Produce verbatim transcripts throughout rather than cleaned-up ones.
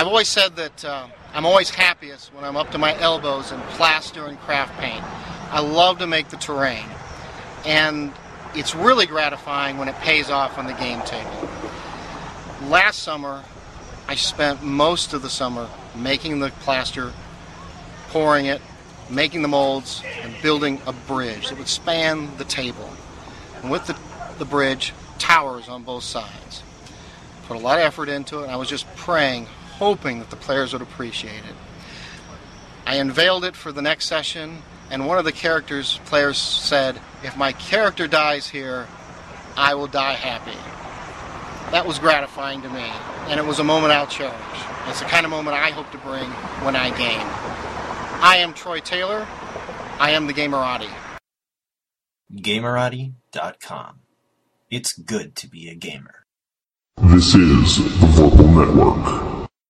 I've always said that uh, I'm always happiest when I'm up to my elbows in plaster and craft paint. I love to make the terrain, and it's really gratifying when it pays off on the game table. Last summer, I spent most of the summer making the plaster, pouring it, making the molds, and building a bridge that would span the table. And with the, the bridge, towers on both sides. Put a lot of effort into it, and I was just praying, hoping that the players would appreciate it. I unveiled it for the next session, and one of the characters players said, "If my character dies here, I will die happy." That was gratifying to me, and it was a moment I'll cherish. It's the kind of moment I hope to bring when I game. I am Troy Taylor. I am the Gamerati. Gamerati dot com. It's good to be a gamer. This is the Vorpal Network.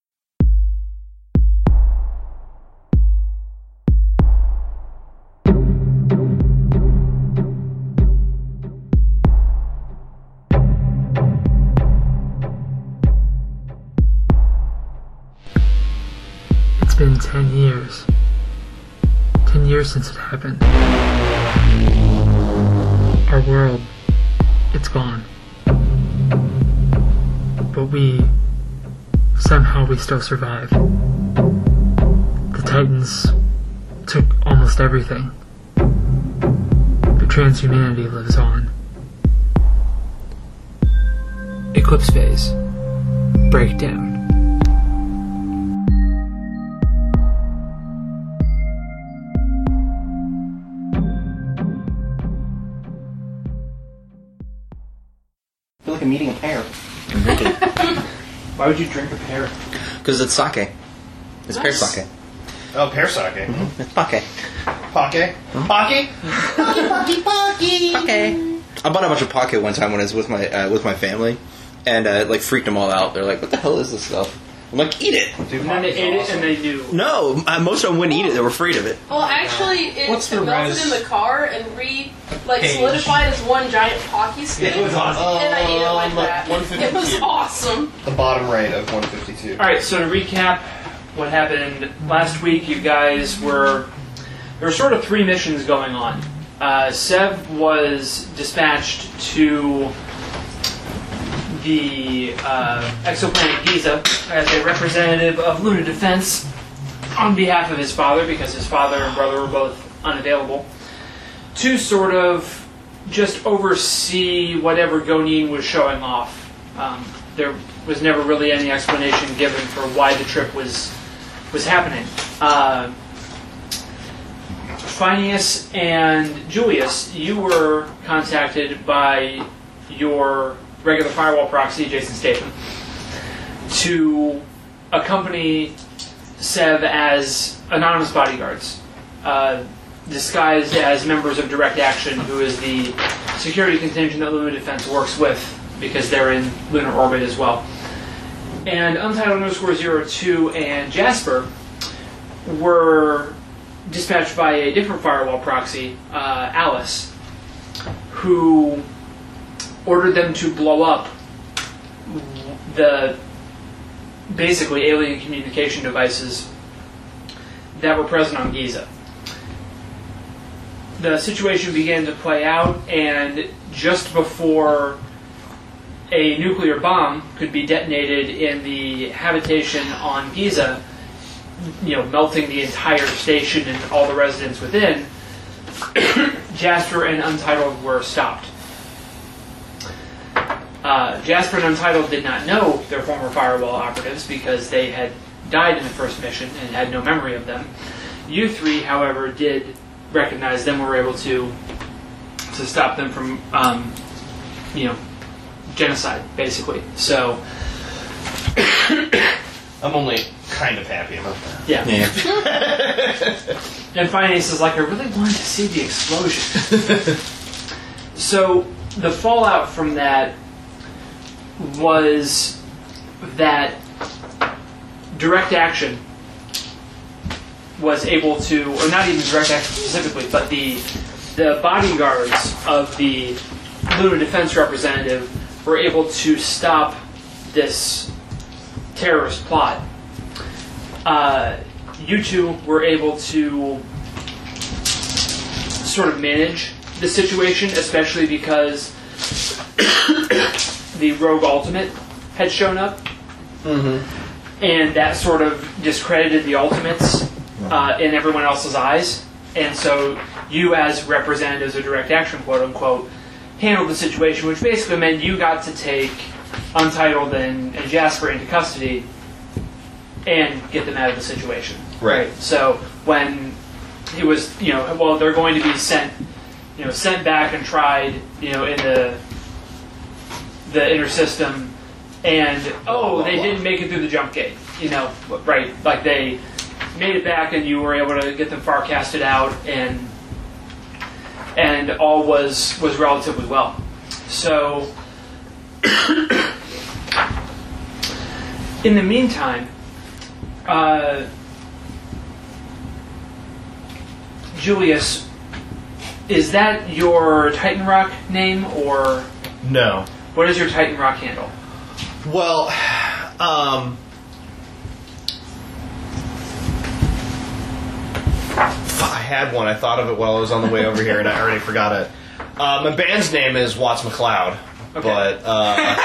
It's been ten years. Ten years since it happened. Our world, it's gone. But we, somehow we still survive. The Titans took almost everything. But transhumanity lives on. Eclipse phase. Breakdown. I feel like I'm eating a pear. I'm drinking. Why would you drink a pear? Because it's sake. It's pear Nice. sake. Oh, pear sake. Mm-hmm. It's pake. Pocky? Pocky? Pocky, pocky, pocky! Pake. I bought a bunch of pake one time when I was with my uh, with my family, and uh, like freaked them all out. They're like, "What the hell is this stuff?" I'm like, "Eat it." Dude, And then they pocke's ate it awesome. and they knew. No, uh, most of them wouldn't eat it. They were afraid of it. Well, actually, it, What's it the melted res- in the car and re like Page. solidified as one giant Pocky stick. It was awesome. And I ate it like Um, that. one It fifty-two. was awesome. The bottom right of one fifty-two. Alright, so to recap what happened last week, you guys were... There were sort of three missions going on. Uh, Sev was dispatched to the uh, exoplanet Giza as a representative of Luna Defense on behalf of his father, because his father and brother were both unavailable, to sort of just oversee whatever Gonin was showing off. Um, there was never really any explanation given for why the trip was was happening. Uh, Phineas and Julius, you were contacted by your regular firewall proxy, Jason Statham, to accompany Sev as anonymous bodyguards, uh, disguised as members of Direct Action, who is the security contingent that Luna Defense works with, because they're in lunar orbit as well. And Untitled underscore zero two and Jasper were dispatched by a different firewall proxy, uh, Alice, who ordered them to blow up the basically alien communication devices that were present on Giza. The situation began to play out, and just before a nuclear bomb could be detonated in the habitation on Giza, you know, melting the entire station and all the residents within, Jasper and Untitled were stopped. Uh, Jasper and Untitled did not know their former firewall operatives because they had died in the first mission and had no memory of them. You three, however, did recognize them, were able to to stop them from, um, you know, genocide, basically. So, I'm only kind of happy about that. yeah. Yeah. And Phineas is like, I really wanted to see the explosion. So, the fallout from that was that Direct Action was able to, or not even Direct Action specifically, but the the bodyguards of the Luna Defense representative were able to stop this terrorist plot uh, you two were able to sort of manage the situation, especially because the Rogue Ultimate had shown up. Mm-hmm. And that sort of discredited the Ultimates uh, in everyone else's eyes. And so you, as representatives of Direct Action, quote-unquote, handled the situation, which basically meant you got to take Untitled and, and Jasper into custody and get them out of the situation. Right. So when it was, you know, well, they're going to be sent, you know, sent back and tried, you know, in the the inner system, and oh, they didn't make it through the jump gate, you know, right? Like they made it back, and you were able to get them far casted out, and and all was was relatively well. So in the meantime, uh, Julius, is that your Titan Rock name, or No. what is your Titan Rock handle? Well, um... I had one. I thought of it while I was on the way over here, and I already forgot it. Uh, my band's name is Watts McCloud, Okay. but uh,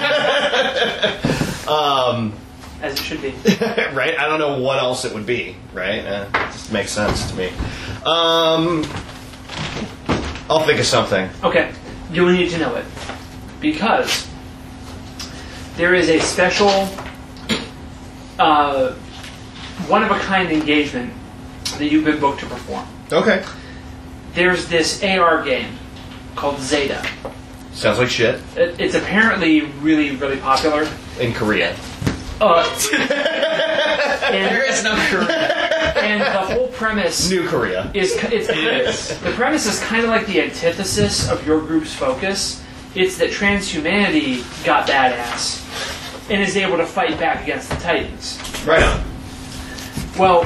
um, As it should be. right? I don't know what else it would be. Right? Uh, it just makes sense to me. Um, I'll think of something. Okay, you will need to know it. Because there is a special, uh, one-of-a-kind engagement that you've been booked to perform. Okay. There's this A R game called Zeta. Sounds like shit. It, it's apparently really, really popular. In Korea. Uh, and, There is no Korea. and the whole premise New Korea. is it's, is. the premise is kind of like the antithesis of your group's focus. It's that transhumanity got badass and is able to fight back against the Titans. Right on. Well,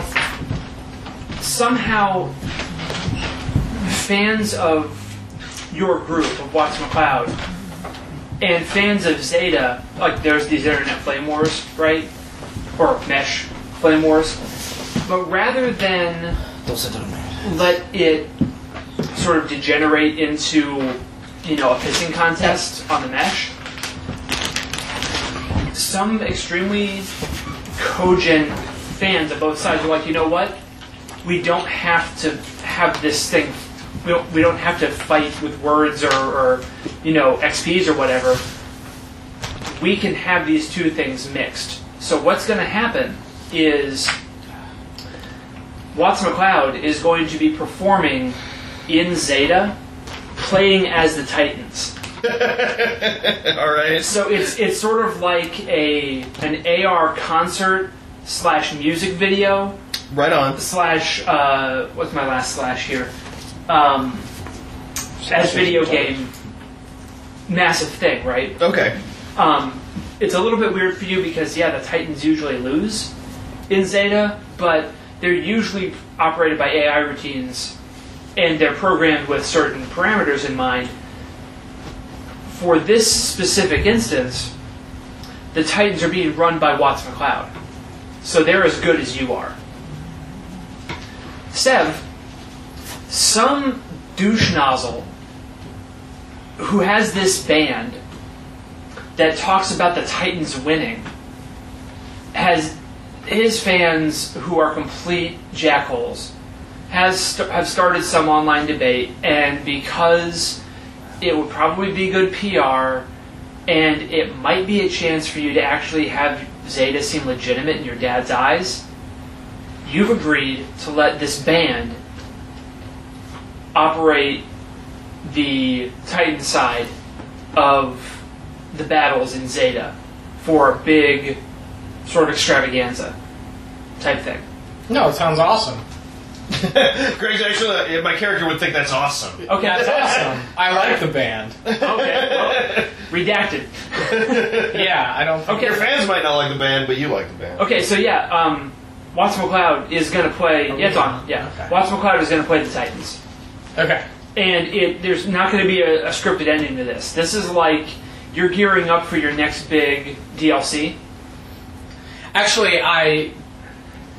somehow fans of your group of Watts McCloud and fans of Zeta, like there's these internet flame wars, right? Or mesh flame wars. But rather than let it sort of degenerate into, you know, a pissing contest on the mesh, some extremely cogent fans of both sides are like, you know what? We don't have to have this thing. We don't, we don't have to fight with words or, or, you know, X Ps or whatever. We can have these two things mixed. So what's going to happen is Watts McCloud is going to be performing in Zeta, playing as the Titans. All right. So it's it's sort of like a an A R concert slash music video Right on. slash uh, what's my last slash here? Um, as video game, massive thing, right? Okay. Um, it's a little bit weird for you because yeah, the Titans usually lose in Zeta, but they're usually operated by A I routines, and they're programmed with certain parameters in mind. For this specific instance, the Titans are being run by Watts McCloud, so they're as good as you are. Sev, some douche nozzle who has this band that talks about the Titans winning has his fans who are complete jackholes has st- have started some online debate, and because it would probably be good P R and it might be a chance for you to actually have Zeta seem legitimate in your dad's eyes, you've agreed to let this band operate the Titan side of the battles in Zeta for a big sort of extravaganza type thing. No, it sounds awesome. Greg's actually, uh, my character would think that's awesome. Okay, That's awesome. I like the band. Okay, well, redacted. Yeah, I don't think Okay. Your fans might not like the band, but you like the band. Okay, so yeah, um, Watts McCloud is going to play. Yeah, it's on. Yeah, Okay. Watts McCloud is going to play the Titans. Okay. And it there's not going to be a, a scripted ending to this. This is like you're gearing up for your next big D L C. Actually, I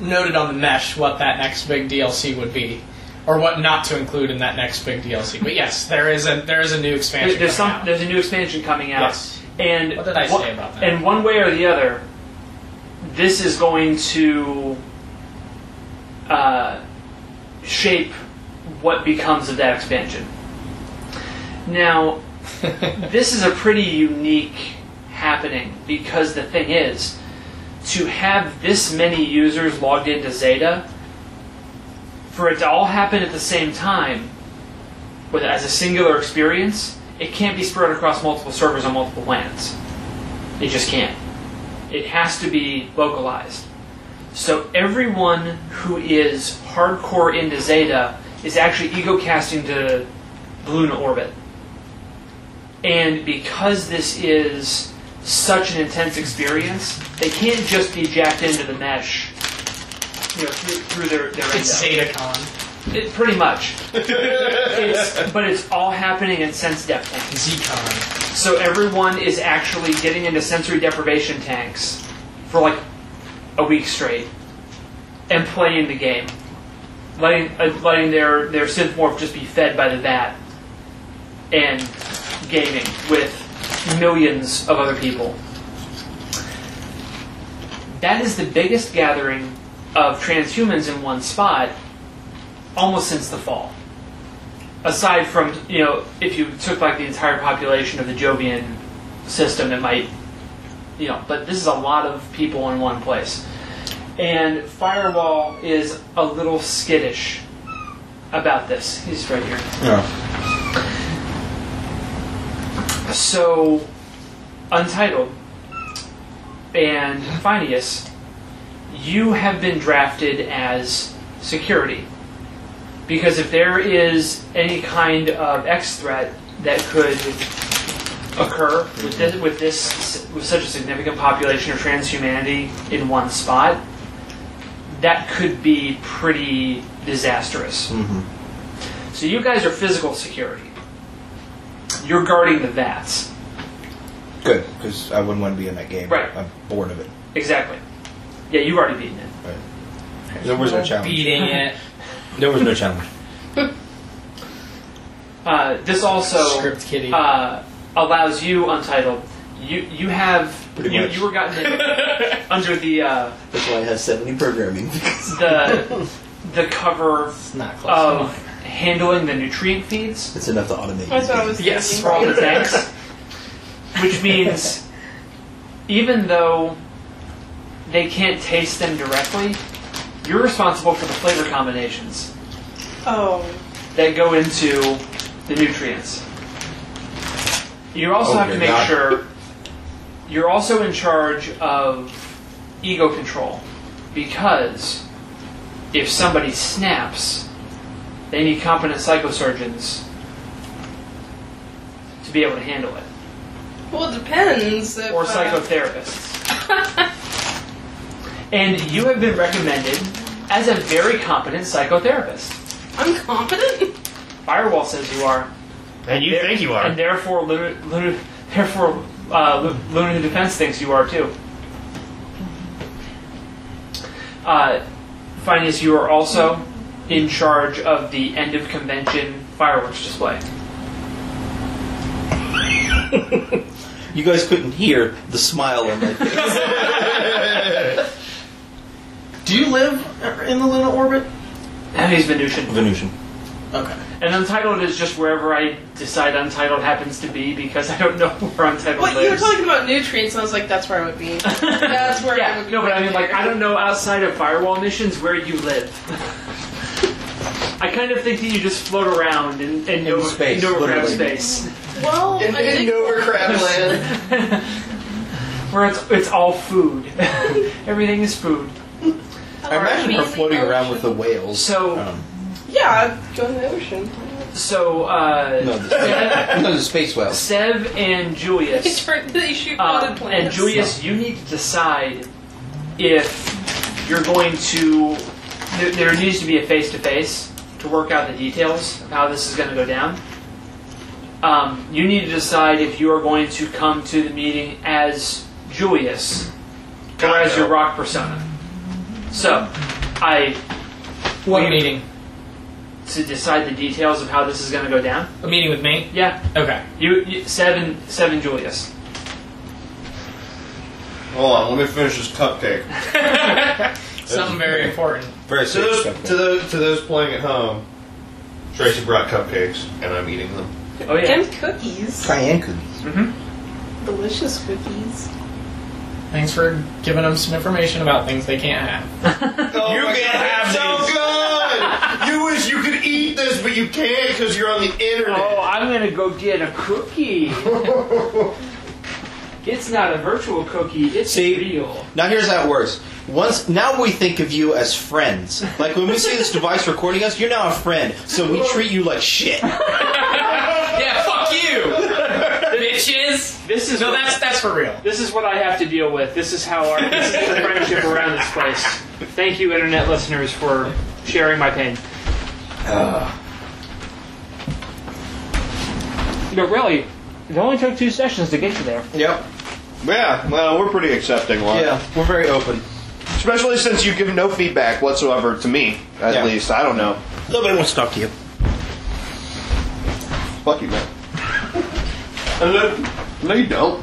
noted on the mesh what that next big D L C would be, or what not to include in that next big D L C. But yes, there is a there is a new expansion. There- there's coming some out. there's a new expansion coming out. Yes. And What did I one- say about that? And one way or the other, this is going to uh, shape what becomes of that expansion. Now, this is a pretty unique happening because the thing is, to have this many users logged into Zeta, for it to all happen at the same time, with as a singular experience, it can't be spread across multiple servers on multiple lands. It just can't. It has to be localized. So everyone who is hardcore into Zeta is actually ego-casting to Luna Orbit. And because this is such an intense experience, they can't just be jacked into the mesh, you know, through, through their, their It's window. ZetaCon. It, pretty much. It's, but it's all happening in sense depth tanks. ZCon. So everyone is actually getting into sensory deprivation tanks for like a week straight and playing the game, letting uh, letting their their synthmorph just be fed by the vat and gaming with millions of other people. That is the biggest gathering of transhumans in one spot almost since the fall. Aside from, you know, if you took like the entire population of the Jovian system, it might, you know, but this is a lot of people in one place. And Firewall is a little skittish about this. He's right here. Yeah. So, Untitled and Phineas, you have been drafted as security. Because if there is any kind of X threat that could occur with this, with this with such a significant population of transhumanity in one spot, that could be pretty disastrous. Mm-hmm. So you guys are physical security. You're guarding the vats. Good, because I wouldn't want to be in that game. Right. I'm bored of it. Exactly. Yeah, you've already beaten it. Right. There was no challenge. Beating it. There was no challenge. Uh, this also Script kitty. uh, allows you, Untitled. You you have Pretty you, much. you were gotten in under the uh, That's why I have seventy programming. the the cover It's not close of enough. handling the nutrient feeds It's enough to automate. That's what I was Yes. thinking. for all the tanks, which means even though they can't taste them directly, you're responsible for the flavor combinations Oh. that go into the nutrients. You also Oh, have to dear make God. sure you're also in charge of ego control, because if somebody snaps, they need competent psychosurgeons to be able to handle it, Well, it depends. If, or uh, psychotherapists. And you have been recommended as a very competent psychotherapist. I'm competent. Firewall says you are. And you think you are. And therefore, Luna, Luna, therefore, uh, Lu- Luna Defense thinks you are too. Uh, Phineas, you are also in charge of the end of convention fireworks display. You guys couldn't hear the smile on my face. Do you live in the Luna orbit? And he's Venusian. Venusian. Okay. And Untitled is just wherever I decide Untitled happens to be, because I don't know where Untitled Well, you were lives. talking about nutrients, and I was like, that's where I would be. That's where I Yeah, would be. no, but I right mean, like, there. I don't know outside of firewall missions where you live. I kind of think that you just float around in, in, Nova, space, Nova Crab literally. space, Well, I did. Crabland. where it's it's all food. Everything is food. I imagine her floating around with the whales. So, Um, Yeah, I'd go in the ocean. so uh, No, the, no, the space whales. Sev and They Julius, turn. They shoot um, potted plants. and Julius, you need to decide if you're going to. There, there needs to be a face to face to work out the details of how this is going to go down. Um, you need to decide if you are going to come to the meeting as Julius or as your rock persona. So, I What we- meeting? to decide the details of how this is going to go down. A meeting with me? Yeah, Okay. you, you seven seven Julius. Hold on, let me finish this cupcake. Something very important. Very To safe those, stuff. to, those, to those playing at home, Tracy brought cupcakes, and I'm eating them. Oh yeah. And cookies. Cayenne cookies. Delicious cookies. Thanks for giving them some information about things they can't have. Oh You my can God, have it's so these. good! You wish you could eat this, but you can't because you're on the internet. Oh, I'm gonna go get a cookie. It's not a virtual cookie. It's See? real. Now here's how it works. Once now we think of you as friends. Like when we see this device recording us, you're now a friend. So we treat you like shit. Yeah, fuck you! Bitches! This is No, what- that's that's for real. This is what I have to deal with. This is how our this is the friendship around this place. Thank you, internet listeners, for sharing my pain. But really, it only took two sessions to get you there. Yep. Yeah, well, we're pretty accepting, Lon. Yeah, we're very open. Especially since you give no feedback whatsoever to me, at Yeah. least. I don't know. Nobody wants to talk to you. Fuck you, man. No, you don't.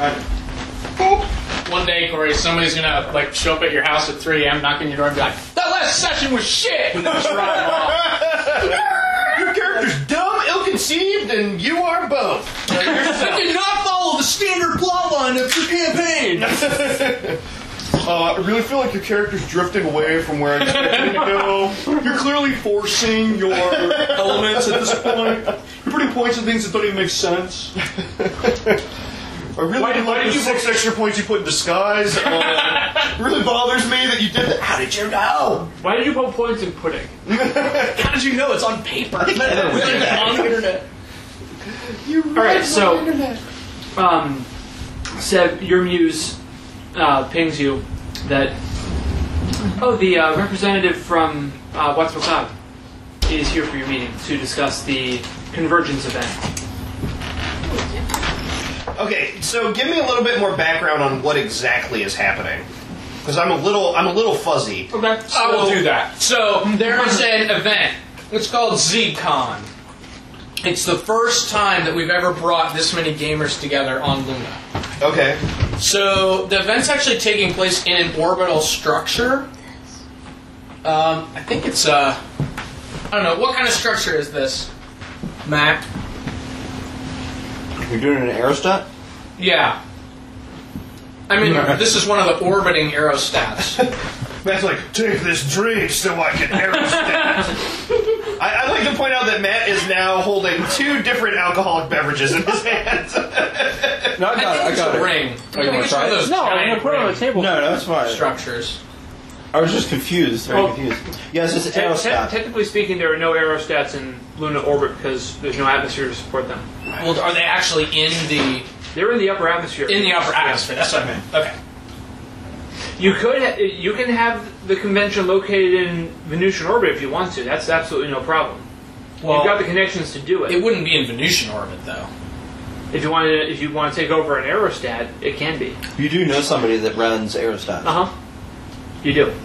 One day, Corey, somebody's gonna like show up at your house at three a.m., knock on your door, and be like, "That last session was shit," and then just ride off. Your character's dumb, ill-conceived, and you are both. I did not follow the standard plot line of the campaign. Uh, I really feel like your character's drifting away from where I expected him to go. You're clearly forcing your elements at this point. You're putting points in things that don't even make sense. I really Why- like why the did you six extra points you put in disguise. Uh, it really bothers me that you did that. How did you know? Why did you put points in pudding? How did you know it's on paper? on the internet. You All right, so um, Seb, your muse uh, pings you that oh, the uh, representative from uh, What's Macabre is here for your meeting to discuss the Convergence event. Okay, so give me a little bit more background on what exactly is happening, because I'm a little, I'm a little fuzzy. Okay, I will do that. So there is an event. It's called ZCon. It's the first time that we've ever brought this many gamers together on Luna. Okay. So the event's actually taking place in an orbital structure. Um, I think it's uh, I don't know what kind of structure is this, Mac? You're doing an aerostat? Yeah. I mean, this is one of the orbiting aerostats. Matt's like, take this drink so I can aerostat. I, I'd like to point out that Matt is now holding two different alcoholic beverages in his hands. No, I got it. I it's got a it. ring. Oh, you I think wanna it's try one of it? those no, I'm giant gonna put it on the ring table. No, no, that's fine. structures. I was just confused. Very Oh. confused. Yes, it's an Te- te- aerostat. technically speaking, there are no aerostats in Luna orbit because there's no atmosphere to support them. Well, are they actually in the They're in the upper atmosphere. in the upper atmosphere? That's what I meant. Okay. You could, ha- you can have the convention located in Venusian orbit if you want to. That's absolutely no problem. Well, You've got the connections to do it. it wouldn't be in Venusian orbit though. If you want to, if you want to take over an aerostat, it can be. You do know somebody that runs aerostats. Uh huh. You do.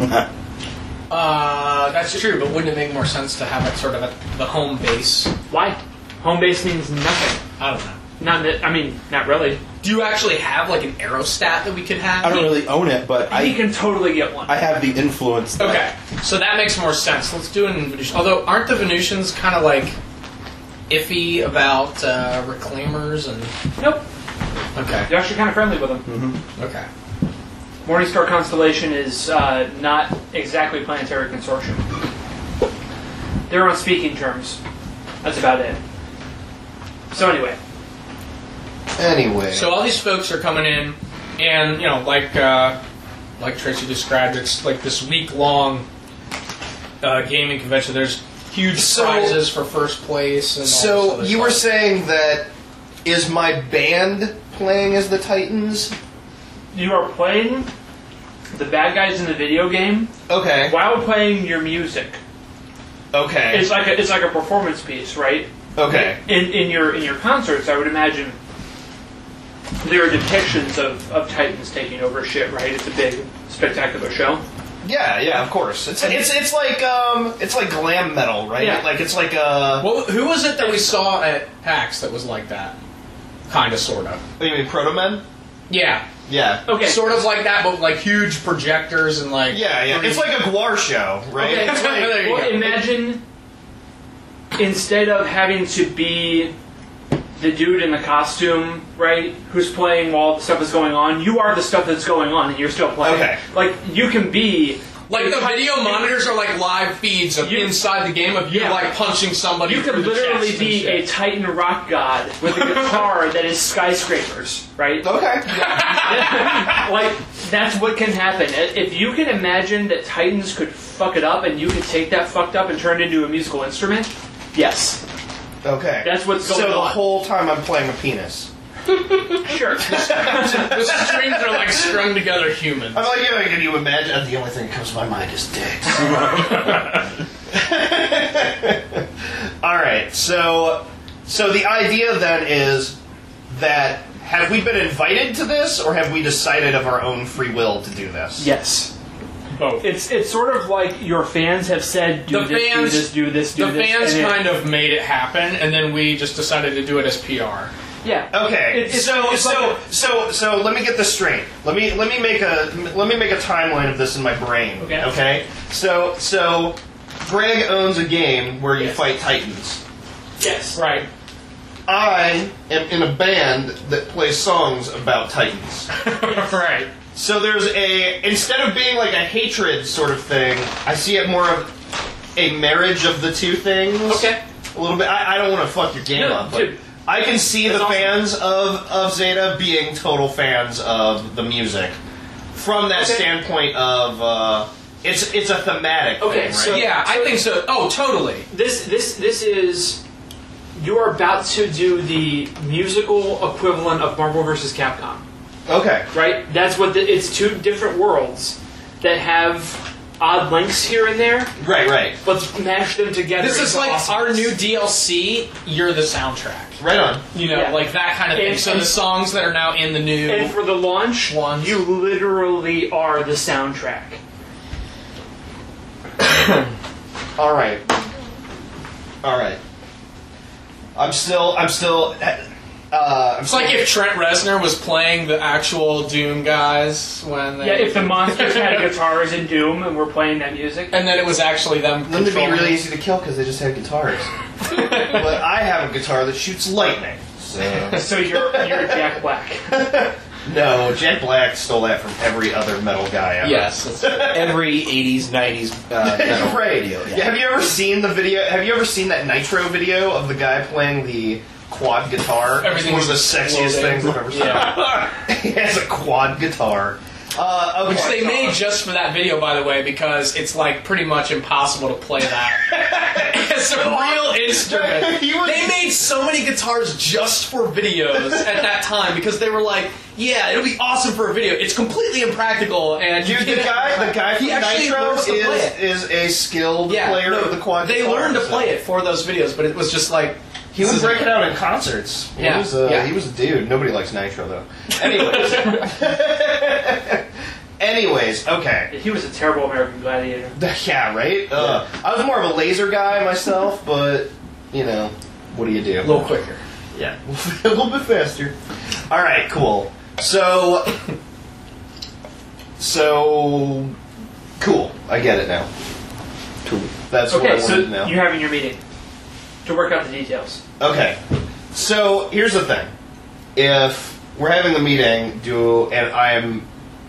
Uh, that's true, but wouldn't it make more sense to have it sort of at the home base? Why? Home base means nothing. I don't know. Not that. I mean, not really. Do you actually have like an aerostat that we could have? I don't really own it, but I, you I can totally get one. I have the influence. that- Okay, so that makes more sense. Let's do it in Venusian. Although, aren't the Venusians kind of like iffy about uh, reclaimers and? Nope. Okay. They're actually kind of friendly with them. Okay. Morningstar Constellation is uh, not exactly Planetary Consortium. They're on speaking terms. That's about it. So anyway, Anyway. So all these folks are coming in, and you know, like uh, like Tracy described, it's like this week long uh, gaming convention. There's huge So- prizes for first place. And all this So other you were stuff. saying that is my band playing as the Titans? you are playing the bad guys in the video game Okay. while playing your music. Okay. It's like a, it's like a performance piece, right? Okay. In in your in your concerts, I would imagine there are depictions of, of Titans taking over shit, right? It's a big, spectacular show. Yeah, yeah, of course. It's it's it's like um, it's like glam metal, right? Yeah. Like it's like uh, Well, who was it that we saw at PAX that was like that? Kind of, sort of. what do you mean, Proto Men? Yeah. Yeah. Okay. Sort of like that, but with like huge projectors and like. Yeah, yeah. It's like a Gwar show, right? Okay, It's like- There you well, go. imagine instead of having to be the dude in the costume, right, who's playing while the stuff is going on, you are the stuff that's going on, and you're still playing. Okay. Like, you can be... Like the video monitors are like live feeds of You- inside the game of you Yeah. like punching somebody. You through could the literally chest be and a shit. Titan rock god with a guitar that is skyscrapers, right? Okay. Like, that's what can happen. If you can imagine that Titans could fuck it up and you could take that fucked up and turn it into a musical instrument, yes. Okay. That's what's going so the on. whole time I'm playing a penis. Sure. The strings are like strung together humans. I'm like, yeah, can you imagine? The only thing that comes to my mind is dicks. All right, so so the idea then is that have we been invited to this, or have we decided of our own free will to do this? Yes. Both. It's it's sort of like your fans have said, do The this, fans- do this, do this, do The this. fans and it- kind of made it happen, and then we just decided to do it as P R. Yeah. Okay, It- it's- so it's so like so so let me get this straight. Let me let me make a let me make a timeline of this in my brain. Okay. Okay. So so Greg owns a game where you Yes. fight titans. Yes. Right. I am in a band that plays songs about titans. Right. So there's a instead of being like a hatred sort of thing, I see it more of a marriage of the two things. Okay. A little bit. I, I don't want to fuck your game No, up, but dude. I can see That's the awesome. fans of, of Zeta being total fans of the music from that Okay. standpoint of uh, it's it's a thematic Okay, thing, right? so- Yeah, I think so. Oh, totally. This this this is you are about to do the musical equivalent of Marvel versus Capcom, Okay. right? That's what the, it's two different worlds that have odd links here and there. Right, right. Let's mash them together. This is into like awesomeness. our new D L C. You're the soundtrack. Right on. You know, Yeah. like that kind of thing. And- So and- the songs that are now in the new. And for the launch, Ones. you literally are the soundtrack. All right. All right. I'm still. I'm still. Uh, I'm It's like if Trent Reznor was playing the actual Doom guys when they. Yeah, if the monsters had guitars in Doom and we're playing that music. And then it was actually them. Wouldn't it be controlling really it. easy to kill because they just had guitars? But I have a guitar that shoots lightning. So So you're you're Jack Black. no, Jack Black stole that from every other metal guy ever. Yes. it's- Every eighties, nineties uh, metal Right. video. Yeah, have you ever seen the video? Have you ever seen that Nitro video of the guy playing the quad guitar? Everything it's one of the was sexiest exploding. things I've ever seen. Yeah. He has a quad guitar. Uh, okay. Which they made just for that video, by the way, because it's like pretty much impossible to play that. It's a real instrument. He was- They made so many guitars just for videos at that time because they were like, "Yeah, it'll be awesome for a video." It's completely impractical, and you Dude, the can't- guy, the guy from he actually Nitro learns to play is, it. is a skilled Yeah, player no, of the quad They guitar, learned to so- play it for those videos, but it was just like He would break it out in concerts. He Yeah, was, uh, yeah. he was a dude. Nobody likes Nitro though. Anyways, anyways, okay. He was a terrible American Gladiator. Yeah, right. Uh, I was more of a laser guy myself, but you know, what do you do? a little quicker. Yeah, a little bit faster. All right, cool. So, so cool. I get it now. Cool. That's what I Okay, wanted so to know. you're having your meeting to work out the details. Okay, so here's the thing: if we're having a meeting, do and I am,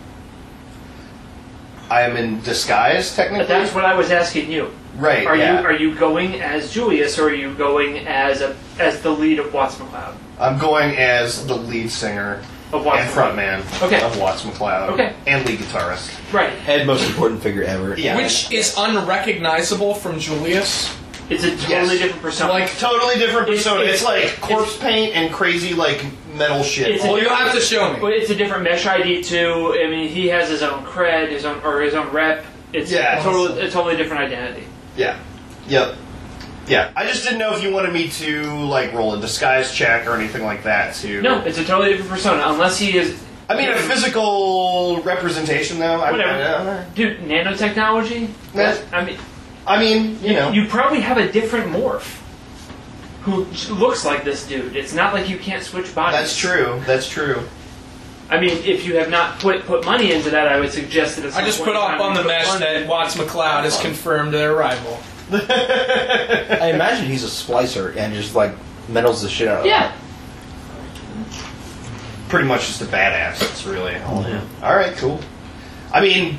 I am in disguise technically. But that's what I was asking you. right? Are yeah. you are you going as Julius, or are you going as a as the lead of Watts McCloud? I'm going as the lead singer Of Watts and McCloud. frontman Okay. of Watts McCloud. Okay. And lead guitarist. Right. And most important figure ever. Yeah. Which is unrecognizable from Julius. It's a totally Yes. different persona. Like, Totally different It's- persona. It's, it's- like it's- corpse paint and crazy like metal shit. It's a well, you'll have to show me. But it's a different mesh I D too. I mean, he has his own cred, his own or his own rep. It's Yeah. a totally a totally different identity. Yeah. Yep. Yeah. I just didn't know if you wanted me to like roll a disguise check or anything like that to. No, it's a totally different persona. Unless he is. I I mean, a physical representation, though. I, Whatever. I, Dude, nanotechnology? That- I mean, I mean, you know. you probably have a different morph who looks like this dude. It's not like you can't switch bodies. That's true. That's true. I mean, if you have not put put money into that, I would suggest that it's. I just put up on the mesh that Watts McCloud has confirmed their arrival. I imagine he's a splicer and just like metals the shit out of Yeah. Pretty much just a badass. That's really all him. All right, cool. I mean,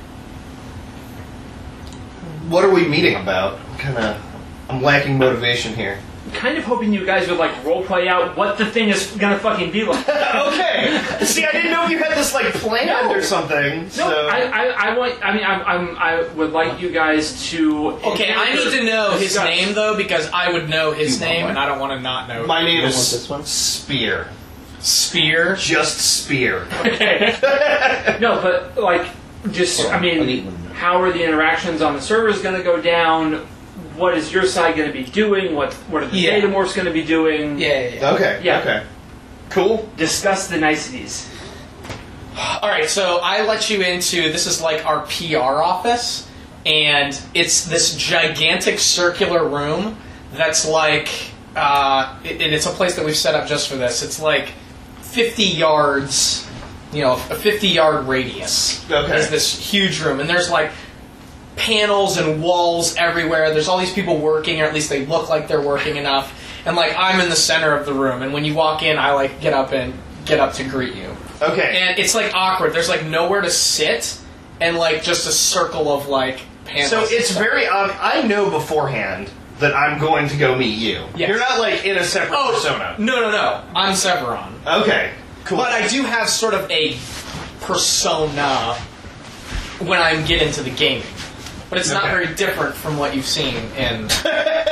what are we meeting about? Kind of, I'm lacking motivation here. I'm kind of hoping you guys would like role play out what the thing is gonna fucking be like. Okay. See, I didn't know if you had this like planned No. or something. No, so. I, I, I want. I mean, I'm, I'm, I would like you guys to. Okay, I need to know his discuss- name though because I would know his You want name one? and I don't want to not know. My name You want is this one? Spear. Spear. Just Spear. Okay. No, but like, just I I'll eat mean, one. how are the interactions on the servers going to go down? What is your side going to be doing? What What are the Yeah. data morphs going to be doing? Yeah, yeah, yeah. Okay. Yeah. Okay. Cool. Discuss the niceties. All right, so I let you into this is like our P R office, and it's this gigantic circular room that's like, uh, it, and it's a place that we've set up just for this. It's like fifty yards, you know, a fifty yard radius. Okay. Is this huge room, and there's like panels and walls everywhere. There's all these people working, or at least they look like they're working enough. And like I'm in the center of the room, and when you walk in, I like get up and get up to greet you. Okay. And it's like awkward. There's like nowhere to sit, and like just a circle of like panels. So and it's stuff. very obvious. I know beforehand that I'm going to go meet you. Yes. You're not like in a separate Oh persona. no no no! I'm Severon, Okay. Cool. but I do have sort of a persona when I get into the gaming. But it's not Okay. very different from what you've seen in because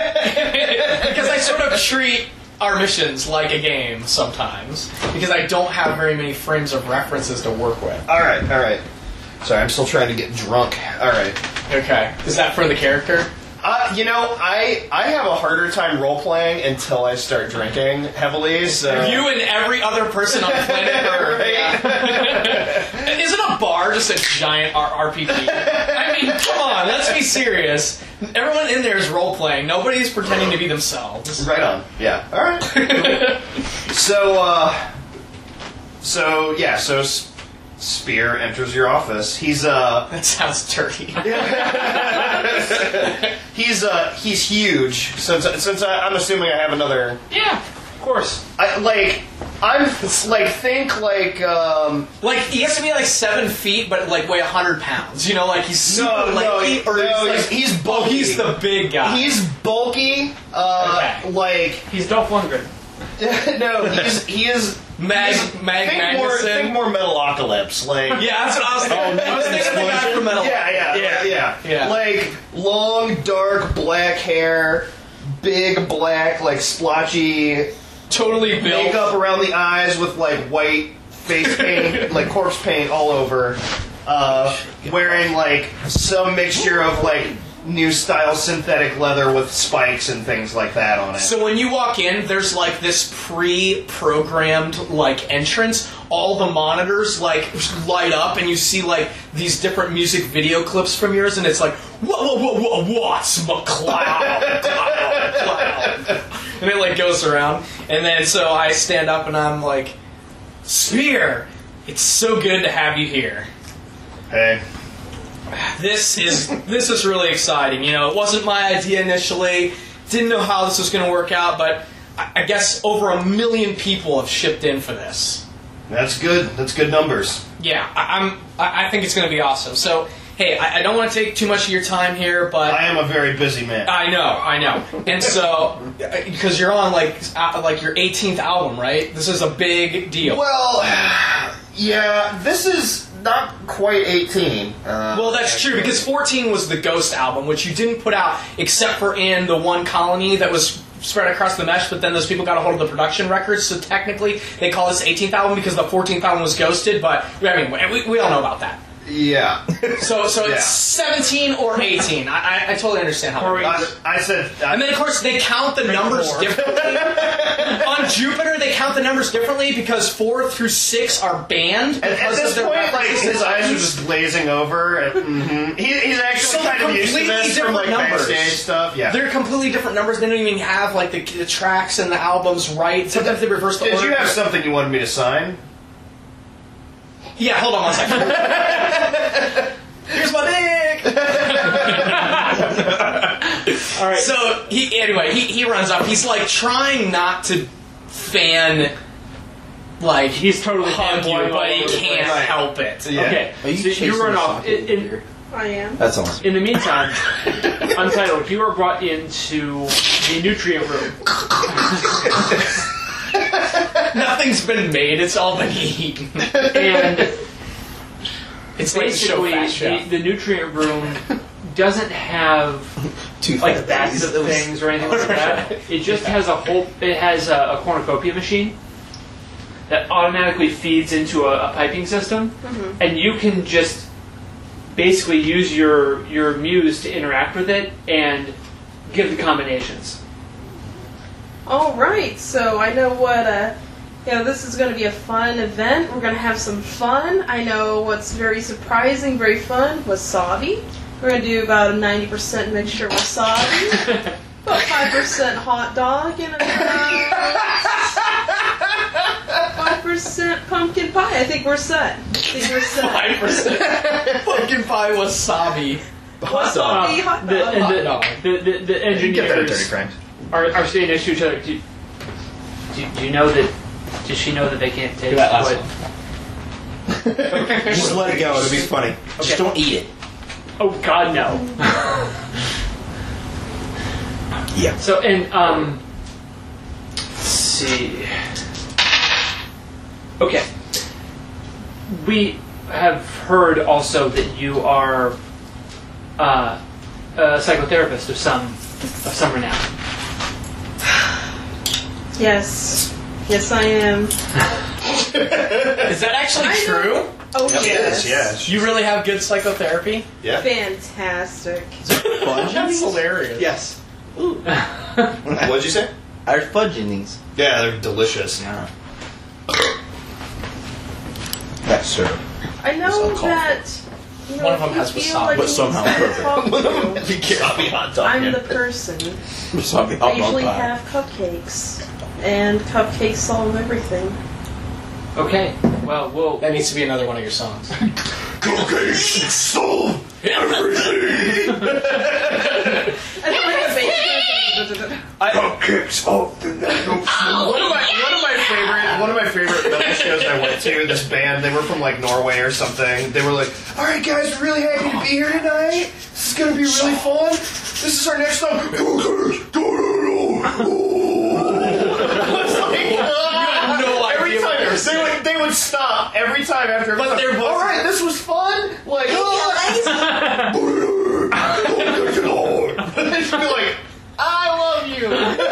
I sort of treat our missions like a game sometimes because I don't have very many frames of references to work with. all right. All right. Sorry, I'm still trying to get drunk. All right. Okay, is that for the character? Uh, you know, I I have a harder time role playing until I start drinking heavily. So You and every other person on planet Earth. Right? Isn't a bar just a giant R- RPG? I mean, come on, let's be serious. Everyone in there is role playing. Nobody's pretending to be themselves. Right on. Yeah. All right. so, uh, so yeah. So S- Spear enters your office. He's uh, That sounds dirty. he's uh, he's huge. Since since I, I'm assuming I have another. Yeah, of course. I like. I'm like think like um. Like he has to be like seven feet, but like weigh a hundred pounds. You know, like he's super No, no, lanky, he- or no, he's, like, he's- he's oh, bulky. he's the big guy. He's bulky. Uh, Okay. like He's Dolph Lundgren. no, he's he is. Mag, he's- Mag think more, Magnuson. think more Metalocalypse. Like Yeah, that's what I was thinking. I was thinking of the guy from Metal. Yeah, yeah, Yeah. yeah, Yeah. Like long, dark black hair, big black, like splotchy Totally built. makeup around the eyes with like white face paint, like corpse paint all over. Uh, wearing like some mixture of like new style synthetic leather with spikes and things like that on it. So when you walk in, there's like this pre-programmed like entrance. All the monitors like light up, and you see like these different music video clips from yours, and it's like whoa, whoa, whoa, whoa, what's McCloud? And it like goes around, and then so I stand up and I'm like, Spear, it's so good to have you here. Hey. This is this is really exciting. You know, it wasn't my idea initially. Didn't know how this was going to work out, but I I guess over a million people have shipped in for this. That's good. That's good numbers. Yeah, I, I'm. I I think it's going to be awesome. So, hey, I, I don't want to take too much of your time here, but I am a very busy man. I know, I know. And so, because you're on like uh, like your eighteenth album, right? This is a big deal. Well, yeah, this is not quite eighteen. Uh, Well, that's true, because fourteen was the Ghost album, which you didn't put out except for in the one colony that was spread across the mesh, but then those people got a hold of the production records, so technically they call this eighteenth album because the fourteenth album was ghosted, but I mean, we, we all know about that. Yeah. So so Yeah. it's seventeen or eighteen. I, I, I totally understand how. Or It I, I said. I, and then of course they count the numbers more. differently. On Jupiter they count the numbers differently because four through six are banned. At, at because this of their point, like references his to eyes are buttons. just glazing over. And, mm-hmm. he, he's actually So kind they're of used to completely this from like different numbers. backstage stuff. Yeah. They're completely different numbers. They don't even have like the, the tracks and the albums right. Sometimes they reverse the Did order. you have something you wanted me to sign? Yeah, hold on one second. Here's my dick. All right. So he anyway he, he runs up. He's like trying not to fan like He's totally hug you, fanboying all but he over the can't place. help it. Yeah. Okay. Are you so chasing you run a off. socket In, over in, here? I am. That's awesome. in the meantime, Untitled, you are brought into the nutrient room. Nothing's been made. It's all been eaten. And It's like show basically, fast the, chef. the nutrient room doesn't have Two like fat bags ladies. of things or anything like that. It just has a whole. It has a, a cornucopia machine that automatically feeds into a, a piping system, and you can just basically use your your muse to interact with it and give the combinations. All right, so I know what. Uh, you know, this is going to be a fun event. We're going to have some fun. I know what's very surprising, very fun. Wasabi. We're going to do about a ninety percent mixture of wasabi, about five percent hot dog, and about five percent pumpkin pie. I think we're set. I think we're set. Five percent pumpkin pie wasabi. Wasabi hot Um, the, dog. and the, dog. the, the, the You get that at Dirty engineers Crimes. are, are saying this to each other. Do, do, do you know that? Does she know that they can't take Do that last what? one. Just let it go. It'll be funny. Just don't eat it. Oh God, no. Yeah. So and um, let's see. Okay, we have heard also that you are uh, a psychotherapist of some of some renown. Yes. Yes, I am. Is that actually I know. true? Oh, Yes, yes. yes. You really have good psychotherapy? Yeah. Fantastic. That's hilarious. Yes. What'd you say? Irish fudge in these. Yeah, they're delicious. Yeah. That's syrup. I know It's uncalled that. You know, One of them if you has feel wasabi, like but you somehow need perfect. to talk to, You can't be hot dog. I'm yeah. the person. Wasabi I hot dog usually pie. have cupcakes, and cupcakes solve everything. Okay, well, we'll. That needs to be another one of your songs. Cookies solve everything. And then like a baby. Cupcakes off the One of my one of my favorite one of my favorite metal shows I went to. This band, they were from like Norway or something. They were like, "All right, guys, we're really happy to be here tonight. This is gonna be really fun. This is our next song." It's like, ah. no every idea what time they were they would, they would stop every time after. But they're both- all right. This was fun. Like, they'd be like, "I love you."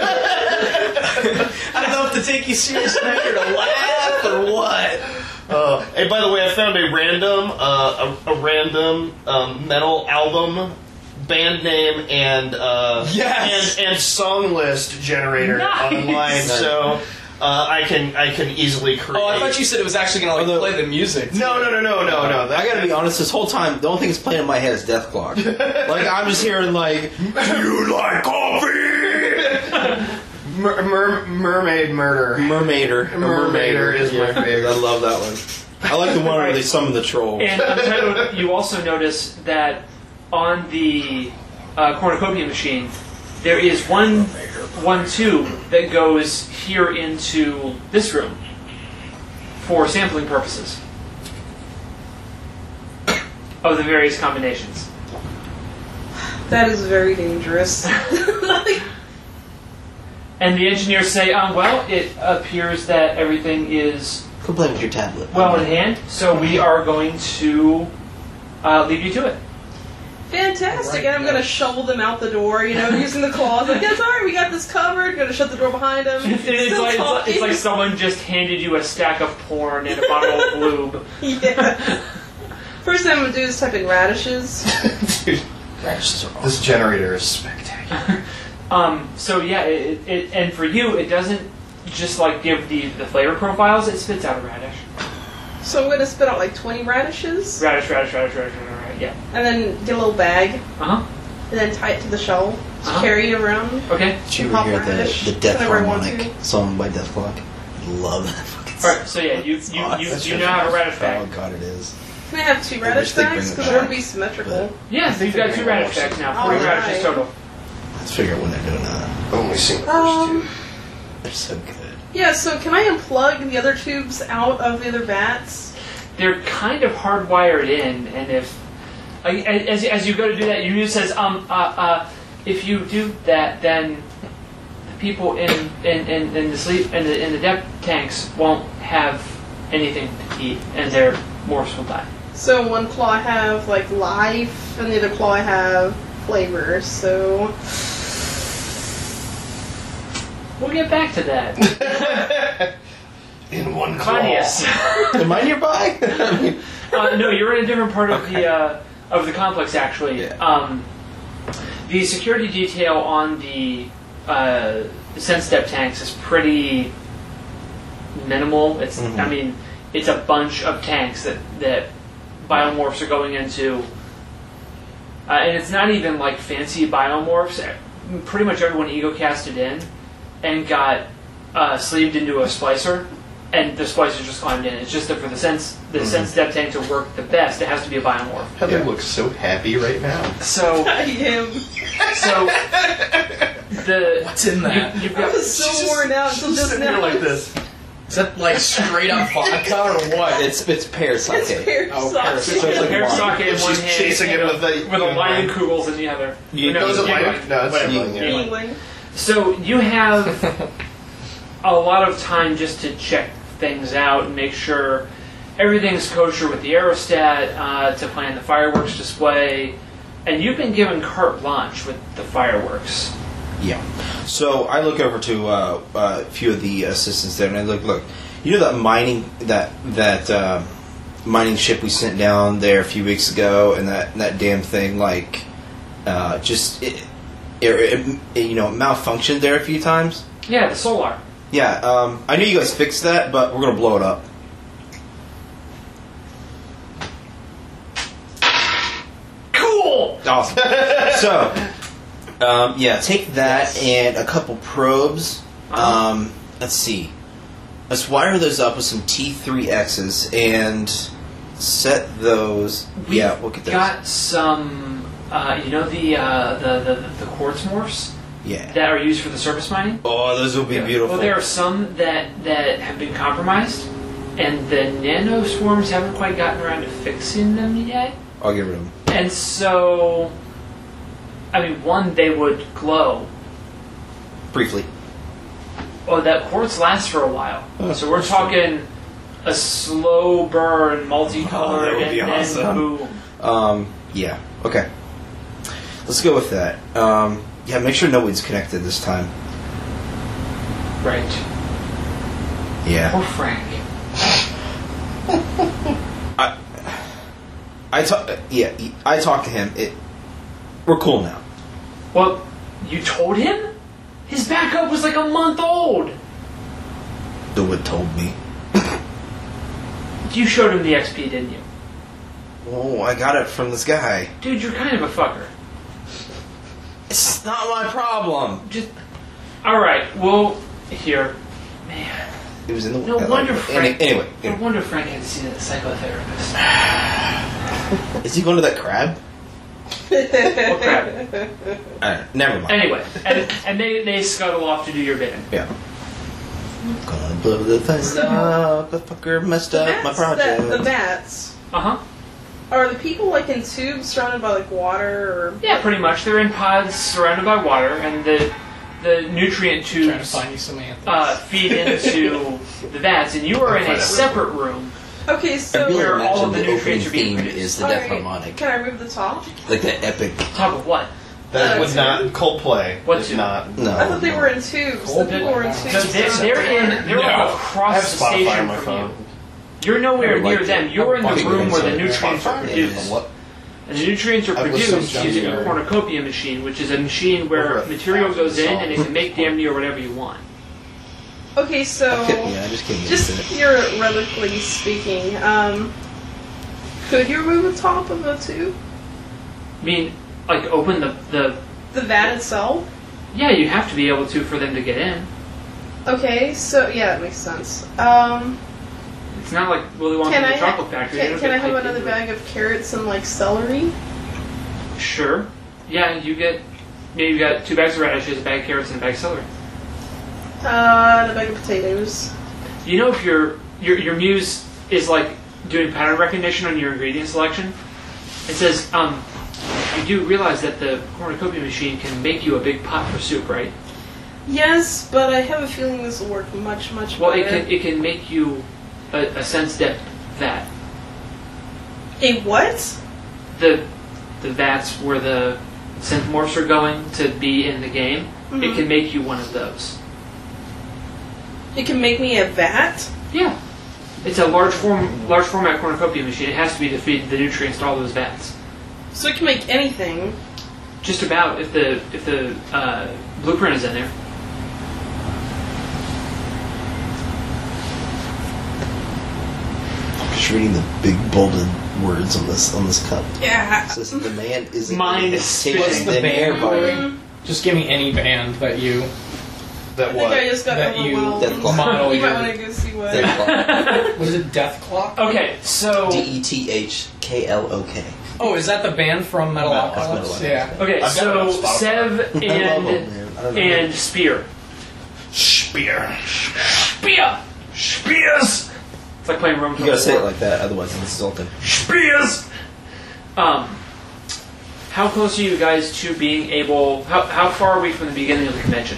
I don't know if to take you seriously or to laugh or what. Uh, and by the way, I found a random, uh, a, a random um, metal album, band name, and uh, Yes! and, and song list generator Nice! online, so uh, I can I can easily create. Oh, I thought you said it was actually going to like Although- play the music. No, no, no, no, no, no. That, I gotta be honest, this whole time, the only thing that's playing in my head is Death Clock. Like, I'm just hearing, like, Do you like coffee? Mer- mer- mermaid murder. Mermaider. A Mermaider is my favorite. I love that one. I like the one where they summon the troll. And Untitled, you also notice that on the uh, cornucopia machine, there is one one tube that goes here into this room for sampling purposes of the various combinations. That is very dangerous. Like, And the engineers say, um, well, it appears that everything is Come play with your tablet. well in hand, so we are going to uh, leave you to it. fantastic. And I'm going to shovel them out the door, you know, using the claws. Like, yes, all right, we got this covered. Going to shut the door behind them. It's Still like, talking. it's like someone just handed you a stack of porn and a bottle of lube. Yeah. First thing I'm gonna do is type in radishes. Dude, radishes are awesome. This generator is spectacular. Um, so yeah, it, it, and for you, it doesn't just like give the, the flavor profiles, it spits out a radish. So I'm gonna spit out like twenty radishes, Radish, radish, radish, radish, radish, radish, yeah. and then get a little bag, Uh-huh. and then tie it to the shell to Uh-huh. carry it around. Okay. Did you Pop ever hear the, radish the Death whenever I want Harmonic to. song by Death Clock? I love that fucking song. Alright, so yeah, you you, you, you now have a radish Oh bag. god, it is. Can I have two I radish wish they'd bring bags? it Because it would back, be symmetrical. Yeah, so you've got two radish bags now, three Alright. radishes total. Let's figure out when they're doing that. Only seen the first Um, two. They're so good. yeah, so can I unplug the other tubes out of the other vats? They're kind of hardwired in, and if I- as, as you go to do that, your news says, um, uh, uh, if you do that, then the people in in, in, in the sleep in the in the depth tanks won't have anything to eat, and their morphs will die. So one claw I have like life, and the other claw I have flavor. So We'll get back to that. In one claw. Claudius. Am I nearby? I mean, Uh, no, you're in a different part of the uh, of the complex. Actually, Yeah. um, the security detail on the uh, the sense step tanks is pretty minimal. It's, Mhm. I mean, it's a bunch of tanks that that biomorphs are going into, uh, and it's not even like fancy biomorphs. Pretty much everyone ego-casted in and got uh, sleeved into a splicer. And the splicer just climbed in. It's just that for the sense the sense step tank to work the best, it has to be a biomorph. Heather Yeah. looks so happy right now. So, I am. so the What's in that? you, you've I got was so worn out until just Sitting here now. like this. Is that like straight up vodka or what? it's it's pear sake. It's pear Oh, sake. pear sake. a pair of sake in She's one hand, chasing and it a- with the- with a with lion the- kugels in the other. You- no, No, is it Yingling. Lion? No, it's Whatever. Yingling, yeah. Yingling. So you have a lot of time just to check things out and make sure everything's kosher with the aerostat, uh, to plan the fireworks display, and you've been given carte blanche with the fireworks. Yeah. So I look over to uh, uh, a few of the assistants there, and I look, look. You know that mining that that uh, mining ship we sent down there a few weeks ago, and that that damn thing like uh, just it, it, it, you know malfunctioned there a few times. Yeah, the solar. Yeah. Um, I know you guys fixed that, but we're gonna blow it up. Cool. Awesome. So, um, yeah, take that and a couple probes. Uh-huh. Um, let's see. Let's wire those up with some T three X's and set those. We yeah, we'll get those. got some, uh, you know, the, uh, the the the quartz morphs yeah. that are used for the surface mining. Oh, those will be beautiful. Well, there are some that that have been compromised, and the nano swarms haven't quite gotten around to fixing them yet. I'll get rid of them. And so, I mean, one, they would glow. Briefly. Oh, that quartz lasts for a while. Oh, So we're talking a slow burn, multicolored, Oh, that would and be then awesome. boom. Um, yeah. Okay. Let's go with that. Um, yeah, make sure no one's connected this time. Right. Yeah. Poor Frank. I, I talk. Yeah, I talked to him. It. We're cool now. Well, you told him? His backup was like a month old. The wood told me. You showed him the X P, didn't you? Oh, I got it from this guy. Dude, you're kind of a fucker. It's not my problem. Just. Alright, well, here. Man. It was in the. No I wonder like it. Frank. Any- Anyway, No anyway. wonder Frank had to see that psychotherapist. Is he going to that crab? What crap? Uh, never mind. Anyway, and, and they, they scuttle off to do your bidding. Yeah. Gonna blow the thing So- up. The fucker messed The up my vats, that, the project. vats. Uh huh. Are the people like in tubes surrounded by like water or? Yeah, pretty much. They're in pods surrounded by water, and the the nutrient Trying to tubes find you some anthems. uh, feed into the vats, and you are in a separate room. Okay, I so really where all imagine of the the opening nutrients are being theme produced. is the Death Alright, Harmonic. Can I remove the top? Like the epic. Talk of what? That Uh, would not Coldplay. What Is two? not. No. I thought they were in tubes. The people were in So tubes. they're, they're in. They're No. like I have across the Spotify station on my from phone. you. You're nowhere I would near like them. to- You're in I the would room like where the to- nutrients are Yeah, produced. what? And the nutrients are I was so produced using a jumpy. cornucopia machine, which is a machine where Over a material goes in thousand and it can make damn near whatever you want. Okay, so I couldn't- yeah, I just can't get just into it. theoretically speaking, um, could you remove the top of the tube? I mean, like, open the, the... The vat itself? Yeah, you have to be able to for them to get in. Okay, so yeah, that makes sense. Um, It's not like Willy Wonka can and I the ha- Chocolate Factory. They can, don't can get I have piped another into it. bag of carrots and like celery? Sure. Yeah, you get... Maybe you got two bags of radishes, a bag of carrots, and a bag of celery. Uh, and a bag of potatoes. You know, if your your your muse is like doing pattern recognition on your ingredient selection, it says, um, you do realize that the cornucopia machine can make you a big pot for soup, right? Yes, but I have a feeling this will work much, much Well, it better. can it can make you a, a sense depth vat. A what? The the vats where the synthmorphs are going to be in the game. It Mhm. can make you one of those. It can make me a vat? Yeah. It's a large form large format cornucopia machine. It has to be to feed the nutrients to all those vats. So it can make anything. Just about if the if the uh, blueprint is in there. I'm just reading the big bolded words on this on this cup. Yeah. It says the man isn't Mind even spinning. taking What's the them band air by- Mm, Just give me any band that you That I think what? I just got That you- overwhelmed. Death Clock. model You might your want to go see what. Death what is it, Death Clock? Okay, so D E T H K L O K. Oh, is that the band from Metalocalypse? Metalocalypse. Yeah. okay, I've got it on so Spotify. Sev I love them, and man. I don't know. and Spear. Spear. Spear! Spears! It's like playing Rome. You gotta say it like that, otherwise it's insulting. Spears! Um, how close are you guys to being able... How, how far are we from the beginning of the convention?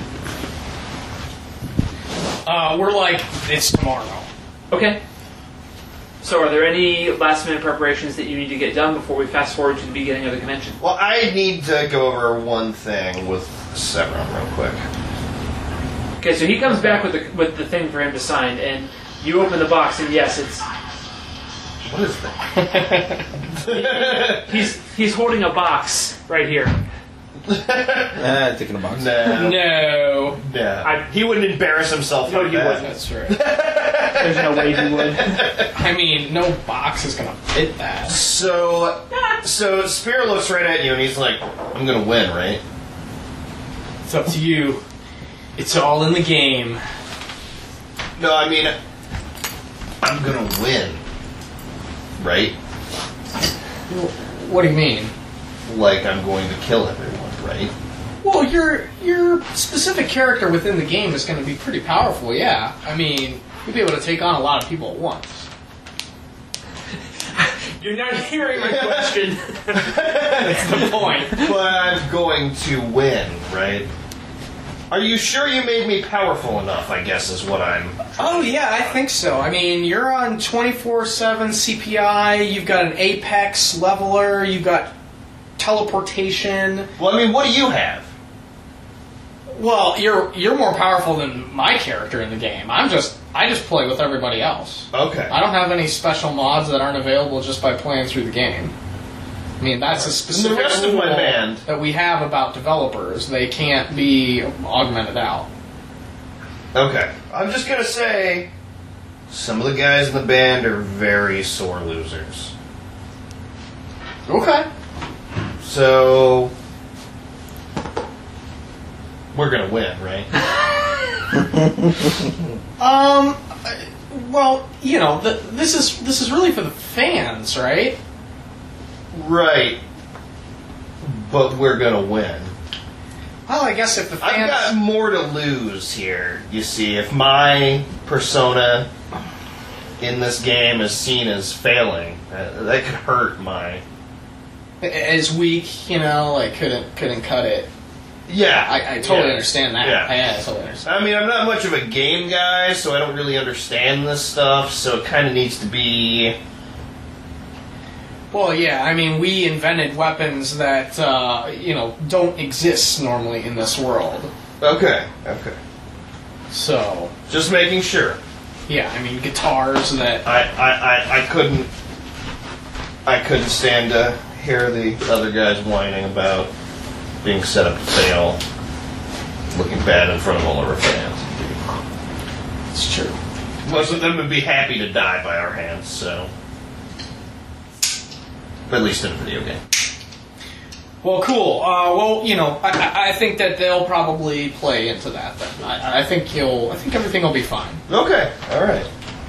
Uh, we're like, it's tomorrow. Okay. So are there any last minute preparations that you need to get done before we fast forward to the beginning of the convention? Well, I need to go over one thing with Severin real quick. Okay, so he comes back with the, with the thing for him to sign, and you open the box, and yes, it's... What is that? He's, he's holding a box right here. Ah, taking a box. No. No. No. I- he wouldn't embarrass himself No, like he that. wouldn't. That's right. There's no way he would. I mean, no box is gonna fit that. So, so Spear looks right at you and he's like, "I'm gonna win, right?" It's up to you. It's all in the game. No, I mean, I'm gonna win, right? What do you mean? Like I'm going to kill everyone, right? Well, your your specific character within the game is going to be pretty powerful. Yeah, I mean, you'll be able to take on a lot of people at once. You're not hearing my question. That's the point. But I'm going to win, right? Are you sure you made me powerful enough? I guess is what I'm. Oh yeah, I think so. I mean, you're on twenty-four seven C P I. You've got an Apex leveler. You've got teleportation. Well, I mean, what do you have? Well, you're you're more powerful than my character in the game. I'm just I just play with everybody else. Okay. I don't have any special mods that aren't available just by playing through the game. I mean, that's a specific the rest of my rule band. that we have about developers. They can't be augmented out. Okay. I'm just gonna say, some of the guys in the band are very sore losers. Okay. So we're gonna win, right? Um. uh, Well, you know, the, this is this is really for the fans, right? Right. But we're gonna win. Well, I guess if the I've fans. got more to lose here. You see, if my persona in this game is seen as failing, uh, that could hurt my. As weak, you know, like couldn't couldn't cut it. Yeah, I, I totally yeah. understand that. Yeah. I, I totally understand. I mean, I'm not much of a game guy, so I don't really understand this stuff. So it kind of needs to be. Well, yeah, I mean, we invented weapons that uh, you know don't exist normally in this world. Okay. Okay. So, Just making sure. Yeah, I mean guitars that. I, I, I, I couldn't I couldn't stand to hear the other guys whining about being set up to fail, looking bad in front of all of our fans. It's true. Most of them would be happy to die by our hands, so at least in a video game. Well, cool. Uh, well, you know, I, I- I think that they'll probably play into that. Then I, I think you'll. I think everything will be fine. Okay, all right,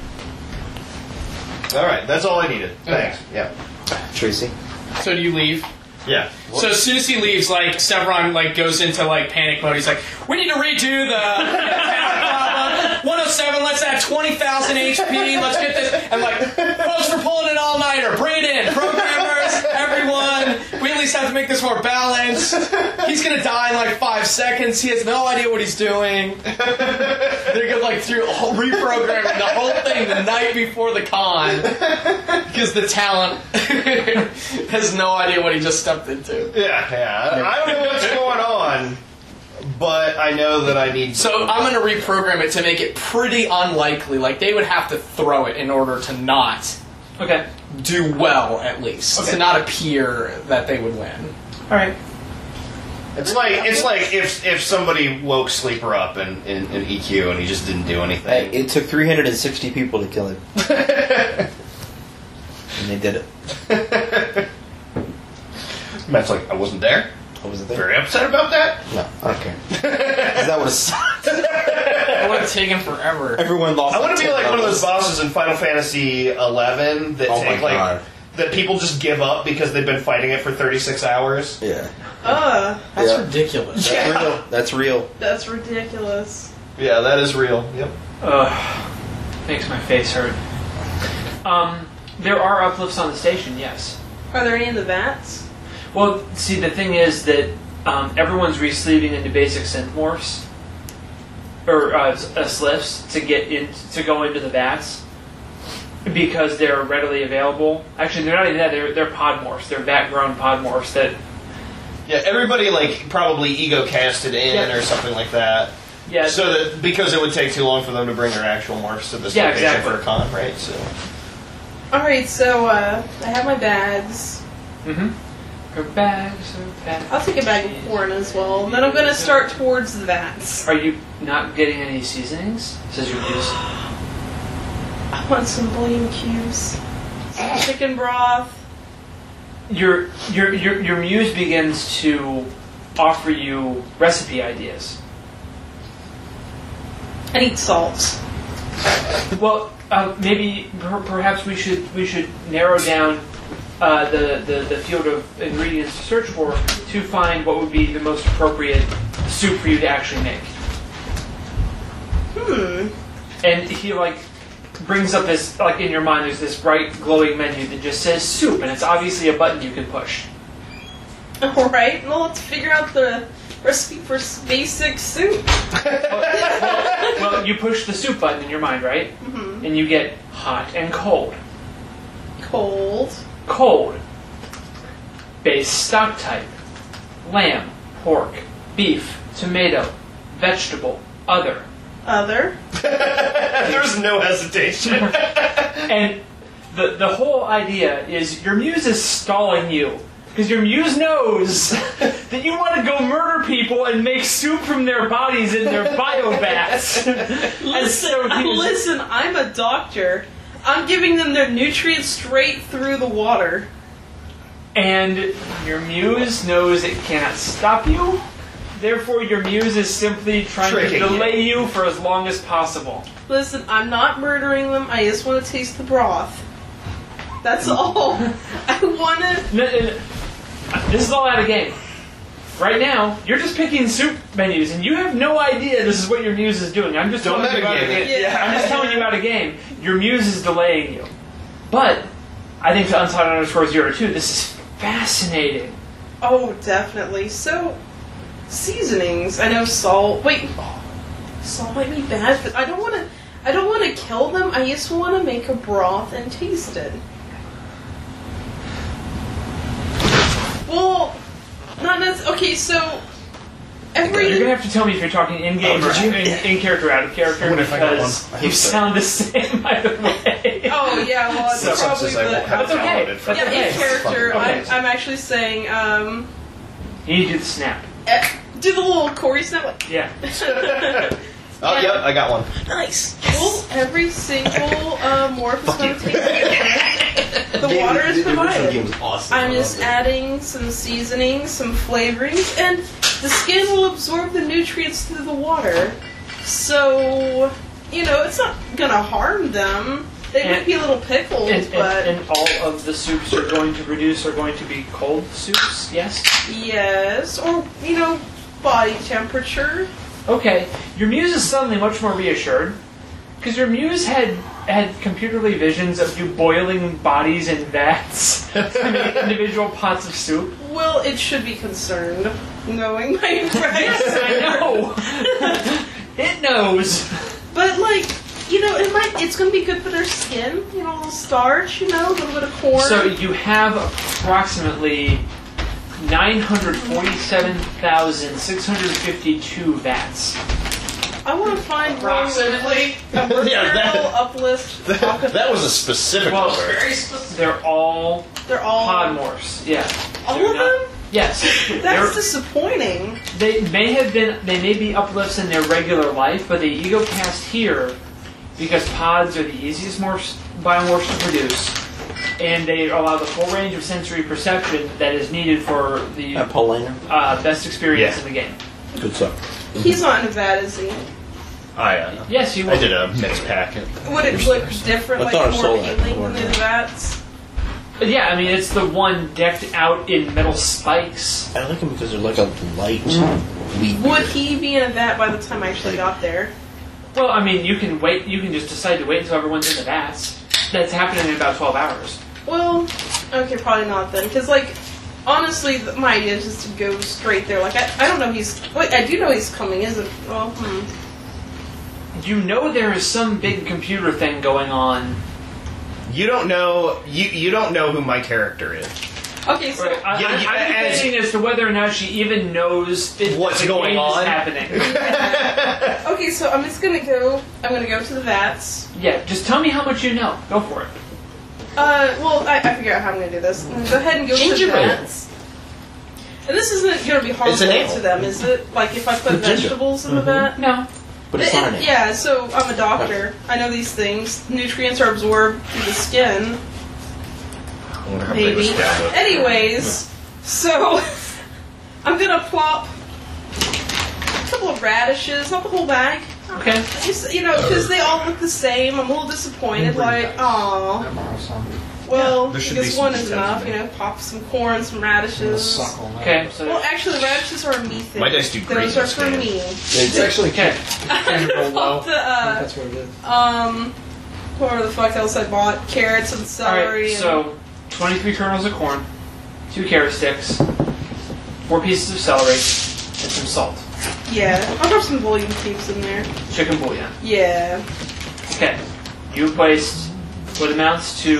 all right. That's all I needed. Thanks. Yeah, Tracy. So do you leave? yeah. So as soon as he leaves, like Sevron, like goes into like panic mode. He's like, "We need to redo the one oh seven. Let's add twenty thousand H P. Let's get this." And like, folks, we're pulling an all nighter. Bring it in, programmers, everyone. We at least have to make this more balanced. He's gonna die in like five seconds. He has no idea what he's doing. They're gonna like through reprogramming the whole thing the night before the con because the talent has no idea what he just stepped into. Yeah, yeah. I don't know what's going on, but I know that I need. So I'm going to reprogram it to make it pretty unlikely. Like they would have to throw it in order to not Okay. do well, at least Okay. to not appear that they would win. All right. It's like it's like if if somebody woke Sleeper up in, in, in E Q and he just didn't do Hey, anything. it took three hundred sixty people to kill him. And they did it. Matt's like, I wasn't there. What was it there? Very upset about that. No, I don't care. 'Cause that would have sucked. It would have taken forever. Everyone lost. I want to be ten like one of those levels. bosses in Final Fantasy eleven that Oh my take like God. that people just give up because they've been fighting it for thirty-six hours. Yeah. Uh, That's Yeah. ridiculous. That's real. That's real. that's ridiculous. Yeah, that is real. Yep. Ugh. Makes my face hurt. Um, there are uplifts on the station, yes. Are there any in the vats? Well, see, the thing is that um, everyone's resleeving into basic synth morphs or uh, s- uh, sliffs to get in to go into the vats because they're readily available. Actually, they're not even that. They're they're pod morphs. They're vat grown pod morphs that Yeah, everybody like probably ego casted in Yeah. or something like that. yeah. So that because it would take too long for them to bring their actual morphs to this Yeah, location exactly. for a con, right? So Alright, so uh, I have my bags. mm-hmm. Her bags are bags. I'll take a bag of corn as well. Then I'm going to start towards the vats. Are you not getting any seasonings? Says your muse. I want some bouillon cubes. Some chicken broth. Your your your your muse begins to offer you recipe ideas. I need salt. Well, uh, maybe per- perhaps we should we should narrow down uh, the, the the field of ingredients to search for to find what would be the most appropriate soup for you to actually make. Hmm. And he like brings up this like in your mind. There's this bright glowing menu that just says soup, and it's obviously a button you can push. Alright, well, let's figure out the recipe for s- basic soup. well, well, you push the soup button in your mind, right? Mhm. And you get hot and cold. Cold. Cold. Base stock type. Lamb, pork, beef, tomato, vegetable, other. Other. there's no hesitation. And the the whole idea is your muse is stalling you. Because your muse knows that you want to go murder people and make soup from their bodies in their biobats. And Listen, so he was- listen, I'm a doctor. I'm giving them their nutrients straight through the water. And your muse knows it cannot stop you. Therefore, your muse is simply trying Tricking to you. delay you for as long as possible. Listen, I'm not murdering them. I just want to taste the broth. That's all. I want to. No, no, no. This is all out of game. Right now, you're just picking soup menus, and you have no idea this is what your muse is doing. I'm just Don't telling you out of metagame it. game. Yeah. I'm just telling you out of game. Your muse is delaying you. But I think to Unsigned underscore zero two, this is fascinating. Oh, definitely. So, seasonings. I know salt. Wait, salt might be bad, but I don't want to. I don't want to kill them. I just want to make a broth and taste it. Well, not necessarily. Okay, so every You're gonna have to tell me if you're talking in game Oh, or did you? in, in character or out of character, wonder if I got because one. I you hope so. sound the same either way. oh yeah, well it's That sucks probably as I won't the have That's it okay. downloaded for That's yeah okay. in character. Okay. I'm, I'm actually saying um, You need to do the snap. eh, do the little Corey snap. Like, Yeah. Oh, yep, I got one. nice. Well, every single uh, morph is going to take different. The water is The original provided. game was awesome. I'm I just loved it. adding some seasonings, some flavorings, and the skin will absorb the nutrients through the water. So, you know, it's not gonna harm them. They might And- be a little pickled, And, but and, and all of the soups are going to produce are going to be cold soups, yes? yes, or you know, body temperature. Okay. Your muse is suddenly much more reassured. Because your muse had had computerly visions of you boiling bodies in vats to make individual pots of soup. Well, it should be concerned, knowing my price. I know. It knows. But like, you know, it might. It's gonna be good for their skin. You know, a little starch. You know, a little bit of corn. So you have approximately nine hundred forty-seven thousand six hundred fifty-two vats. I want to find Approximately. a mercurial Yeah, that- uplift. That was a specific Well, number. they're all They're all pod morphs. Yeah. all They're of not- them. Yes. That's They're- disappointing. They may have been, they may be uplifts in their regular life, but they ego cast here because pods are the easiest morphs, biomorphs to produce, and they allow the full range of sensory perception that is needed for the Uh, Paulina. uh, best experience Yeah. in the game. Good stuff. He's not in Nevada, is he? I, uh, Yes, you will. I did a mix pack. Would it look different, I like thought I more saw that appealing before, than yeah. the vats? Yeah, I mean, it's the one decked out in metal spikes. I like them because they're like a light wheat. Would he be in a vat by the time I actually got there? Well, I mean, you can wait, you can just decide to wait until everyone's in the vats. That's happening in about twelve hours. Well, okay, probably not then, because like, honestly, th- my idea is just to go straight there. Like, I, I don't know he's. Wait, I do know he's coming, isn't? Well, hmm. You know there is some big computer thing going on. You don't know. You you don't know who my character is. Okay, so Right. I, Yeah, I, yeah, I'm as- debating as to whether or not she even knows it, What's the going game on? is happening. okay, so I'm just gonna go. I'm gonna go to the vats. Yeah, just tell me how much you know. Go for it. Uh, well, I, I figure out how I'm gonna do this. I'm gonna go ahead and go to the Gingerbread. vats. And this isn't gonna be harmful an ale. to them, is it? Like if I put Ginger. vegetables in the vat. No. But it's It- not it- an ale. yeah, so I'm a doctor. I know these things. Nutrients are absorbed through the skin. I wonder how big Maybe. this guy looks. Anyways, so I'm gonna plop a couple of radishes, not the whole bag. Okay. Just, you know, because they all look the same. I'm a little disappointed. Like, oh, well, there I should be guess some one is details enough. in You there. know, pop some corn, some radishes. Okay. So. Well, actually, the radishes are a me thing. My dice do great Those are this for game. me. It's actually Okay. Pop the, uh, That's what it is. um, whatever the fuck else I bought. Carrots and All celery. right. and- So, twenty-three kernels of corn, two carrot sticks, four pieces of celery, and some salt. Yeah, I'll drop some bouillon cubes in there. Chicken bouillon. Yeah. Okay. You placed what amounts to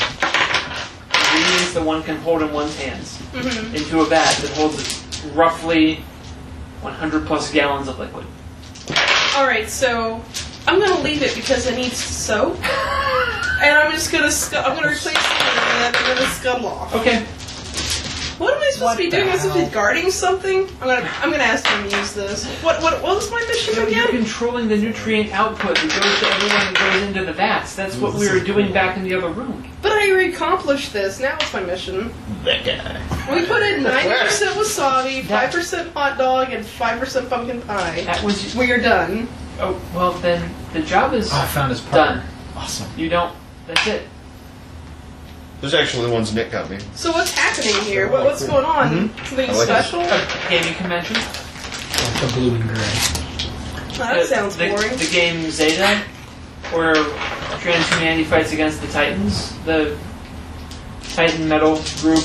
ingredients that one can hold in one's hands Mm-hmm. into a vat that holds roughly one hundred plus gallons of liquid. Alright, so I'm gonna leave it because it needs to soak. And I'm just gonna scu- I'm gonna replace it and I'm gonna scuttle off. Okay. What am I supposed to be What doing? the Am I supposed to be hell? guarding something? I'm gonna I'm gonna ask him to use this. What what what was my mission You're again? controlling the nutrient output that goes to everyone that goes into the vats. That's what we were doing back in the other room. But I already accomplished this. Now it's my mission. That guy. We put in ninety percent wasabi, five percent hot dog, and five percent pumpkin pie. That was. We are done. Oh well, then the job is Oh, I found his partner. done. Awesome. You don't. That's it. Those are actually the ones Nick got me. So what's happening here? What, what's going on? Something I like special? A gaming convention. Like the blue and gray. Oh, that the, sounds the, boring. The game Zeta, where transhumanity fights against the Titans. The Titan Metal group,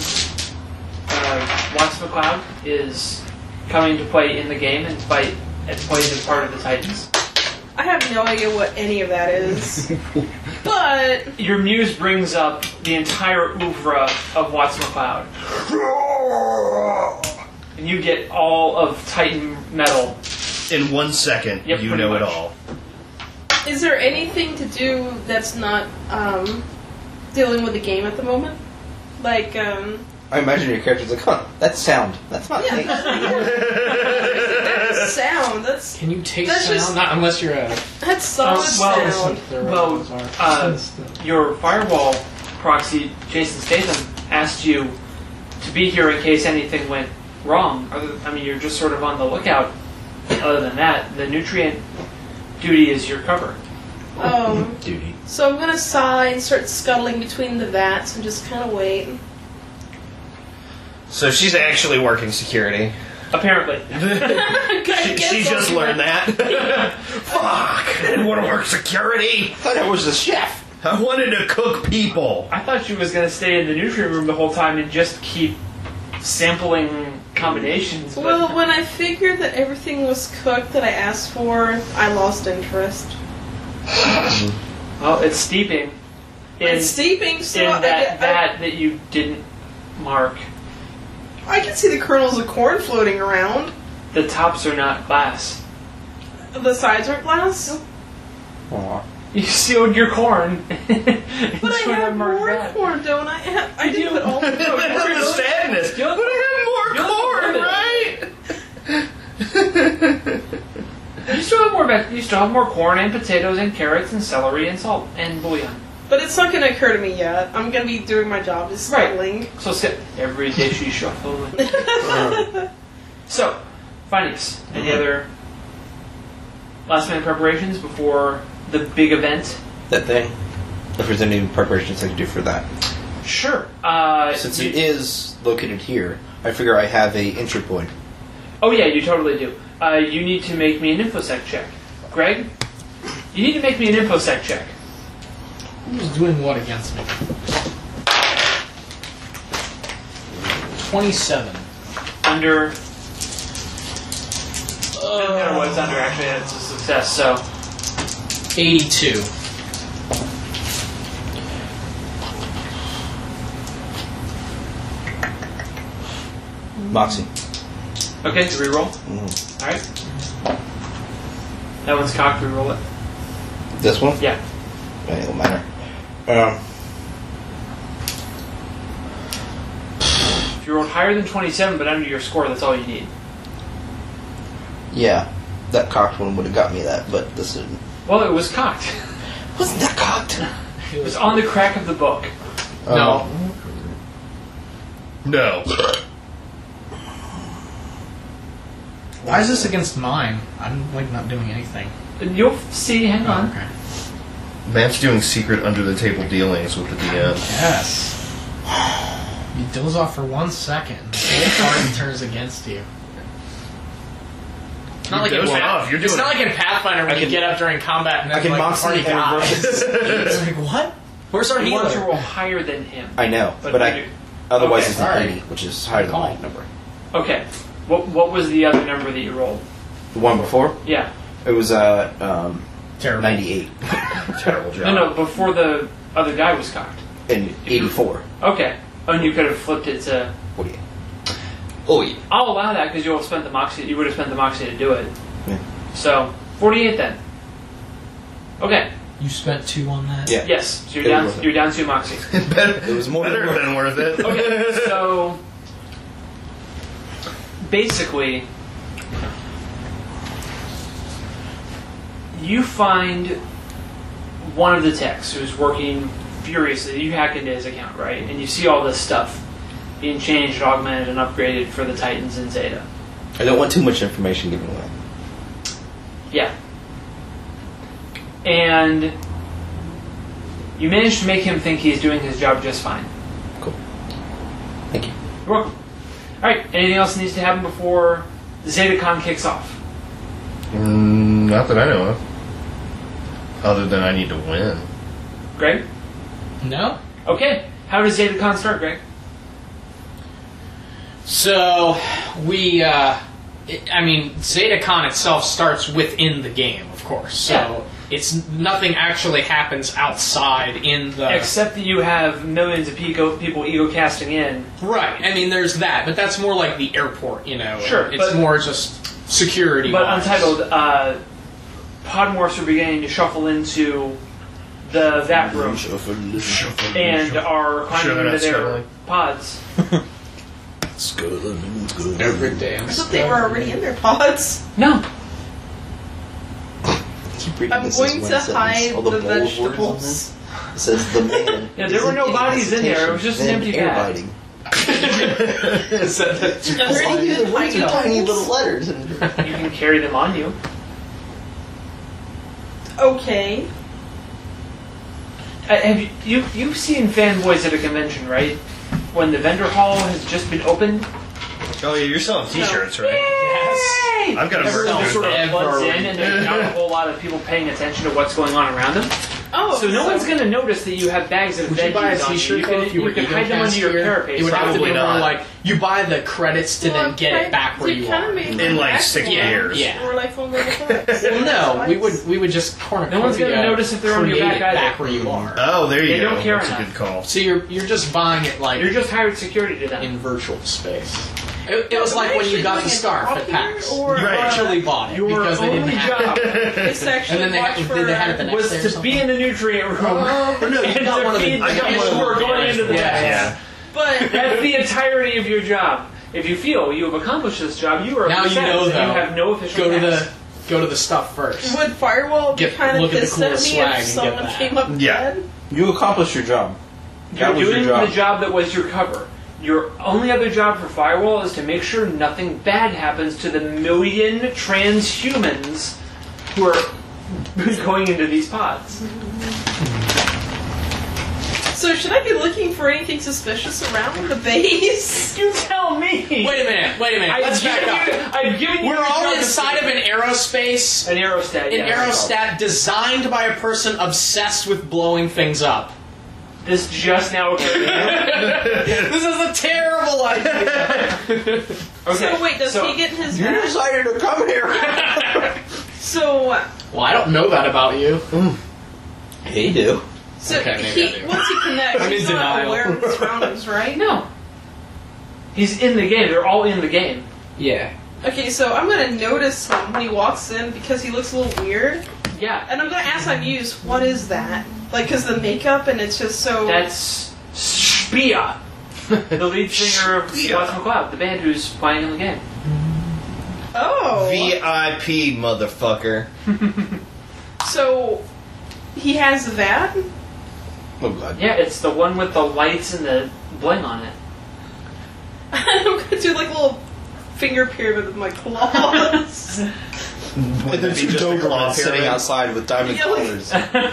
uh, Watts McCloud, is coming to play in the game and fight and play as part of the Titans. I have no idea what any of that is. But Your muse brings up the entire oeuvre of Watts McCloud. And you get all of Titan metal. In one second, Yep, you pretty know it much. all. Is there anything to do that's not um, dealing with the game at the moment? Like, um, I imagine your character's like, huh, that's sound. That's not yeah, things. that's sound. That's Can you take That's sound? just- Not unless you're a. that's solid Oh, well, sound. Well, uh, your firewall proxy, Jason Statham, asked you to be here in case anything went wrong. Other, I mean, you're just sort of on the lookout. Other than that, the nutrient duty is your cover. Um, Duty. so I'm gonna sigh and start scuttling between the vats and just kind of wait. So she's actually working security. Apparently. She, she just learned that. Fuck! I didn't want to work security. I thought I was the chef. I wanted to cook people. I thought she was going to stay in the nutrient room the whole time and just keep sampling combinations. But Well, when I figured that everything was cooked that I asked for, I lost interest. well, it's steeping in, It's steeping, so in I, that I, vat that you didn't mark. I can see the kernels of corn floating around. The tops are not glass. The sides aren't glass. Aw. You sealed your corn. But I have more corn, don't I? I, have, I didn't put all the That's the sadness. But I have more corn, right? You still have more. veg- You still have more corn and potatoes and carrots and celery and salt and bouillon. But it's not going to occur to me yet. I'm going to be doing my job, just Right. scuttling. So sit every day she shuffling. So, Phineas, any other last minute preparations before the big event? That thing. If there's any preparations I can do for that. Sure. Uh, Since you- it is located here, I figure I have a entry point. Oh yeah, you totally do. Uh, you need to make me an infosec check. Greg, you need to make me an infosec check. Who's doing what against me? twenty-seven. Under. Doesn't matter what it's under, actually, it's a success, so. eighty-two. Moxie. Okay, to reroll. Mm. Alright. That one's cocked, reroll it. This one? Yeah. It don't matter. Um, If you rolled higher than twenty-seven but under your score, that's all you need. yeah. That cocked one would have got me that, but this didn't. Well, it was cocked. Wasn't that cocked? It was on the crack of the book. No. No. Why is this against mine? I'm like not doing anything. And you'll see, hang on. Okay. Man's doing secret under the table dealings with the D M. Yes. You doze off for one second. The whole party turns against you. It's not, like in, dozing Path- off, you're it's doing- not like in Pathfinder when I you can- get up during combat and I then can like, the Moxie party and dies. reverse. It's like, what? Where's our You want to roll healer? higher than him. I know, But but, you I. do- Otherwise, Okay, it's an alright. eighty, which is higher than Call. my number. Okay. What what was the other number that you rolled? The one before, Yeah. it was uh, um, Terrible. ninety-eight Terrible job. No, no, before the other guy was cocked. and eighty-four. Okay. Oh, and you could have flipped it to... forty-eight. Oh, yeah. I'll allow that because you'll have spent the moxie. You would have spent the moxie to do it. Yeah. So, forty-eight then. Okay. You spent two on that? Yeah. Yes. So you're It down. was worth it. You're down two moxie. Better, It was more better than worth than worth it. Okay. So basically, you find one of the techs who's working furiously. You hack into his account, right? And you see all this stuff being changed, augmented, and upgraded for the Titans in Zeta. I don't want too much information given away. Yeah. And you managed to make him think he's doing his job just fine. Cool. Thank you. You're welcome. Alright, anything else that needs to happen before ZetaCon kicks off? Mm, not that I know of. Other than I need to win. Greg? No? Okay. How does ZetaCon start, Greg? So, we, uh, it, I mean, ZetaCon itself starts within the game, of course. So, Yeah. it's nothing actually happens outside in the Except that you have millions of people, people ego casting in. right. I mean, there's that, but that's more like the airport, you know. Sure, it's but- more just security. But wise. Untitled, uh, Podmorphs are beginning to shuffle into the vat room and are climbing Sure they're into not their struggling. pods. every damn. I thought they were already in their pods. No. I'm going to hide the vegetables. It says the man. Yeah, there were no bodies in there. It was just an empty vat. biting. Is that the- Are there any The words are tiny holes? little letters. You can carry them on you. Okay. Uh, have you, you you've seen fanboys at a convention, right? When the vendor hall has just been opened, Oh yeah, you're selling T-shirts, right? Yay! I've got a Everyone merch sort of Ever. floods in, and there's not a whole lot of people paying attention to what's going on around them. Oh, So no one's going to notice that you have bags of Would you buy a veggies on you. T-shirt You though, could, if you you were could hide them under your Egocast carapace. It would have to Probably be more not. like you buy the credits to then get it back where you kind of are. made In, like, back six one. years. Yeah. Or like on the books. Well, no, we would we would just cornucopia. No one's gonna notice if they're on your create back it either. back where you are. Oh, there you They go. don't care That's a enough. good call. So you're you're just buying it like You're just hired security to them. in virtual space. It, it was Am like I when you actually got doing the a scarf job at here, PAX. or, You Right. actually bought it Your because they didn't only have job it. It's actually And then they watch had, for, did they had it the next was day or to something? be in the nutrient room Oh, no, you and got to one of the- feed the I got kids one of who are the going into the Yeah. vat. Yeah. But That's the entirety of your job. If you feel you have accomplished this job, you are Now you upset know, that you though. have no official Go to pass. the go to the stuff first. would Firewall be Get- kind of look at the pissed at coolest me swag if and get someone that. came up Yeah. dead? You accomplished your job. You're That was your doing job. the job that was your cover. Your only other job for Firewall is to make sure nothing bad happens to the million transhumans who are going into these pods. So should I be looking for anything suspicious around the base? You tell me. Wait a minute, wait a minute. I've Let's back given up. you, I've given you We're the all job inside of an aerospace, an aerostat. an yeah. aerostat designed by a person obsessed with blowing things up. This just now occurred. to you. This is a terrible idea. Okay. So wait, does so- he get in his You van? decided to come here. So, Well, I don't know that about you. Hey, do. so Okay, maybe I he do. once he connects, I'm in he's not denial. aware of his surroundings, right? No. He's in the game. They're all in the game. Yeah. Okay, so I'm gonna notice him when he walks in because he looks a little weird, Yeah. and I'm gonna ask my muse, "What is that?" Like, cause the makeup and it's just so. That's Spia, the lead singer of Watts McCloud, the band who's playing in the game. Oh. V I P, motherfucker. So he has that. Oh, God. Yeah, it's the one with the lights and the bling on it. I'm gonna do like a little finger pyramid with my claws. And then two Dobermans sitting outside with diamond Yeah, like- collars.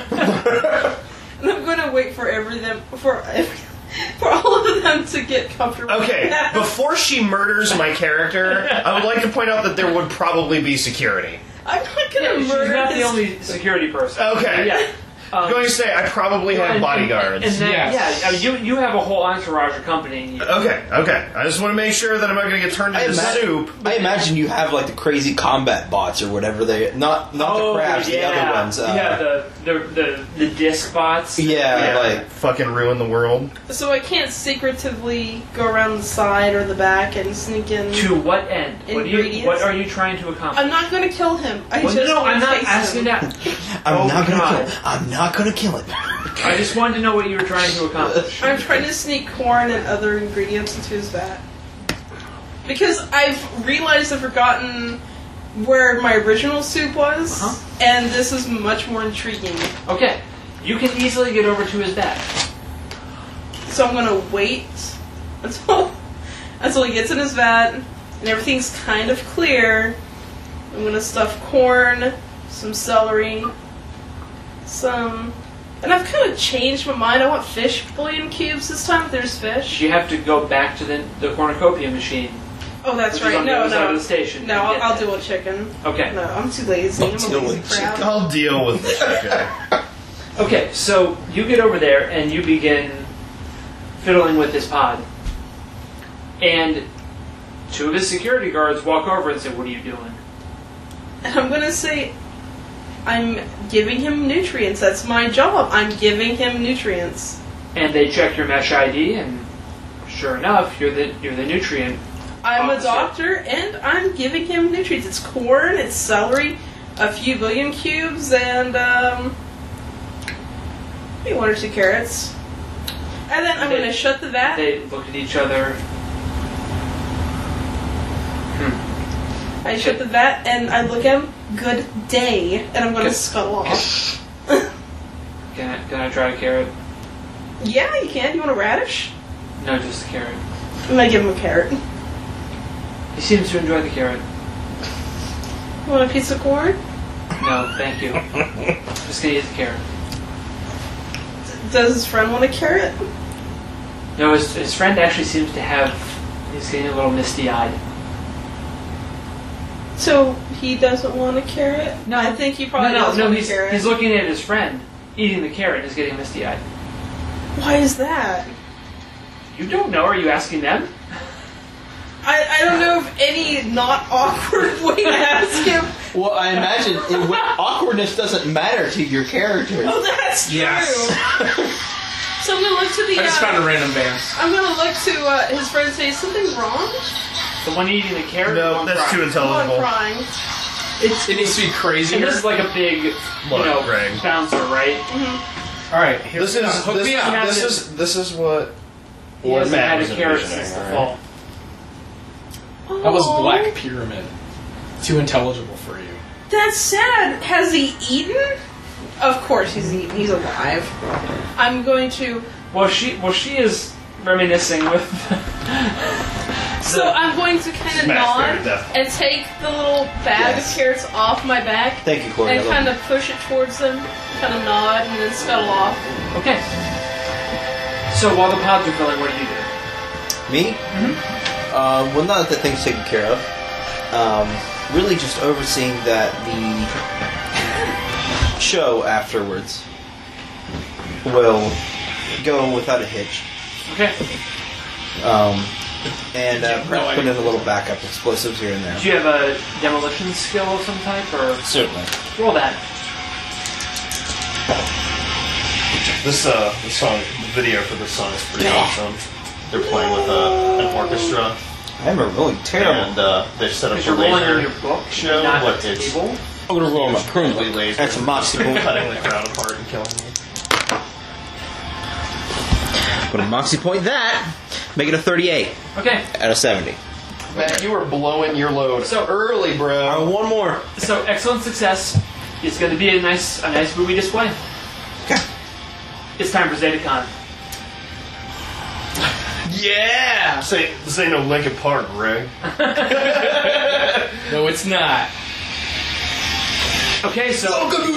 And I'm gonna wait for every them for every, for all of them to get comfortable. Okay, with that. before she murders my character, I would like to point out that there would probably be security. I'm not gonna Yeah, she's murder not the this- only security person. Okay. Yeah. Um, I'm going to say I probably have and- bodyguards. And, and then, Yes. yeah, I mean, you you have a whole entourage accompanying you. Okay, okay. I just want to make sure that I'm not going to get turned I into imagine, soup. I imagine you have like the crazy combat bots or whatever they not not oh, the crabs, yeah. the other ones. Uh, yeah, the the the, the disc bots. yeah, Yeah, like fucking ruin the world. So I can't secretively go around the side or the back and sneak in. To what end? What, do you, Ingredients? what are you trying to accomplish? I'm not gonna kill him. I Well, just no, no, wanna I'm not taste asking him. that. I'm Oh, not gonna God. kill him. I'm not gonna kill him. I just wanted to know what you were trying to accomplish. I'm trying to sneak corn and other ingredients into his vat. Because I've realized I've forgotten where my original soup was, Uh-huh. and this is much more intriguing. Okay, you can easily get over to his bed. So I'm gonna wait until until he gets in his vat and everything's kind of clear. I'm gonna stuff corn, some celery, some. And I've kind of changed my mind. I want fish bouillon cubes this time if there's fish. You have to go back to the, the cornucopia machine. Oh, that's Which is right. on the No, other side no. of the station. No, You I'll, get I'll that. do a chicken. Okay. No, I'm too lazy. I'm a deal lazy with crab. I'll deal with this. Okay. Okay, so you get over there and you begin fiddling with this pod. And two of his security guards walk over and say, "What are you doing?" And I'm gonna say, I'm giving him nutrients. That's my job. I'm giving him nutrients. And they check your mesh I D, and sure enough, you're the you're the nutrient. I'm officer. a doctor, and I'm giving him nutrients. It's corn, it's celery, a few billion cubes, and um, maybe one or two carrots. And then I'm They- going to shut the vat. They look at each other. I shut the vat, and I look at him. Good day, and I'm going to scuttle off. Can I, can I try a carrot? Yeah, you can. You want a radish? No, just a carrot. I'm going to give him a carrot. He seems to enjoy the carrot. You want a piece of corn? No, thank you. Just gonna eat the carrot. Does his friend want a carrot? No, his, his friend actually seems to have. He's getting a little misty-eyed. So he doesn't want a carrot? No. I think he probably no, no, does no. want He's a carrot. he's looking at his friend eating the carrot and is getting misty-eyed. Why is that? You don't know? Are you asking them? I, I don't know of any not awkward way to ask him. Well, I imagine it, awkwardness doesn't matter to your character. Oh, that's true. Yes. So I'm gonna look to the. I just uh, found a random band. I'm gonna look to uh, his friend and say, "Is something wrong?" The one eating the carrot? or the No, one that's crying? too I'm intelligible. crying. It's, It needs to be and crazier. this is like a big, you Look, know, Greg. bouncer, right? All right, here This we is go. Hook this, me up. this is this is what He what hasn't Matt had was a carrot envisioning. since the All right. fall. That was Aw, Black Pyramid. Too intelligible for you. That's sad. Has he eaten? Of course he's eaten. He's alive. I'm going to. Well, she well she is reminiscing with. So I'm going to kind of Smash nod her to death. and take the little bag Yes. of carrots off my back Thank you, Corey. I and love kind you. of push it towards them, kind of nod, and then scuttle off. Okay. So while the pods are filling, what do you do? Me? Mm-hmm. Uh, well, now that the thing's taken care of, um, really just overseeing that the show afterwards will go without a hitch. Okay. Um, and uh, No, perhaps I- put in a little backup explosives here and there. Do you have a demolition skill of some type, or Certainly. roll that? This uh, the song video for this song is pretty awesome. They're playing with uh, an orchestra, I'm a really terrible. and uh, they've set up Because a you're rolling on laser your book, show. not What the it's table. I'm gonna roll my completely prune. laser. That's a moxie point. Cutting the crowd apart and killing me. Gonna moxie point that. Make it a thirty-eight Okay. out of seventy. Matt, you were blowing your load So- early, Uh, bro. one more. So excellent success. It's going to be a nice, a nice movie display. Okay. It's time for ZetaCon. Yeah! This ain't, this ain't no Lincoln Park, Greg. No, it's not. Okay, so Welcome to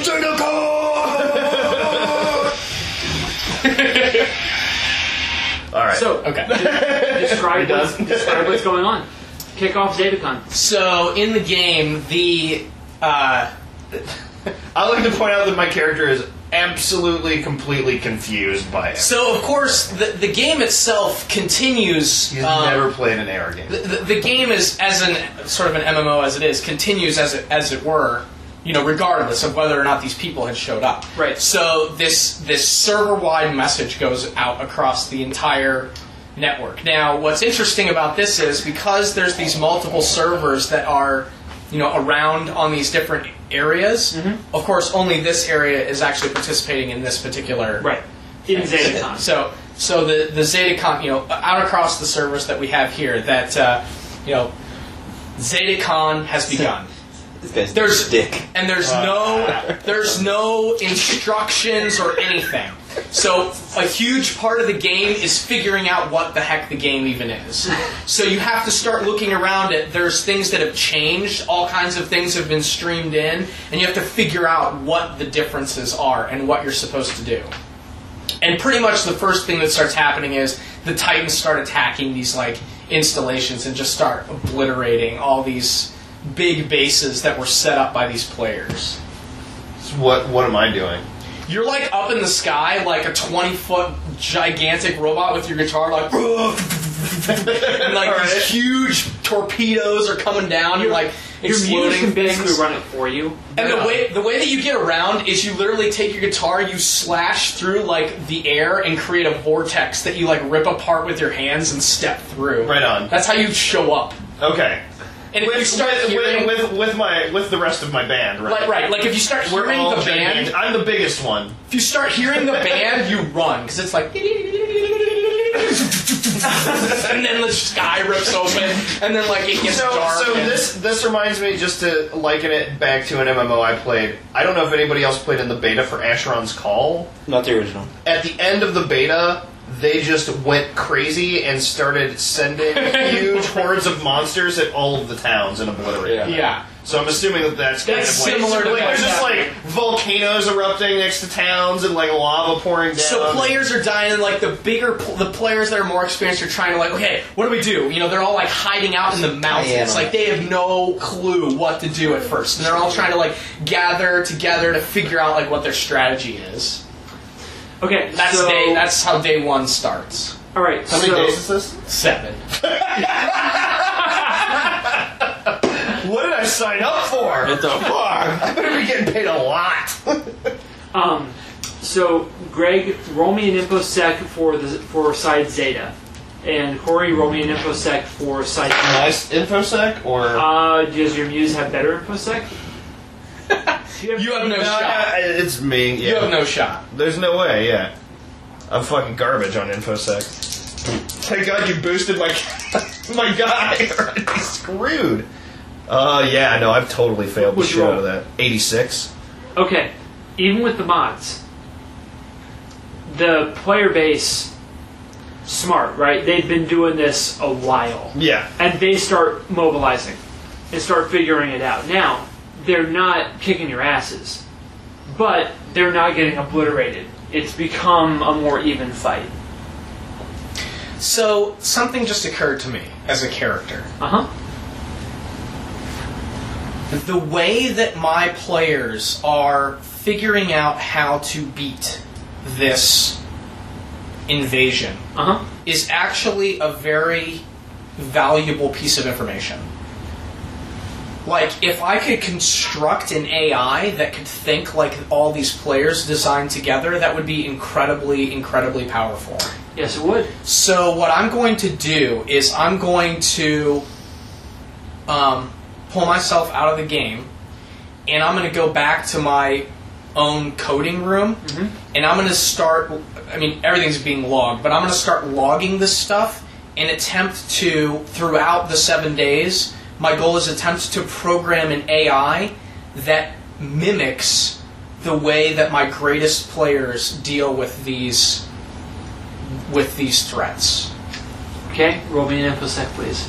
ZetaCon! All right. so Okay. describe Are we what's, done? describe what's going on. Kick off ZetaCon. So, in the game, the. Uh, I like to point out that my character is absolutely, completely confused by it. so, of course, the, the game itself continues. He's um, never played an A R game. The, the, the game is, as an sort of an M M O as it is, continues as it, as it were, you know, regardless of whether or not these people had showed up. Right. So this this server-wide message goes out across the entire network. Now, what's interesting about this is because there's these multiple servers that are, you know, around on these different areas. Of course, only this area is actually participating in this particular Right. In ZetaCon. so, so the the ZetaCon, you know, out across the servers that we have here, that uh, you know, ZetaCon has begun, This guy's There's- dick. and there's no there's no instructions or anything. So, a huge part of the game is figuring out what the heck the game even is. So you have to start looking around at. There's things that have changed. All kinds of things have been streamed in, and you have to figure out what the differences are and what you're supposed to do. And pretty much the first thing that starts happening is the Titans start attacking these like installations and just start obliterating all these big bases that were set up by these players. So what what am I doing? You're like up in the sky, like a twenty foot gigantic robot with your guitar, like and like All these right. huge torpedoes are coming down and like Your muse exploding can things. basically run it for you. And Yeah. the way the way that you get around is you literally take your guitar, you slash through like the air and create a vortex that you like rip apart with your hands and step through. Right on. That's how you show up. Okay. And if With, you start with, hearing, with, with, with my with the rest of my band, right? like, right, like if you start We're hearing all the joining band, in. I'm the biggest one. if you start hearing the band, you run because it's like, and then the sky rips open, and then like it gets So, dark. so and- this this reminds me, just to liken it back to an M M O I played. I don't know if anybody else played in the beta for Asheron's Call. Not the original. At the end of the beta, they just went crazy and started sending huge hordes of monsters at all of the towns and obliterating them. yeah. So I'm assuming that that's, That's kind of like, similar to like what's there's just like happening. volcanoes erupting next to towns and like lava pouring down. So players are dying, and like the bigger, pl- the players that are more experienced are trying to like, okay, what do we do? You know, they're all like hiding out in the mountains. Yeah. Like they have no clue what to do at first, and they're all trying to like gather together to figure out like what their strategy is. Okay, That's so day. That's how day one starts. all right. How many so, days is this? Seven. What did I sign up for? What the fuck? I better be getting paid a lot. Um, so Greg, roll me an infosec for the for side Zeta, and Corey, roll me an infosec for side. Nice infosec or Uh, does your muse have better infosec? You have no No, shot. I- it's me. Yeah. You have no shot. There's no way. Yeah, I'm fucking garbage on infosec. Thank God you boosted my my guy, or I'd be screwed. Uh, yeah, no, I've totally failed the What'd you shit out roll? of that. eighty-six. Okay, even with the mods, the player base, smart, right? They've been doing this a while. Yeah. And they start mobilizing and start figuring it out. Now, they're not kicking your asses, but they're not getting obliterated. It's become a more even fight. So something just occurred to me as a character. Uh huh. The way that my players are figuring out how to beat this invasion Uh huh. is actually a very valuable piece of information. Like, if I could construct an A I that could think like all these players designed together, that would be incredibly, incredibly powerful. Yes, it would. So what I'm going to do is I'm going to um, pull myself out of the game, and I'm going to go back to my own coding room, Mhm. and I'm going to start, I mean, everything's being logged, but I'm going to start logging this stuff and attempt to, throughout the seven days, my goal is attempt to program an A I that mimics the way that my greatest players deal with these with these threats. Okay, roll me an infosec, please.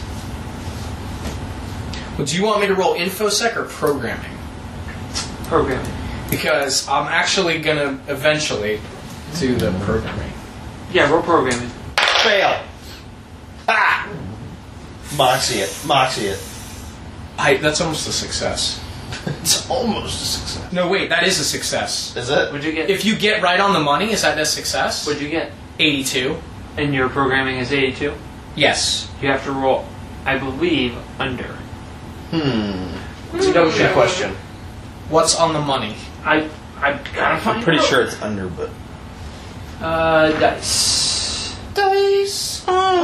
But do you want me to roll infosec or programming? Programming. Because I'm actually gonna eventually do the programming. Yeah, roll programming. Fail. Ha! Moxie it. Moxie it. I, that's almost a success. It's almost a success. No, wait, that is a success. Is it? What'd you get? If you get right on the money, is that a success? What'd you get? eighty-two. And your programming is eighty-two. Yes. You have to roll, I believe, under. Hmm. It's a double Good check. question. What's on the money? I I gotta find I'm pretty out. sure it's under, but Uh, dice. Dice.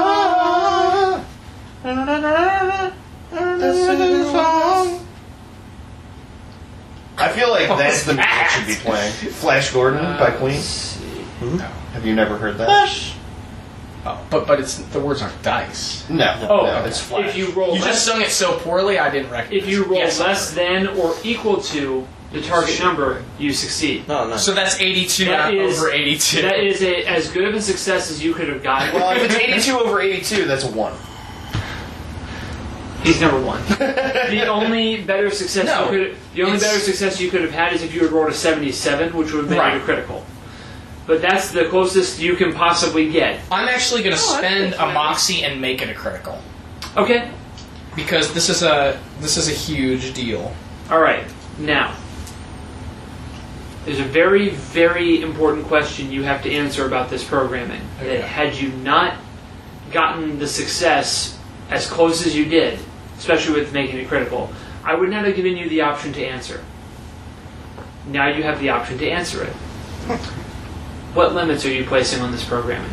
I feel like that's the music I should be playing. Flash Gordon by Queen. Let's see. Have you never heard that? Oh, but but it's the words aren't dice. No. Oh, no, it's Flash. if you roll You less, just sung it so poorly, I didn't recognize. if you it. roll Yes, less than or equal to the target number, you succeed. no, no. So that's eighty-two That and is- over eighty-two. That is a, as good of a success as you could have gotten. Well, if it's eighty-two over eighty-two, that's a one. He's number one. The only better success No, you could the only it's- better success you could have had is if you had rolled a seventy-seven, which would have made Right. it a critical. But that's the closest you can possibly get. I'm actually going to Oh, that's spend good. a moxie and make it a critical Okay. because this is a this is a huge deal. All right. Now, there's a very, very important question you have to answer about this programming. Okay. That had you not gotten the success as close as you did, especially with making it critical, I would not have given you the option to answer. Now you have the option to answer it. What limits are you placing on this programming?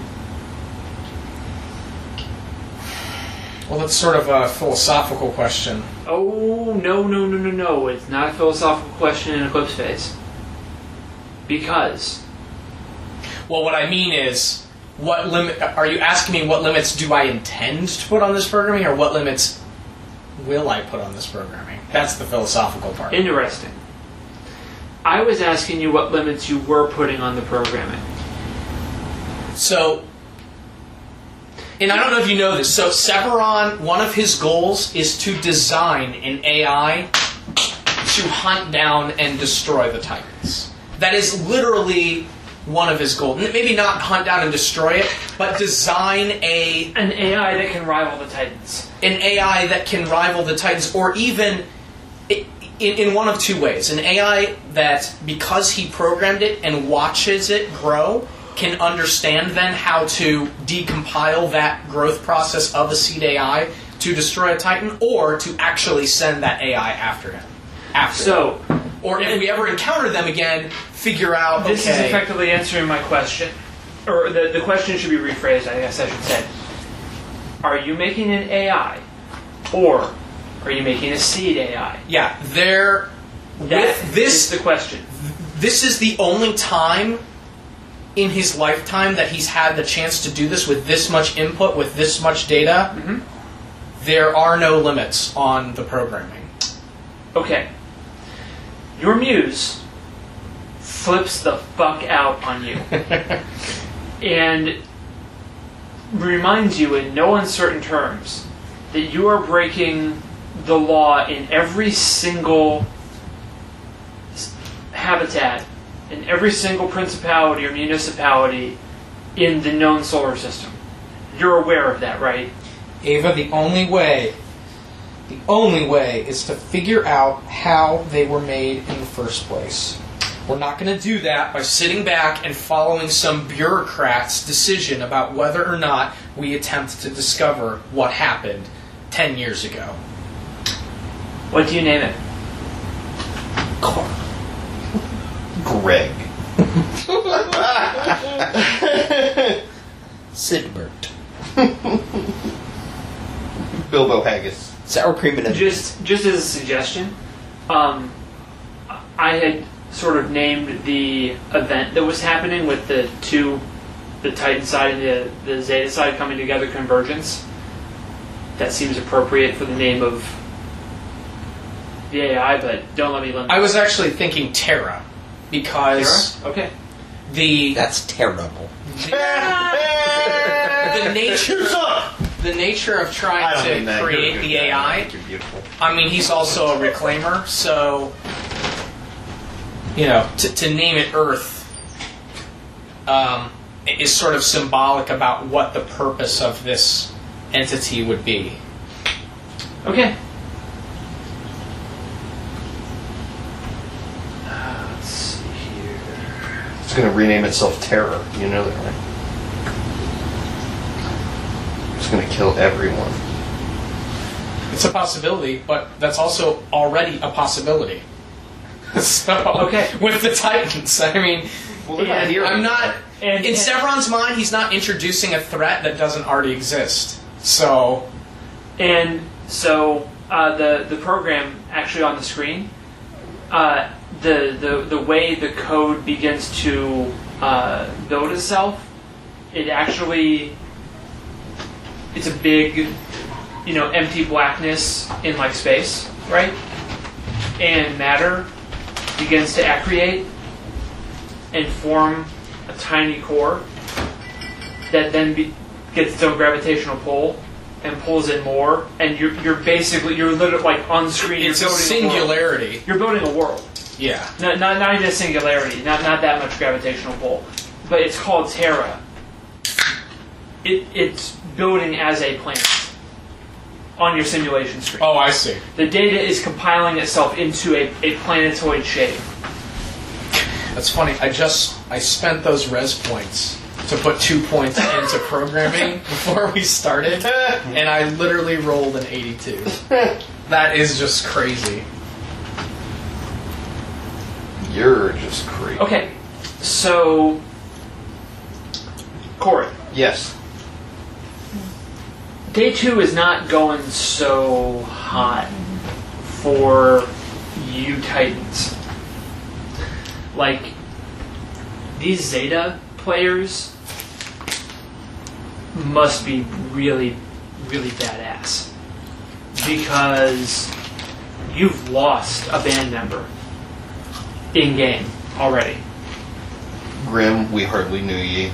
Well, that's sort of a philosophical question. Oh, no, no, no, no, no. It's not a philosophical question in Eclipse phase. Because... Well, what I mean is, what limit are you asking me? What limits do I intend to put on this programming, or what limits will I put on this programming? That's the philosophical part. Interesting. I was asking you what limits you were putting on the programming. So, and I don't know if you know this. So, Severon, one of his goals is to design an A I to hunt down and destroy the Titans. That is literally one of his goals. Maybe not hunt down and destroy it, but design a An A I that can rival the Titans. an A I that can rival the Titans, or even in, in one of two ways. An A I that, because he programmed it and watches it grow, can understand then how to decompile that growth process of a seed A I to destroy a Titan, or to actually send that A I after him. After So... him. Or if we ever encounter them again, figure out, okay... This is effectively answering my question. Or the, the question should be rephrased, I guess I should say. Are you making an A I? Or are you making a seed A I? Yeah, they're... That with this, is the question. This is the only time in his lifetime that he's had the chance to do this with this much input, with this much data. Mm-hmm. There are no limits on the programming. Okay. Your muse flips the fuck out on you. And reminds you in no uncertain terms that you are breaking the law in every single habitat, in every single principality or municipality in the known solar system. You're aware of that, right? Ava, the only way, the only way is to figure out how they were made in the first place. We're not going to do that by sitting back and following some bureaucrat's decision about whether or not we attempt to discover what happened ten years ago. What do you name it? Carl. Greg. Sidbert. Bilbo Haggis. Sour cream and Just, just as a suggestion, um, I had sort of named the event that was happening with the two, the Titan side and the, the Zeta side coming together, Convergence. That seems appropriate for the name of the A I, but don't let me limit. I was actually thinking Terra, because Terra? Okay. the That's terrible. the nature the nature of trying to create the A I. You're beautiful. I mean, he's also a reclaimer, so you know, to, to name it Earth um, is sort of symbolic about what the purpose of this entity would be. Okay. Uh, let's see here. It's going to rename itself Terror. You know that, right? It's going to kill everyone. It's a possibility, but that's also already a possibility. So, Okay. with the Titans, I mean, Well, they're not here. I'm not. And- in Severon's mind, he's not introducing a threat that doesn't already exist. So, And so uh, the the program actually on the screen, uh, the, the the way the code begins to uh, build itself, it actually it's a big, you know, empty blackness in like space, right? And matter begins to accreate and form a tiny core that then be, gets its own gravitational pull and pulls in more, and you're you're basically you're literally like on screen. it's a you're building world. singularity. You're building a world. Yeah. Not, not not even a singularity. Not not that much gravitational pull, but it's called Terra. It it's building as a planet on your simulation screen. Oh, I see. The data is compiling itself into a, a planetoid shape. That's funny. I just I spent those res points to put two points into programming before we started, and I literally rolled an eighty-two. That is just crazy. You're just crazy. Okay, so Corey, Yes. day two is not going so hot for you Titans. Like, these Zeta players must be really, really badass. Because you've lost a band member in-game already. Grim, we hardly knew ye.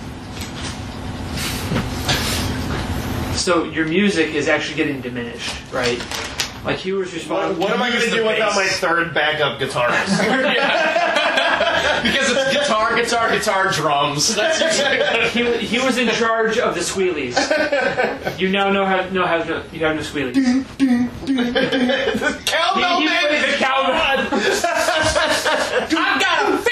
So your music is actually getting diminished, right? Like, he was responsible. What am I going to do without my bass. third backup guitarist? Because it's guitar, guitar, guitar, drums. That's usually He, he was in charge of the squealies. You now know how know how to you have no squealies. He, cowbell he baby. played the cowbell. I've got a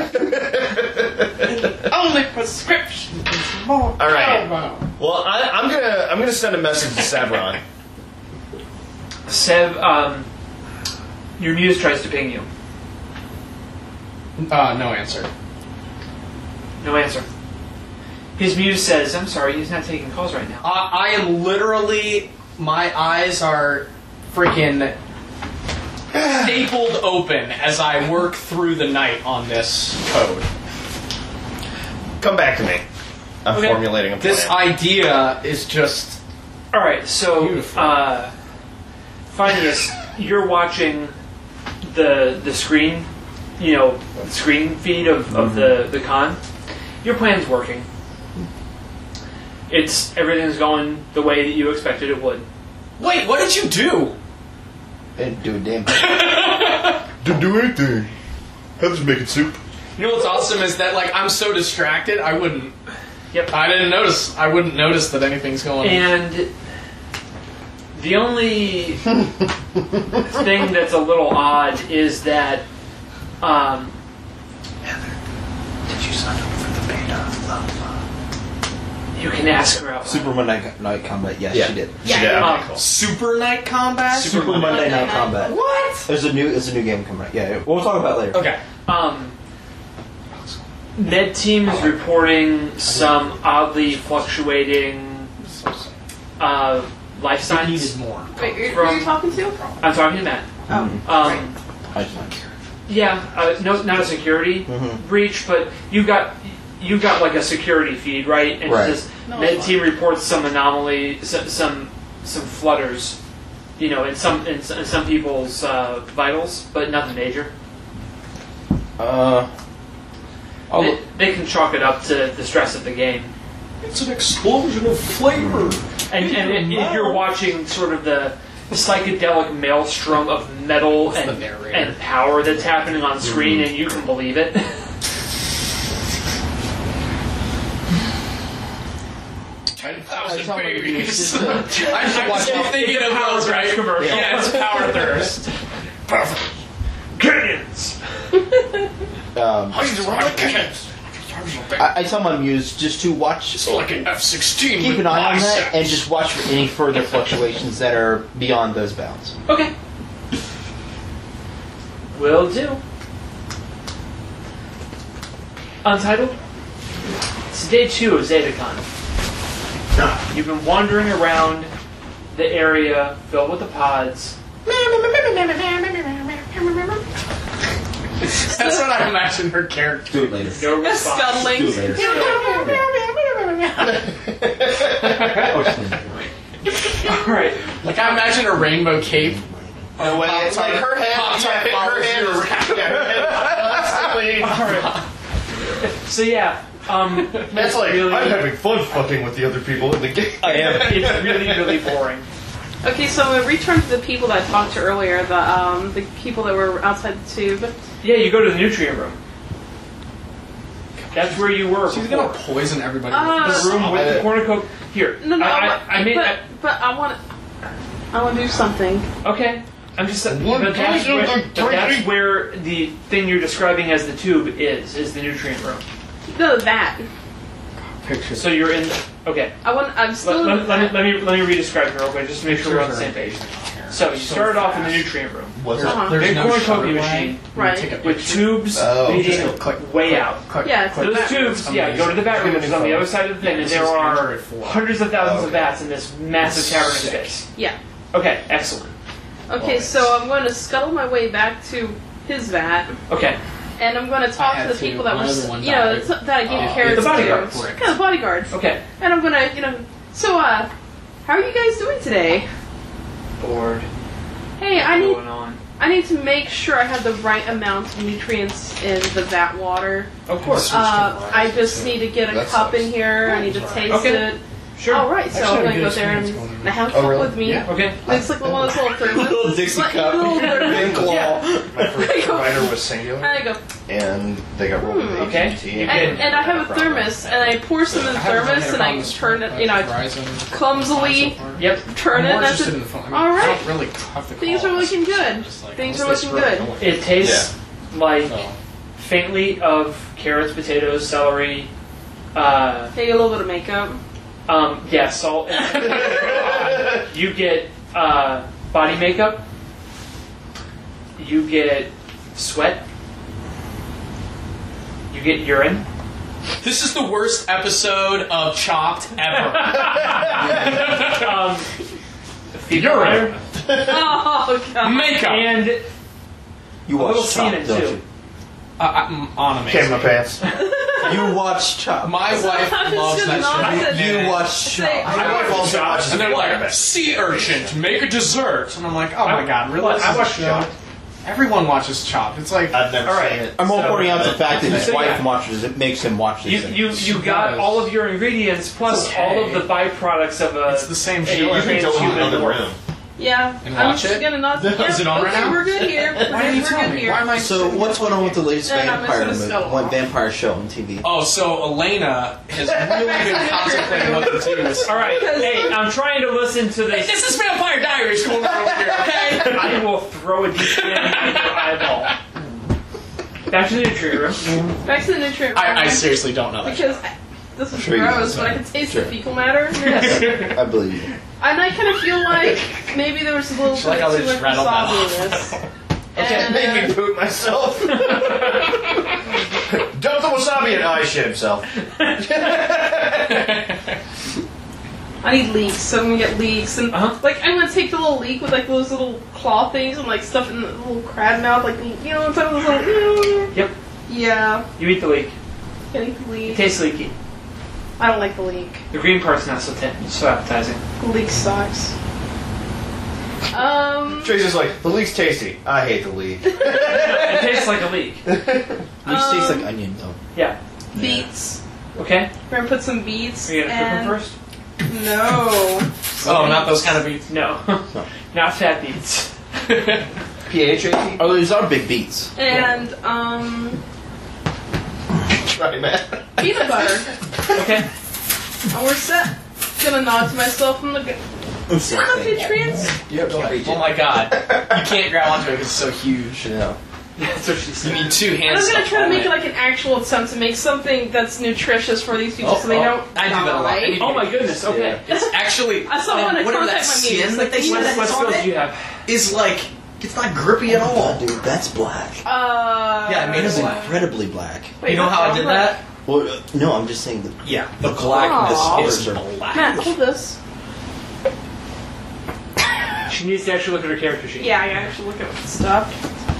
fever. Only prescription is more. All right. cowbell. Well, I, I'm gonna I'm gonna send a message to Sevron. Sev, um, your muse tries to ping you. Uh, no answer. No answer. His muse says, "I'm sorry, he's not taking calls right now." I, I am literally, my eyes are freaking stapled open as I work through the night on this code. Come back to me. I'm Okay. formulating a plan. This idea is just All right, so Beautiful. uh, Phineas, you're watching the the screen, you know, the screen feed of, of the the con. Your plan's working. It's everything's going the way that you expected it would. Wait, what did you do? I didn't do a damn thing. Didn't do anything. I was making soup. You know what's awesome is that, like, I'm so distracted, I wouldn't. Yep. I didn't notice. I wouldn't notice that anything's going on. And the only thing that's a little odd is that um, Did you sign up for the beta of you can ask her out. Super Monday Night Combat? Yes, Yeah. she did. Yeah. Yeah. Okay, Um, cool. Super Night Combat? Super Monday, Monday Night Night. Combat. What? There's a new, there's a new game coming out. Yeah, yeah. We'll talk about it later. Okay. Um, Med Team is reporting some oddly fluctuating uh, life I needed signs. more. Wait, who From- are you talking to? I'm talking to Matt. Oh, Um, I just want to yeah, uh, no, not a security Mhm. breach, but you got you got like a security feed, right? And Right. it says No, Med it's Team reports some anomaly, some some, some flutters, you know, in some in, some- in some people's uh, vitals, but nothing major. Uh, I'll They, look. they can chalk it up to the stress of the game. It's an explosion of flavor. And, and, and if you're watching sort of the psychedelic maelstrom of metal the and, narrator? and power that's happening on screen, and you can believe it. Ten I thousand tell my viewers babies. just to- I should watch It's- it. Thinking it's a of Power those, right? Thirst commercial. Yeah, it's Power Thirst. Canyons! um, How you run the cans? I, I tell my muse just to watch, It's like an F sixteen. keep with an eye on that, biceps. and just watch for any further fluctuations that are beyond those bounds. Okay. Will do. Untitled? It's day two of ZetaCon. You've been wandering around the area filled with the pods. That's what I imagine her character. Do it later. No response. Do it Scuttling. later. Alright. Like, I imagine a rainbow cape. No way. It's like her hand. Pops Yeah, up, her follows hand you is yeah, her hand constantly. Alright. So yeah, um, That's like really, I'm having fun fucking with the other people in the game. I am. it's really, really boring. Okay, so we return to the people that I talked to earlier, the um, the people that were outside the tube. Yeah, you go to the nutrient room. That's where you were She's before. gonna poison everybody. Uh, with The this. room with the cornucopia. Here, No, no, I, but, I, I made. but, I, but I want I want to do something. okay, I'm just. One But that's, person where, like but that's three. where the thing you're describing as the tube is. Is the nutrient room. No, that. picture. So you're in. Okay. I want. I'm Let, still. let, in let, me, the let me let me re-describe it real quick, just to make sure we're on the same page. So you started off in the nutrient room. What's Uh-huh. that? Big no cornucopia shutter machine Right. Take a with picture. tubes Oh, leading just click. way out. Click, Yeah, click. Those That tubes, room's yeah, go to the vat room, which is on the other side of the thing, and This there is are Android four. hundreds of thousands of Okay. vats in this massive cavernous Sick. space. Yeah. Okay, excellent. Okay, so I'm going to scuttle my way back to his vat, Okay, and I'm going to talk I to had the to. people that My were, other s- one you know, died. that I gave Oh, carrots the bodyguard. to. Brick. Yeah, the bodyguards. okay. And I'm going to, you know, so uh, how are you guys doing today? Bored. Hey, I need Going on. I need to make sure I have the right amount of nutrients in the vat water. Of course. Uh, I just need to get a That cup sucks. in here. I need to taste Okay. it. Sure. All right, so Actually, I'm I gonna have go good there and experience going I have a Oh, cup really? with me. Yeah. Okay. It's like one of those little thermos. Little Dixie Like, cup. little thermos. Big claw. Yeah. My first provider was Singular, And I go, and they got rolled with Hmm, okay. A T and T. and, and I have a thermos, and I pour some in the thermos, and I turn it, you know, I clumsily Yep. turn it, I'm and more that's interested it. in the phone. I mean, All I right. don't really have to Things call are us. looking good. Just like, Things what's are this looking for? good. No one- It tastes like So, faintly of carrots, potatoes, celery. Uh, Maybe a little bit of makeup. um, yeah, salt. And you get uh, body makeup. You get sweat. You get urine. This is the worst episode of Chopped ever. um, fever matter, Oh god. Makeup. and You a little watch Chop, semen don't too. you? uh, I'm on Came in my pants. You watch Chop. My wife I was loves gonna that not shit. say- You watch Say, Chop. My wife also watches And they're like, Black sea urchin, to make a dessert. And I'm like, oh my god, really? What? This I is a watched show? Chopped. Everyone watches Chopped. It's like, I've never All right. seen it. I'm all So- pointing out the fact that his So, wife yeah. watches it makes him watch You these you things. you got does. all of your ingredients plus Okay. all of the byproducts of a. it's the same a show. You can every go in transhuman another dwarf. room. Yeah. And I'm watch just it? gonna not. Is yeah, it on right okay, now? We're good here. We're, Why didn't you we're tell good me? here. Why am I So sitting what's there going on with the latest They're not vampire missing a movie? skull. What vampire show on T V? Oh, so Elena has really been contemplating what to do. All right, hey, I'm trying to listen to Hey, this. this is Vampire Diaries going on over here, okay? I will throw a deep in your eyeball. Back to the nutrient room. Back to the nutrient. I, I room, seriously don't know that. because I, this is Sure you gross, do. but I can taste Sure. the fecal matter. Yes. I believe you. And I kind of feel like maybe there was a little It's bit like how they too just much rattled that wasabi in this. Okay, And, make uh, me poop myself. Dump the wasabi and I shit himself. I need leeks, so I'm gonna get leeks, and Uh-huh. like I'm gonna take the little leek with like those little claw things and like stuff in the little crab mouth, like you know, some of those little. Yep, Yeah, you eat the leek. I need the It leek. tastes leaky. I don't like the leek. The green part's not so ten, so appetizing. The leek sucks. Um. Tracy's like, the leek's tasty. I hate the leek. It tastes like a leek. Which tastes like Um, onion, though. Yeah. Beets. Okay. We're gonna put some beets. Are you gonna cook them and first? No. Oh, not those kind of beats. No. Not fat beets. P H A T? Oh, these are big beats. And um, Try that. peanut butter. Okay. And we're set. Gonna nod to myself and look at. See enough nutrients? Oh my god. You can't grab onto it because it's so huge. Yeah. That's what she You said. need two And hands. I'm gonna to try to hold make it like an actual attempt to make something that's nutritious for these people, Oh, so they oh, don't I do that a lot. die. Oh my goodness. Okay. It's actually I saw one um, at whatever Contact that My Meat. skin It's that like, they you say know, that What it's skills on do you it have? is like it's not grippy at all. Dude, that's black. Uh. Yeah, I made It is it black. incredibly black. Wait, You know how I what? did that? Well, uh, no, I'm just saying that. Yeah, the blackness Aw. is Aw. black. Matt, hold this. She needs to actually look at her character sheet. Yeah, I gotta actually look at stuff.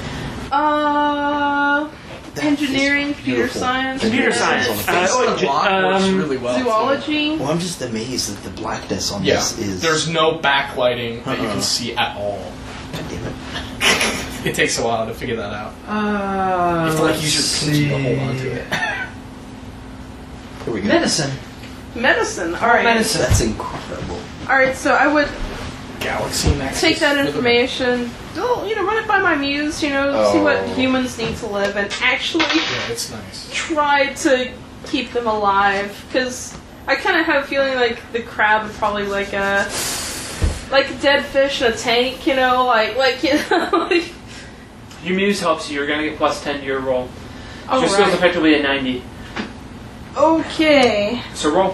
Uh. That Engineering, is computer beautiful. science, Computer medicine, science. on the Uh, face. oh, The j- block works um, really well. too. zoology. Well, I'm just amazed that the blackness on Yeah, this is. there's no backlighting that you Uh-uh. can see at all. God damn it. It takes a while to figure that out. Uh, You have to like use your pinky to hold on to it. Here we go. medicine. Medicine. All right. Medicine. That's incredible. All right. So I would Galaxy Nexus. take that for the- information, go, you know, run it by my muse, you know, see what Oh. humans need to live, and actually Yeah, it's nice. try to keep them alive. Because I kind of have a feeling like the crab would probably like a like a dead fish in a tank, you know, like like you know, like. your muse helps you. You're gonna get plus ten to your roll. Oh, Your skill's right. effectively a ninety. Okay. So roll.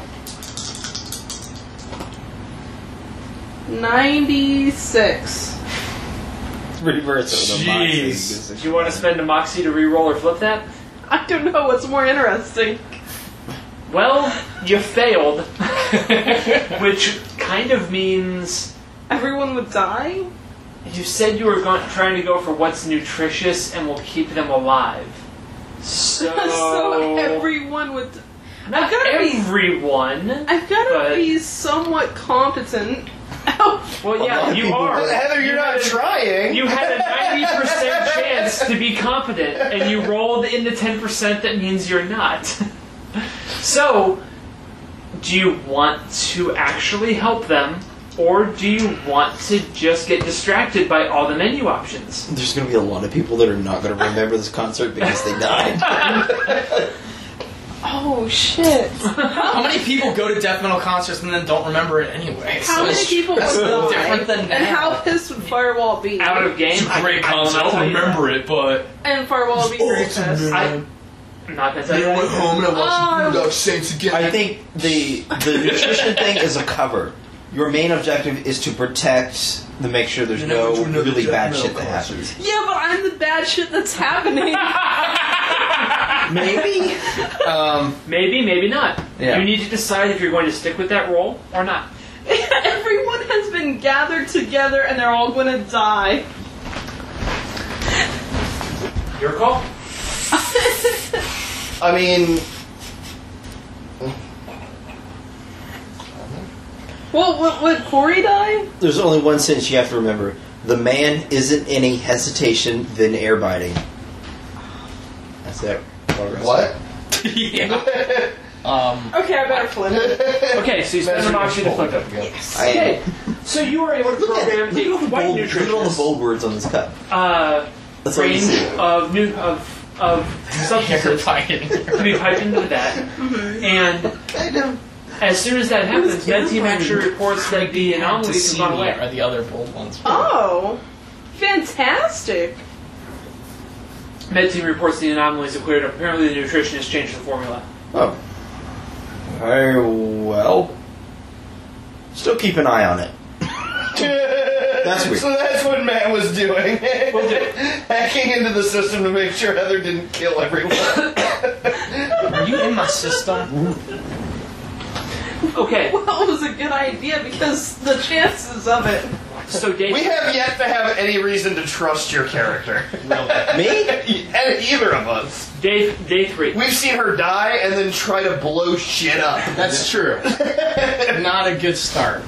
ninety-six. Reverse it with a moxie. Do you want to spend a moxie to re-roll or flip that? I don't know what's more interesting. Well, you failed. Which kind of means... Everyone would die? You said you were going, trying to go for what's nutritious and will keep them alive. So... so everyone would... Not I've gotta be- everyone. I've got to But- be somewhat competent. Ouch. Well, yeah, you are. Heather, you're You not had a- trying. You had a ninety percent chance to be competent, and you rolled in the ten percent that means you're not. So, do you want to actually help them, or do you want to just get distracted by all the menu options? There's going to be a lot of people that are not going to remember this concert because they died. Oh, shit. How many people go to death metal concerts and then don't remember it anyway? How many people would so die? different than And now. how pissed would Firewall be? Out of game? Great I, concert. I I'll don't tell you remember it, but And Firewall would be very pissed. I, I'm not going to tell you I went that. home and I watched Um, Boondock Saints again. I think the the nutrition thing is a cover. Your main objective is to protect, to make sure there's You never no do another really death bad metal shit that concert. happens. Yeah, but I'm the bad shit that's happening. Maybe. Um, Maybe, maybe not. Yeah. You need to decide if you're going to stick with that role or not. Everyone has been gathered together and they're all going to die. Your call? I mean, Well, would, would Corey die? there's only one sentence you have to remember. The man isn't any hesitation than air biting. That's it. what? yeah. Um, Okay, I better flip it. Okay, so you spend an option to flip it. I Okay, so you were able to Look at, program look, at all the the white bold, look at all the nutritious bold words on this cup. uh, That's all you range see. of new of of substances to be piped into that, and Kind of. as soon as that happens, Med Team actually reports that the anomalies have gone away. Are the other bold ones? Oh, fantastic. Med Team reports the anomalies have cleared up. Apparently, the nutritionist changed the formula. Oh. Very well. Still keep an eye on it. That's weird. So that's what Matt was doing. Will do. Hacking into the system to make sure Heather didn't kill everyone. Are you in my system? Okay, Well, it was a good idea because the chances of it. so Dave. We have yet to have any reason to trust your character. Me? And either of us. Day, day three. We've seen her die and then try to blow shit up. That's true. Not a good start.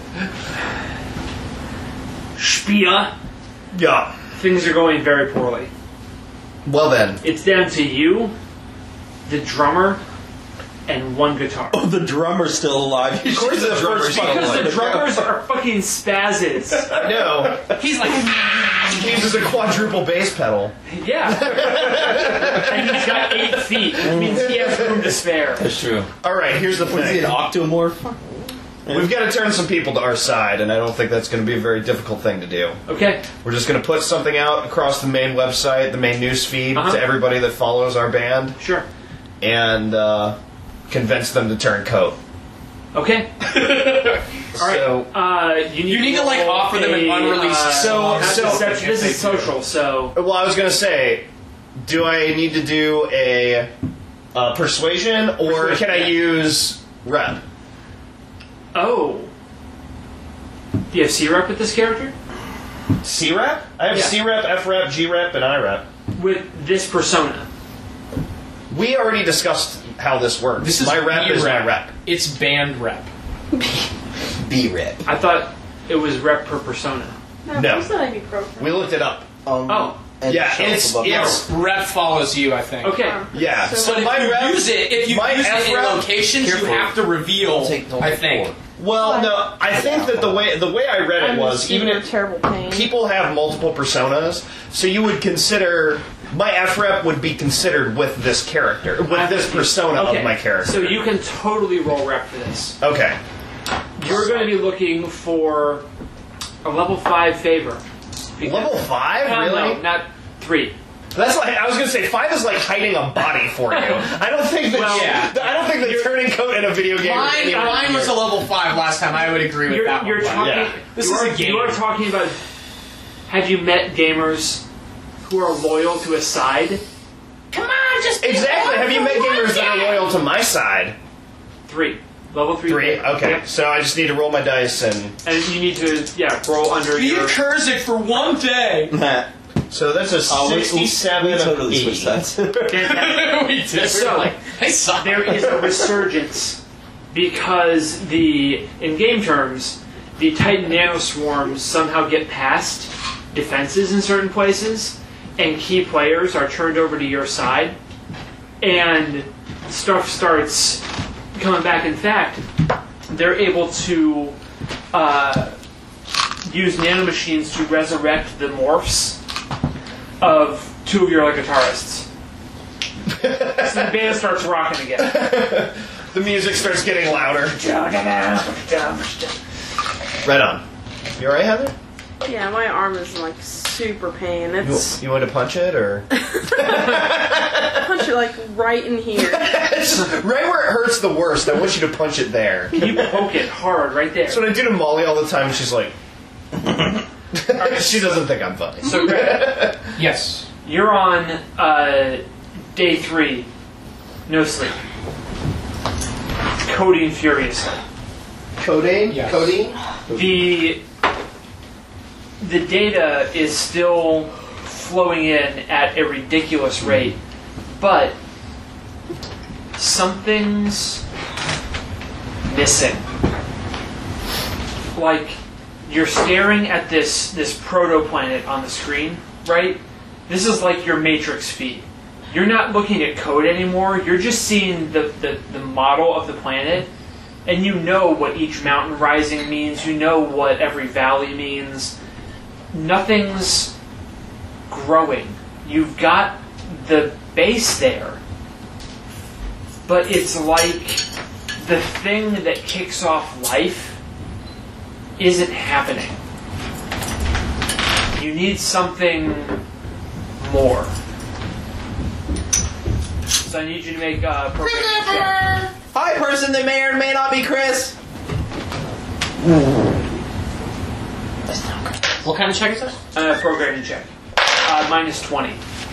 Spia. Yeah. Things are going very poorly. Well then. It's down to you, the drummer, and one guitar. Oh, the drummer's still alive. Of course the drummer's still Because alive. the drummers are fucking spazzes. No. He's like, He uses a quadruple bass pedal. Yeah. And he's got eight feet, which means he has room to spare. That's true. Alright, here's the Is he thing. an octomorph? We've got to turn some people to our side, and I don't think that's going to be a very difficult thing to do. Okay. We're just going to put something out across the main website, the main news feed, Uh-huh. to everybody that follows our band, Sure. and uh, convince them to turn coat. Okay. All right. So, Uh, you need, You need to, like, roll offer them an a, unreleased Uh, So- not so- deception, this is social, so well, I was going to say, do I need to do a uh, persuasion, or Persuasion, can I yeah. use rep? oh. Do you have C-Rep with this character? C-rep? I have Yeah. C-rep, F-rep, G-rep, and I-rep. With this persona. We already discussed how this works. This is my rep B is my rep. rep. it's band rep. B-rep. I thought it was rep per persona. No, No. it's not ibuprofen. We looked it up. Um, Oh. and Yeah, show it's- above it's- the Rep follows you, I think. Okay. Yeah. So So, But if my you rep, use it, if you my use it in F-rep- locations, Careful. you have to reveal. Take- don't I take think. four. Well, no, I think that the way the way I read it I'm was just even in if terrible pain. people have multiple personas, so you would consider my F rep would be considered with this character, with this persona Okay. of my character. So you can totally roll rep for this. Okay. You're going to be looking for a level five favor. Because- Level five, Well, really? No, not three. That's like I was gonna say. Five is like hiding a body for you. I don't think that. Well, yeah. I don't think the turning coat in a video game. is Mine, anywhere mine was a near. level five last time. I would agree with You're, that you're one. talking. Yeah. This you is are, a game. You are talking about. Have you met gamers who are loyal to a side? Come on, just Exactly. Have you met gamers that are loyal to my side? Three. Level three. Three. Okay. Yep. So I just need to roll my dice and. And you need to, yeah, roll under Be your. a Kurzik for one day. So that's a Oh, we- sixty-seven. we totally of switched sides. Fantastic. we did. So, like, they suck. There is a resurgence because the, in game terms, the Titan nanoswarms somehow get past defenses in certain places, and key players are turned over to your side, and stuff starts coming back. In fact, they're able to uh, use nanomachines to resurrect the morphs of two of your like guitarists. So the band starts rocking again. The music starts getting louder. Right on. You alright, Heather? Yeah, my arm is in, like, super pain. You, It's you want to punch it, or? punch it, like, right in here. Right where it hurts the worst. I want you to punch it there. You poke it hard right there. That's what I do to Molly all the time. And she's like, she doesn't think I'm funny. So Greg, Yes. you're on uh, day three, no sleep, coding furiously. Codeine? Yes. Codeine? The the data is still flowing in at a ridiculous rate, but something's missing. Like, you're staring at this this protoplanet on the screen, right? This is like your Matrix feed. You're not looking at code anymore. You're just seeing the, the, the model of the planet, and you know what each mountain rising means. You know what every valley means. Nothing's growing. You've got the base there, but it's like the thing that kicks off life isn't happening. You need something more. So I need you to make a programming check. Hi, person that may or may not be Chris. What kind of check is that? Uh, programming check. Uh, minus twenty.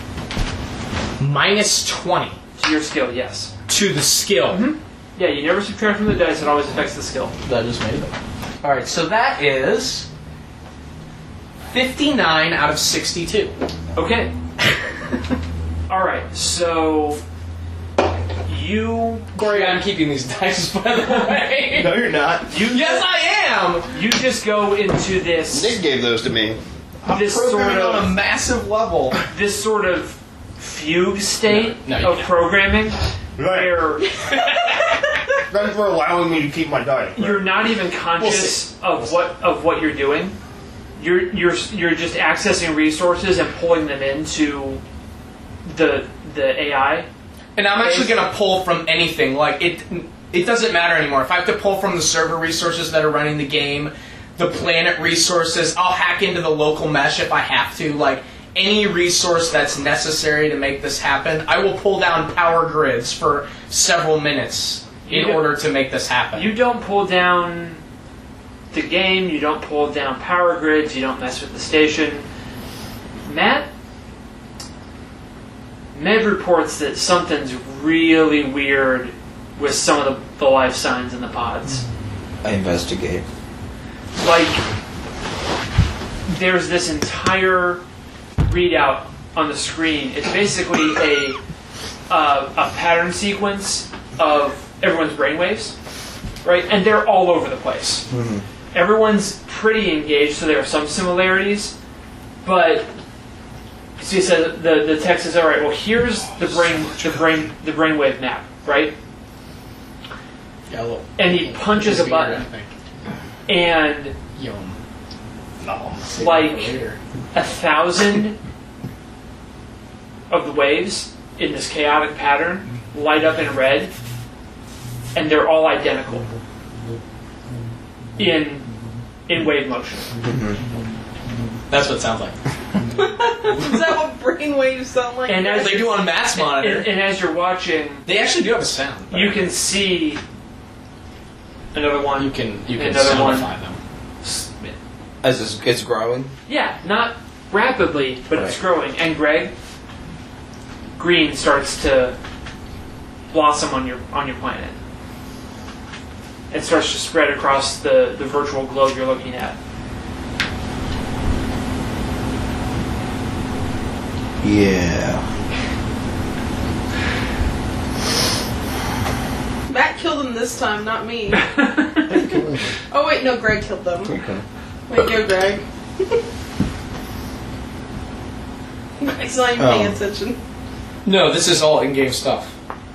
Minus twenty To your skill, yes. to the skill. Yeah, you never subtract from the dice, it always affects the skill. That just made it. Alright, so that is fifty-nine out of sixty-two. Okay. Alright, so you Corey, I'm keeping these dice, by the way. No, you're not. you Yes, I am! you just go into this Nick gave those to me. this sort Programming on a of massive level. this sort of fugue state No, no, you of don't. programming Right. where Thanks for allowing me to keep my dice. you're not even conscious of what of what you're doing. You're you're you're just accessing resources and pulling them into the the A I. And I'm actually going to pull from anything. Like, it it doesn't matter anymore. If I have to pull from the server resources that are running the game, the planet resources, I'll hack into the local mesh if I have to. Like, any resource that's necessary to make this happen, I will pull down power grids for several minutes in You- order to make this happen. You don't pull down the game, you don't pull down power grids, you don't mess with the station. Matt? Med reports that something's really weird with some of the, the life signs in the pods. I investigate. Like, there's this entire readout on the screen. It's basically a uh, a pattern sequence of everyone's brainwaves, right? And they're all over the place. Mm-hmm. Everyone's pretty engaged, so there are some similarities, but so he says the the text is all right. Well, here's the brain the brain the brainwave map, right? Yeah, a little And he punches a button, and Yum. like a thousand of the waves in this chaotic pattern light up in red, and they're all identical in in wave motion. That's what it sounds like. Is that what brainwaves sound like? And as They do on Matt's monitor. And, and as you're watching, They actually do have a sound. you can see another one. You can you can Another one. soundify them. As it's, it's growing. Yeah, not rapidly, but it's Right. growing. And Greg, green starts to blossom on your on your planet. It starts to spread across the, the virtual globe you're looking at. Yeah. Matt killed them this time, not me. Oh wait, no, Greg killed them. Okay. Way to go, Greg. He's not even paying Um. attention. No, this is all in-game stuff.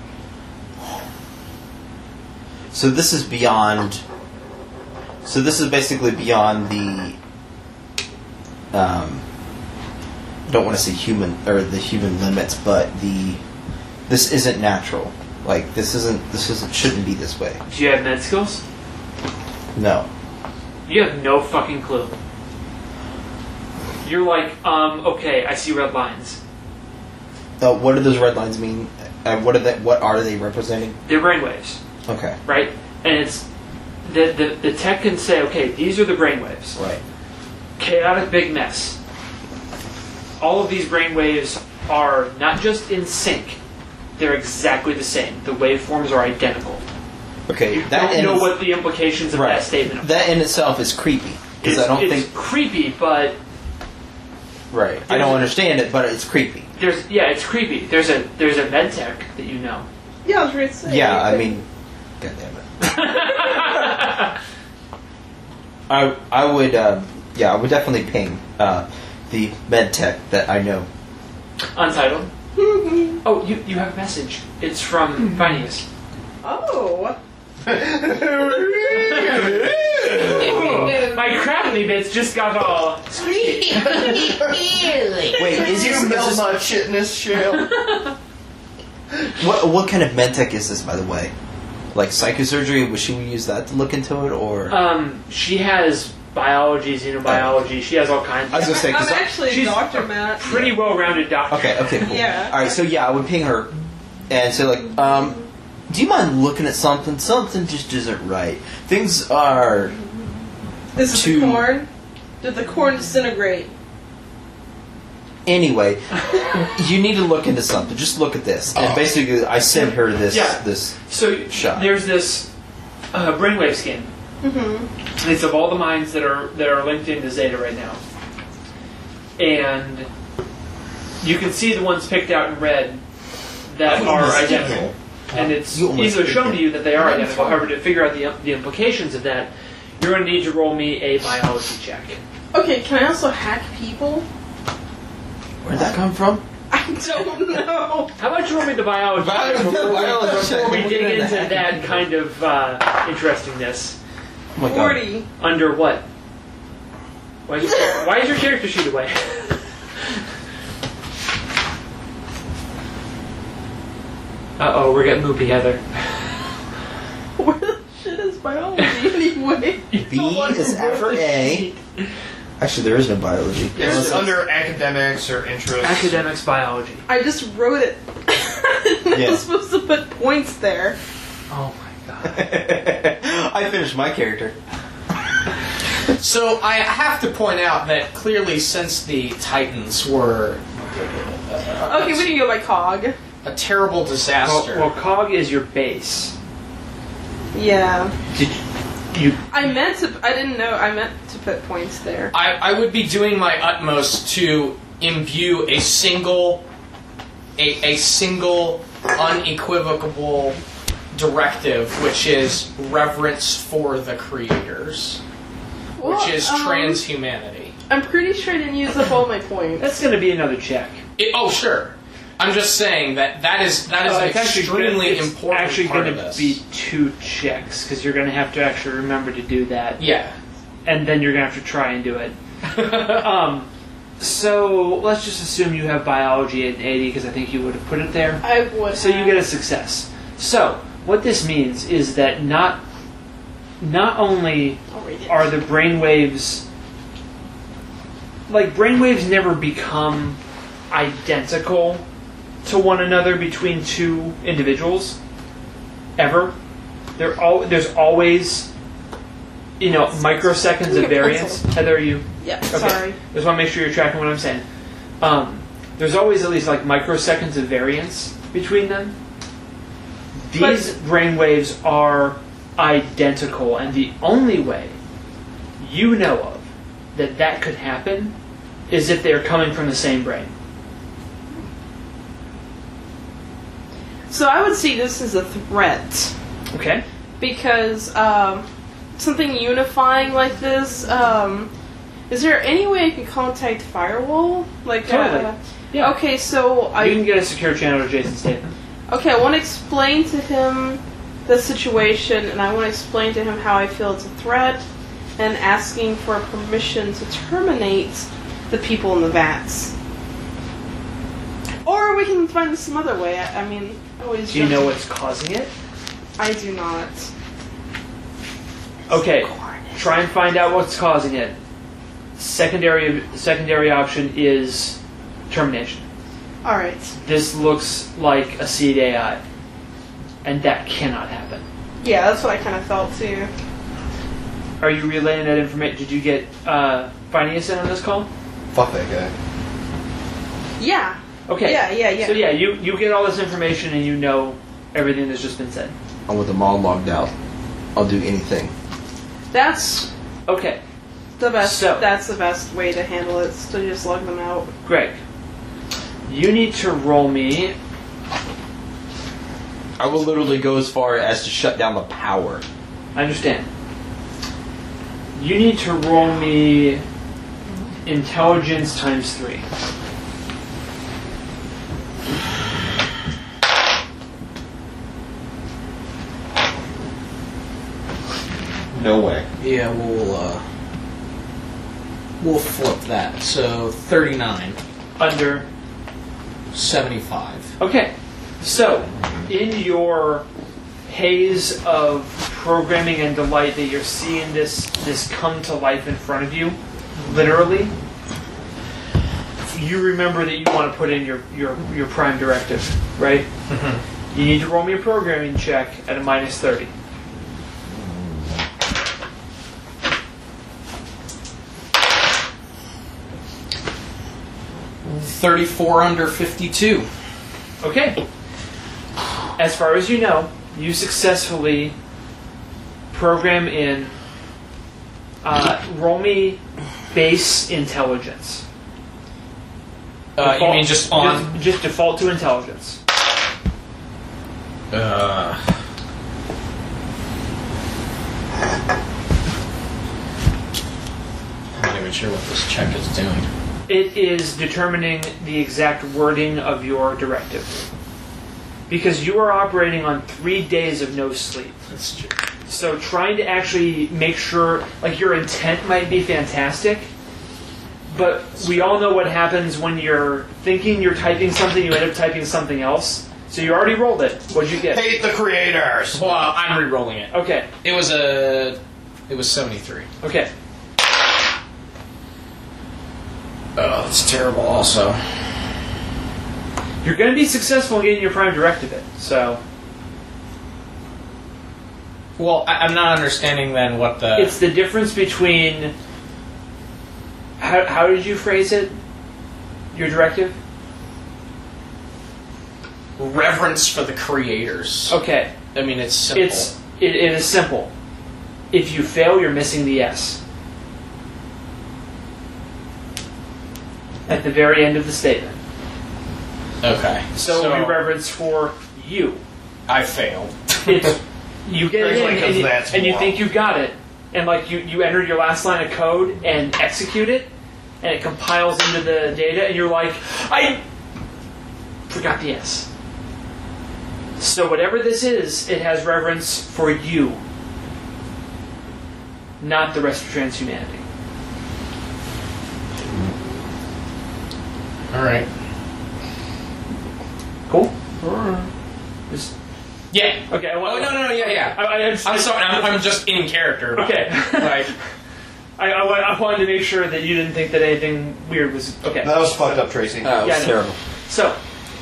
So this is beyond. So this is basically beyond the. Um, I don't want to say human or the human limits, but the. This isn't natural. Like this isn't. This isn't. Shouldn't be this way. Do you have med skills? No. You have no fucking clue. You're like, um, okay, I see red lines. Uh, what do those red lines mean? Uh, what are they? What are they representing? They're brainwaves, Okay. right? And it's the, the the tech can say, okay, these are the brainwaves. Right. Chaotic big mess. All of these brainwaves are not just in sync; they're exactly the same. The waveforms are identical. Okay. You That don't in know its- what the implications of right. that statement are. That in itself is creepy because It's, I don't it's think. creepy, but Right. I don't understand it, but it's creepy. there's yeah, it's creepy. There's a there's a med tech that you know. Yeah, I was ready to say. Yeah. I mean. God damn it. I I would uh, yeah I would definitely ping uh, the med tech that I know. Untitled. Oh, you you have a message. It's from Phineas. Oh. My crappily bits just got all. Wait, is You this, is melt this my shitness, Shale. what what kind of med tech is this, by the way? Like psychosurgery? Would she use that to look into it, or Um, she has biology, xenobiology. She has all kinds. I was of gonna say, I'm 'cause I- actually a she's doctor, Matt. pretty well-rounded doctor. okay, okay, cool. Yeah. All right, so yeah, I would ping her and say like, um, do you mind looking at something? Something just isn't right. Things are This is to- the corn. Did the corn disintegrate? anyway. You need to look into something. Just look at this, and basically, I send her this Yeah. this. So Shot. there's this uh, brainwave scan. Mm-hmm. It's of all the minds that are that are linked into Zeta right now, and you can see the ones picked out in red that are identical. And it's You almost easily shown picked to you that they are Right in identical. front. However, to figure out the, the implications of that, you're going to need to roll me a biology check. Okay, can I also hack people? Where'd that come from? I don't know. How about you roll me the biology check Biology- before we, biology before check. we We'll dig get into into hacking that people. kind of uh, interestingness? Oh my god! Forty. Under what? Why is your, why is your character sheet away? Uh oh, we're getting loopy, Heather. Where the shit is biology anyway? B is after A. Actually, there is no biology. It's Unless under academics or interests. Academics biology. I just wrote it. I Yeah. was supposed to put points there. Oh my god. I finished my character. So I have to point out that clearly, since the Titans were Okay, we can go by cog. a terrible Well, disaster, well, cog is your base. Yeah. Did you? I meant to. I didn't know. I meant to put points there. I, I would be doing my utmost to imbue a single, a, a single, unequivocal directive, which is reverence for the creators, Well, which is um, transhumanity. I'm pretty sure I didn't use up all my points. That's going to be another check. It, oh, sure. I'm just saying that that is that is Uh, an it's actually extremely gonna- it's important actually part going of to this. be two checks because you're going to have to actually remember to do that, Yeah. and then you're going to have to try and do it. um, so let's just assume you have biology at eighty because I think you would have put it there. I would. So you have. get a success. So what this means is that not not only I'll read it. are the brainwaves like brainwaves never become identical to one another between two individuals ever. There al- there's always, you know, microseconds of variance. Heather, are you? Yeah, Okay. sorry. Just want to make sure you're tracking what I'm saying. Um, there's always at least like microseconds of variance between them. These brainwaves are identical, and the only way you know of that that could happen is if they're coming from the same brain. So I would see this as a threat. Okay. Because um, something unifying like this, um, is there any way I can contact Firewall? Like, Totally. Uh, Yeah. Okay, so I. You can get a secure channel to Jason Statham. Okay, I want to explain to him the situation, and I want to explain to him how I feel it's a threat, and asking for permission to terminate the people in the vats. Or we can find some other way. I, I mean, always. Do you jump- know what's causing it? I do not. Okay. Try and find out what's causing it. Secondary secondary option is termination. All right. This looks like a seed A I, and that cannot happen. Yeah, that's what I kind of felt too. Are you relaying that information? Did you get uh, Phineas in on this call? Fuck that guy. Yeah. Okay. Yeah, yeah, yeah. So yeah, you, you get all this information and you know everything that's just been said. I'm with them all logged out. I'll do anything. That's Okay. the best. So- That's the best way to handle it. Is to just lug them out. Greg, you need to roll me. I will literally go as far as to shut down the power. I understand. You need to roll me intelligence times three. No way. Yeah, we'll uh, we'll flip that. So thirty-nine, Under. seventy-five. Okay. So, in your haze of programming and delight that you're seeing this this come to life in front of you, literally, you remember that you want to put in your, your, your prime directive, right? Mm-hmm. You need to roll me a programming check at a minus thirty. Thirty-four under fifty-two. Okay. As far as you know, you successfully program in uh, roll me base intelligence. Uh, you Default- mean just on? Just, just default to intelligence. Uh, I'm not even sure what this check is doing. It is determining the exact wording of your directive. Because you are operating on three days of no sleep. That's true. So trying to actually make sure, like your intent might be fantastic, but we all know what happens when you're thinking you're typing something, you end up typing something else. So you already rolled it. What'd you get? Hate the creators. Well, I'm re-rolling it. Okay, It was a. It was seventy-three. okay. Oh, that's terrible. Also. You're going to be successful in getting your prime directive in, so Well, I, I'm not understanding then what the. it's the difference between... How, how did you phrase it? Your directive? reverence for the creators. Okay. I mean, it's simple. It's it, it is simple. If you fail, you're missing the S. At the very end of the statement. Okay. So, we reverence for you. I failed. It's you get it in Like, and, you, that's and you moral. think you got it, and like you, you enter your last line of code and execute it, and it compiles into the data, and you're like, I forgot the S. So whatever this is, it has reverence for you, not the rest of transhumanity. All right. Cool. Just, Yeah. okay. I, Oh no no no yeah yeah. I, I, I just, I'm sorry. I'm, I'm just in character. Okay. Like. I, I, I, wa- I wanted to make sure that you didn't think that anything weird was okay. That was fucked up, Tracy. Uh, it was Yeah, I know. terrible. So,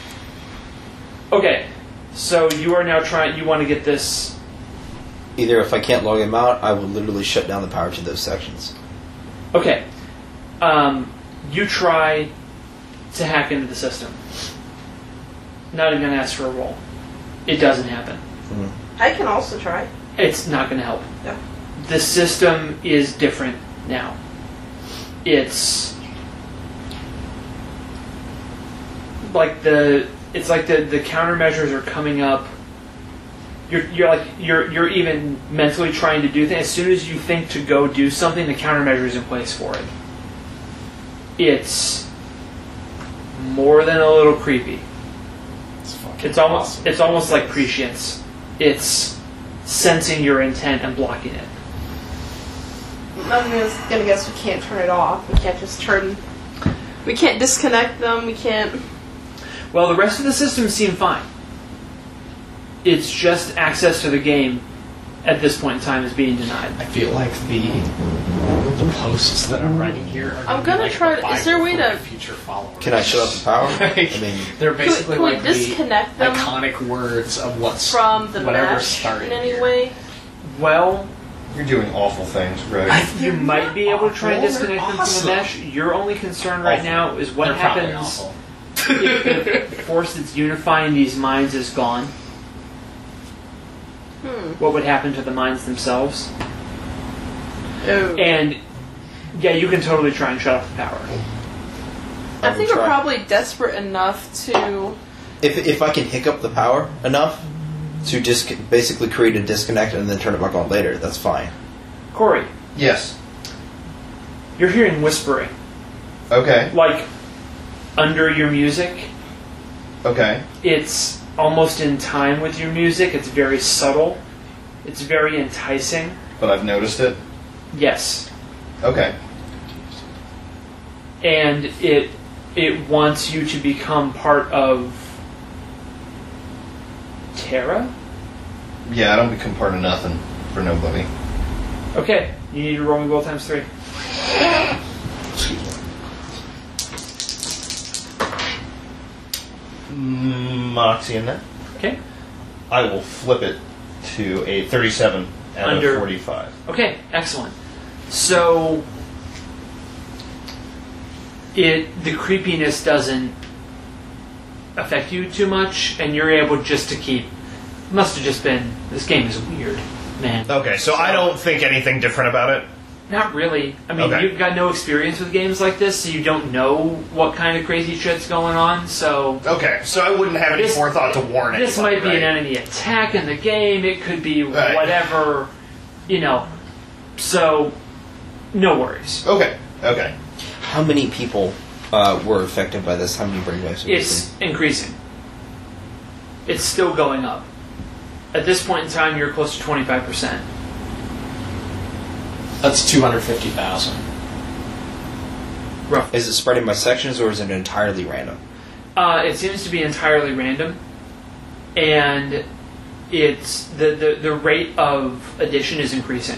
okay, so you are now trying. You want to get this. Either if I can't log him out, I will literally shut down the power to those sections. Okay, um, you try to hack into the system. Not even gonna ask for a roll. It doesn't happen. I can also try. It's not going to help. No. The system is different now. It's like the it's like the, the countermeasures are coming up. You're you're like you're you're even mentally trying to do things. As soon as you think to go do something, the countermeasure is in place for it. It's more than a little creepy. It's fucking It's almost awesome. it's almost like prescience. It's sensing your intent and blocking it. I'm just gonna guess we can't turn it off. We can't just turn. We can't disconnect them. We can't. Well, the rest of the systems seem fine. It's just access to the game at this point in time is being denied. I feel like the the posts that I'm writing here are I'm gonna like try the to- is there a way Bible for to- my future followers. Can I shut off the power? I mean, They're Can we, basically can we like disconnect the them iconic words of what's from the whatever mesh started in any here. way? Well, You're doing awful things, Greg. you might be able to try and awful, they're disconnect them from awesome. the mesh. Your only concern right Awful. now is what They're probably happens awful. if the force that's unifying these minds is gone. Hmm. What would happen to the minds themselves? Oh. And yeah, you can totally try and shut off the power. I I think will we're try. probably desperate enough to. if if I can hiccup the power enough to just basically create a disconnect and then turn it back on later, that's fine. Corey, Yes. you're hearing whispering, Okay. like under your music. Okay. It's almost in time with your music. It's very subtle. It's very enticing. But I've noticed it. Yes. Okay. And it it wants you to become part of Terra? Yeah, I don't become part of nothing for nobody. Okay. You need to roll me both times three. Moxie in that. Okay. I will flip it to a thirty-seven out Under- of forty-five. Okay, excellent. So it the creepiness doesn't affect you too much, and you're able just to keep. Must have just been this game is weird, man. Okay, so I don't think anything different about it. Not really. I mean, Okay. you've got no experience with games like this, so you don't know what kind of crazy shit's going on. So Okay, so I wouldn't have any This- forethought to warn anybody. this might be right? an enemy attack in the game. It could be Right. whatever, you know. So, no worries. Okay. Okay. How many people uh, were affected by this? How many brainwaves? have we It's seen? increasing. It's still going up. At this point in time, you're close to twenty-five percent. That's two hundred fifty thousand. Is it spreading by sections or is it entirely random? Uh, it seems to be entirely random, and it's the, the, the rate of addition is increasing.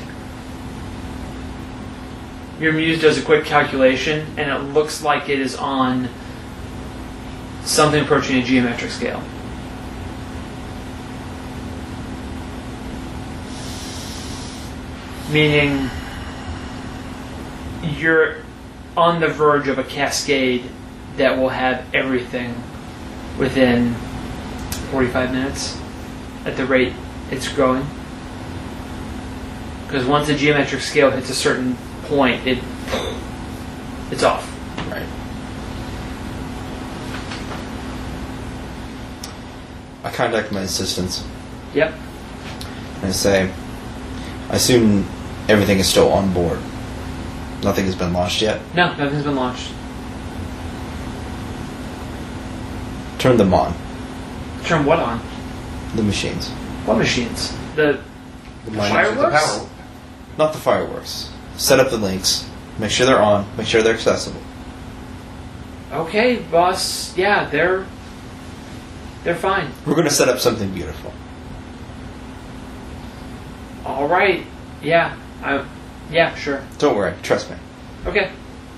Your muse does a quick calculation, and it looks like it is on something approaching a geometric scale. Meaning, you're on the verge of a cascade that will have everything within forty-five minutes at the rate it's growing. Because once the geometric scale hits a certain point, it it's off. Right. I contact my assistants Yep. and I say, I assume everything is still on board. Nothing has been launched yet. No, nothing's been launched. Turn them on. Turn what on? The machines. What machines? The The fireworks? power. Not the fireworks. Set up the links. Make sure they're on. Make sure they're accessible. Okay, boss. Yeah, they're they're fine. We're going to set up something beautiful. All right. Yeah. I, Yeah, sure. Don't worry, trust me. Okay.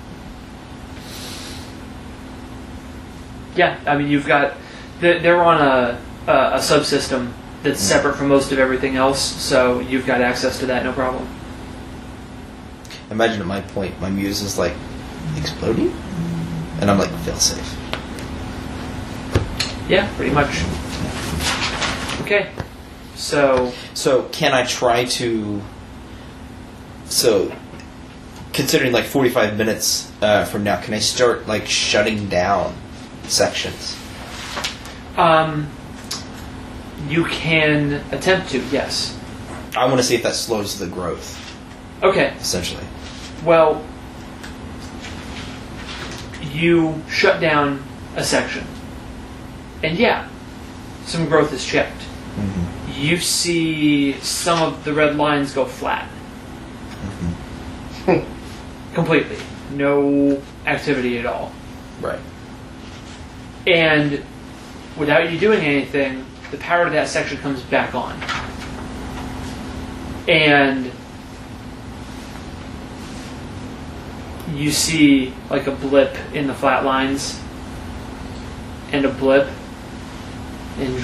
Yeah, I mean, you've got... They're on a, a, a subsystem that's separate from most of everything else, so you've got access to that, no problem. Imagine at my point, my muse is like exploding, and I'm like, fail safe. Yeah, pretty much. Okay. So... So, can I try to... So, considering like forty-five minutes uh, from now, can I start like shutting down sections? Um, you can attempt to, yes. I want to see if that slows the growth, Okay. essentially. Well, you shut down a section. And yeah, some growth is checked. Mm-hmm. You see some of the red lines go flat. Mm-hmm. Completely. No activity at all. Right. And without you doing anything, the power to that section comes back on. And you see like a blip in the flat lines and a blip and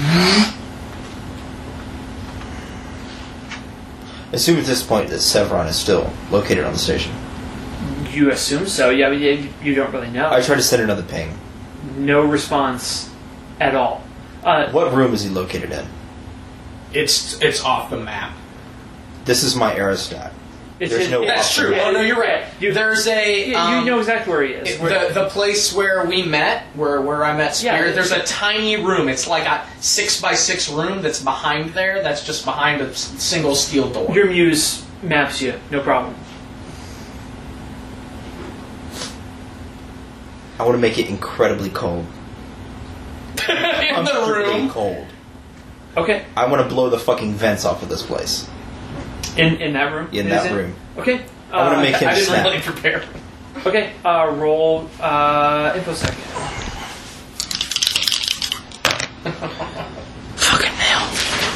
I assume at this point that Sevron is still located on the station. you assume so. Yeah, but you, you don't really know. I try to send another ping. No response at all. Uh, What room is he located in? It's it's off the map. This is my aerostat. it's There's in- no That's option. true. Oh no, you're right. You- There's a Yeah, um, you know exactly where he is. it- Where- the the place where we met, where where I met Spirit. Yeah. There's a tiny room. It's like a six by six room that's behind there. That's just behind a s- single steel door. Your muse maps you, no problem. I want to make it incredibly cold. in the Comfortably room. cold. Okay, I want to blow the fucking vents off of this place. in in that room. In Is that it? room. Okay. I want to uh, make him I didn't snap. really prepare. Okay, uh, roll uh, infosec. Fucking hell.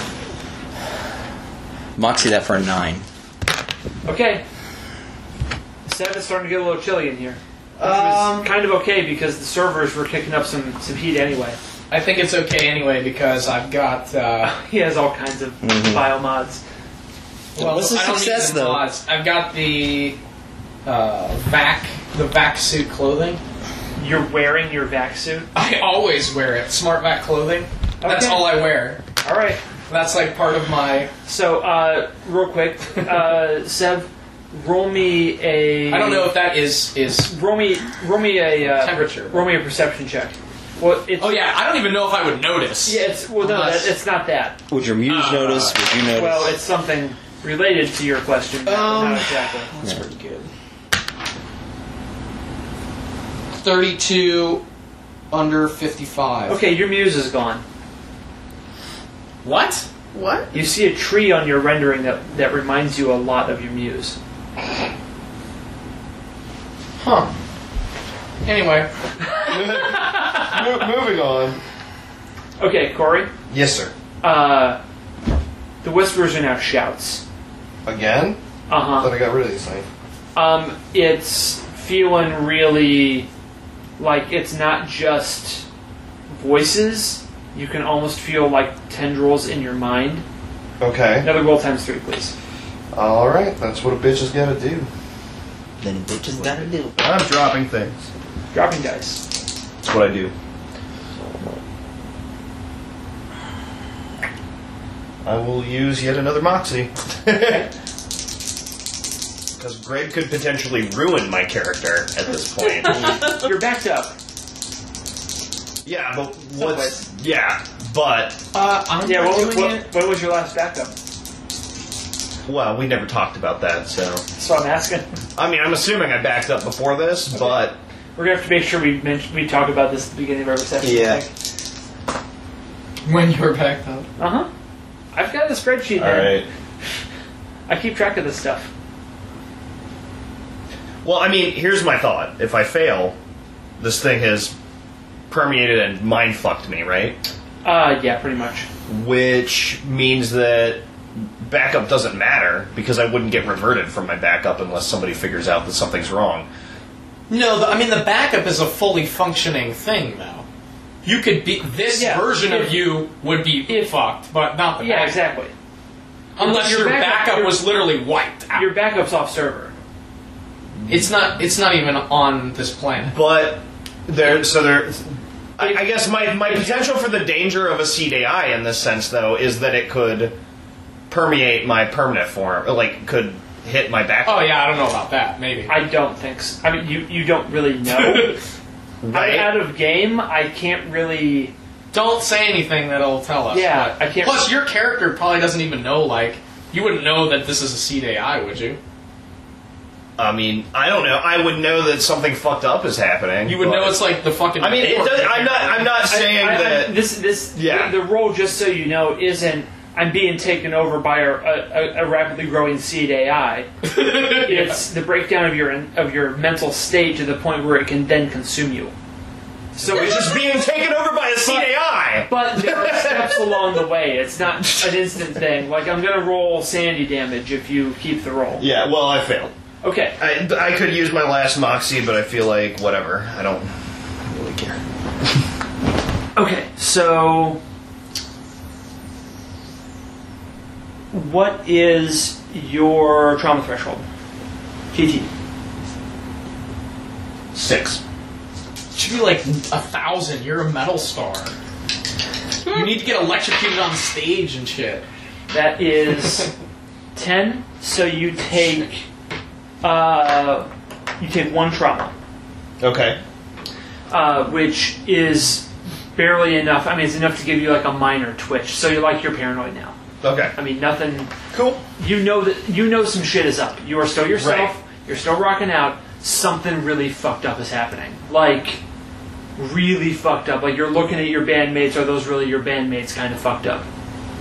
Moxie that for a nine. Okay. Seven is starting to get a little chilly in here. Which Um, was kind of okay because the servers were kicking up some, some heat anyway. I think it's okay anyway because I've got. Uh, He has all kinds of Mhm. bio mods. well, What's the I don't success, need the though? mods. I've got the uh, vac, the vac suit clothing. You're wearing your vac suit. I always wear it. Smart vac clothing. That's Okay. all I wear. All right. That's like part of my. So, uh, real quick, uh, Sev, roll me a. I don't know if that is is. Roll me, roll me a uh, Temperature. Roll me a perception check. Well, it's, Oh yeah, I don't even know if I would notice. yeah. It's well, no, Unless- that, it's not that. Would your muse Uh, notice? Would you notice? Well, it's something related to your question. but Um, not exactly. That's pretty good. Thirty-two under fifty-five. Okay, your muse is gone. What? What? You see a tree on your rendering that that reminds you a lot of your muse. Huh. Anyway, Mo- moving on. Okay, Corey. Yes, sir. Uh, the whispers are now shouts. Again? Uh I thought huh. I got rid of these things. Um, it's feeling really like it's not just voices. You can almost feel like tendrils in your mind. Okay. Another roll times three, please. Alright, that's what a bitch has got to do. then a bitch has gotta do. I'm dropping things. Dropping dice. That's what I do. I will use yet another Moxie. Because Greg could potentially ruin my character at this point. You're backed up. Yeah, but what's... Yeah, but... uh, I'm Yeah. not What, doing what, it. what was your last backup? Well, we never talked about that, so... That's what I'm asking. I mean, I'm assuming I backed up before this, but... We're gonna have to make sure we mention, we talk about this at the beginning of every session. Yeah. When you're backed up. Uh huh. I've got a spreadsheet. man. Alright. I keep track of this stuff. Well, I mean, here's my thought. If I fail, this thing has permeated and mind-fucked me, right? Uh, yeah, pretty much. Which means that backup doesn't matter because I wouldn't get reverted from my backup unless somebody figures out that something's wrong. No, the, I mean the backup is a fully functioning thing, though. You could be this Yeah, version if- of you would be if- fucked, but not the Yeah, backup. exactly. Unless Your your, backup- backup, your- was literally wiped out. Your backup's off server. It's not. It's not even on this planet. But there, so there. I, I guess my, my potential for the danger of a seed A I in this sense, though, is that it could permeate my permanent form, like could hit my backup. Oh yeah, I don't know about that. Maybe. I don't think so. I mean, you, you don't really know. Right. Out of game, I can't really... Don't say anything that'll tell us. Yeah, but- I can't- Plus, your character probably doesn't even know. Like, you wouldn't know that this is a seed A I, would you? I mean, I don't know. I would know that something fucked up is happening. You would but- know it's like the fucking. I mean, it does, I'm not. I'm not saying I, I, that. this this Yeah. the, the role, just so you know, isn't I'm being taken over by a, a, a rapidly growing seed A I. It's the breakdown of your of your mental state to the point where it can then consume you. So it's just being taken over by a seed A I. But there are steps along the way. It's not an instant thing. Like, I'm going to roll sanity damage if you keep the roll. Yeah. Well, I failed. Okay. I, I could use my last moxie, but I feel like whatever. I don't really care. Okay, so what is your trauma threshold? T T. Six. It should be like a thousand. You're a metal star. You need to get electrocuted on stage and shit. That is ten. So you take uh, you take one trauma, Okay. uh, which is barely enough. I mean, it's enough to give you like a minor twitch. So you're like you're paranoid now. Okay. I mean, nothing. Cool. You know that you know some shit is up. You are still yourself. Right. You're still rocking out. Something really fucked up is happening. Like, really fucked up. Like, you're looking at your bandmates. Are those really your bandmates? Kind of fucked up.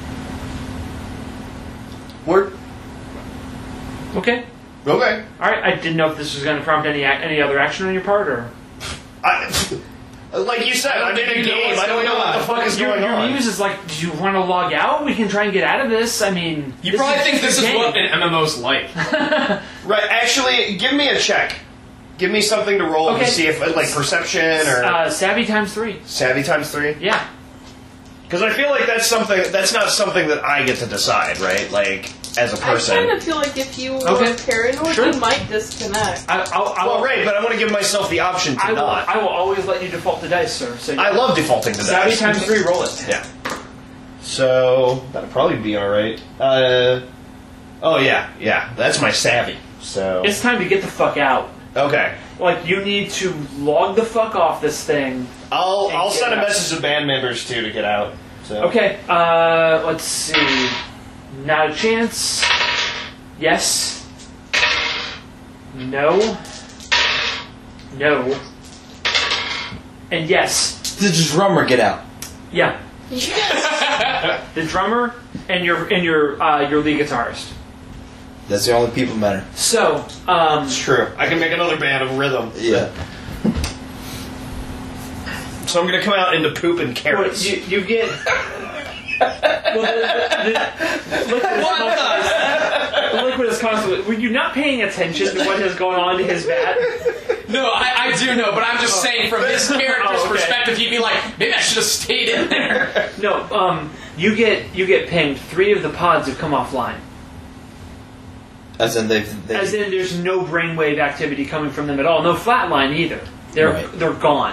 Word. Okay. Okay. All right. I didn't know if this was going to prompt any ac- any other action on your part, or I, like you said, I'm in a think you know game. what's I don't know going what the on. fuck is your, going your on. muse is like, do you want to log out? We can try and get out of this. I mean, You this probably is think just this a is game. what an M M O's like. Right. Actually, give me a check. Give me something to roll Okay. to see if, like, perception or Uh, savvy times three. savvy times three. Yeah. Because I feel like that's something. That's not something that I get to decide, right? Like, as a I person. kind of feel like if you were Okay. paranoid, Sure. you might disconnect. I, I'll, I'll, Well, right, but I want to give myself the option to I will, not. I will always let you default to dice, sir. So I love defaulting to savvy that. times three. Roll it. Yeah. So that'll probably be all right. Uh, oh yeah, yeah. That's my savvy. So It's time to get the fuck out. okay. Like, you need to log the fuck off this thing. I'll And I'll get send a out. message to band members too to get out. So Okay, uh, let's see. Not a chance. Yes. No. No. And yes. The drummer get out. Yeah. Yes. The drummer and your and your uh, your lead guitarist. That's the only people matter. So, um, it's true. I can make another band of rhythm. Yeah. So I'm gonna come out into poop and what, carrots. you, you get. Well, the, the, the, liquid is the liquid is constantly. Were you not paying attention to what is going on to his bat? No, I, I do know, but I'm just saying from his character's Oh, okay. perspective, he'd be like, maybe I should have stayed in there. No, um, you get you get pinged. Three of the pods have come offline. As in they've. They, As in, there's no brainwave activity coming from them at all. No flatline either. They're Right. they're gone.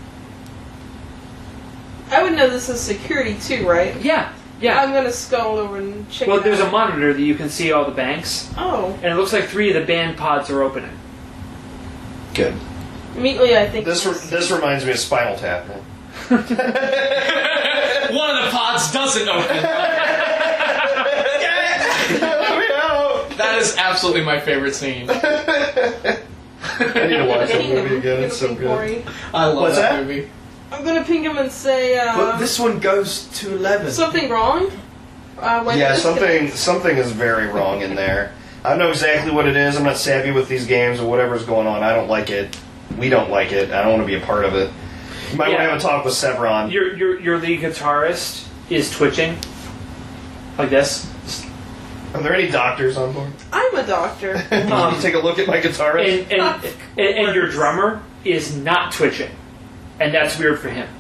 I would know this is security too, right? Yeah, yeah. I'm gonna scuttle over and check Well, it there's out. a monitor that you can see all the banks, Oh. and it looks like three of the band pods are opening. good. Immediately I think This this- re- this reminds me of Spinal Tap. Man. One of the pods doesn't open. That is absolutely my favorite scene. I need to watch that Ping him. movie again. Gonna It's so ping good. Corey. I love What's that, that? movie. I'm gonna ping him and say, uh, But this one goes to eleven. something wrong? Uh, when Yeah, this something something is very wrong in there. I don't know exactly what it is. I'm not savvy with these games or whatever's going on. I don't like it. We don't like it. I don't want to be a part of it. You might Yeah. want to have a talk with Sevron. Your your your lead guitarist is twitching, like this. Are there any doctors on board? I'm a doctor. Can you take a look at my guitarist? And, and, and, and your drummer is not twitching. And that's weird for him.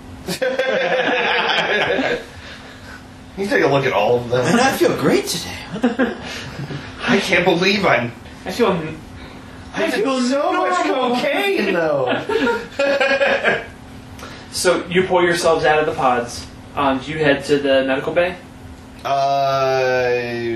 You take a look at all of them. Man, I feel great today. I can't believe I'm. I feel. I feel so much cocaine, though. So you pull yourselves out of the pods. Um, do you head to the medical bay? Uh,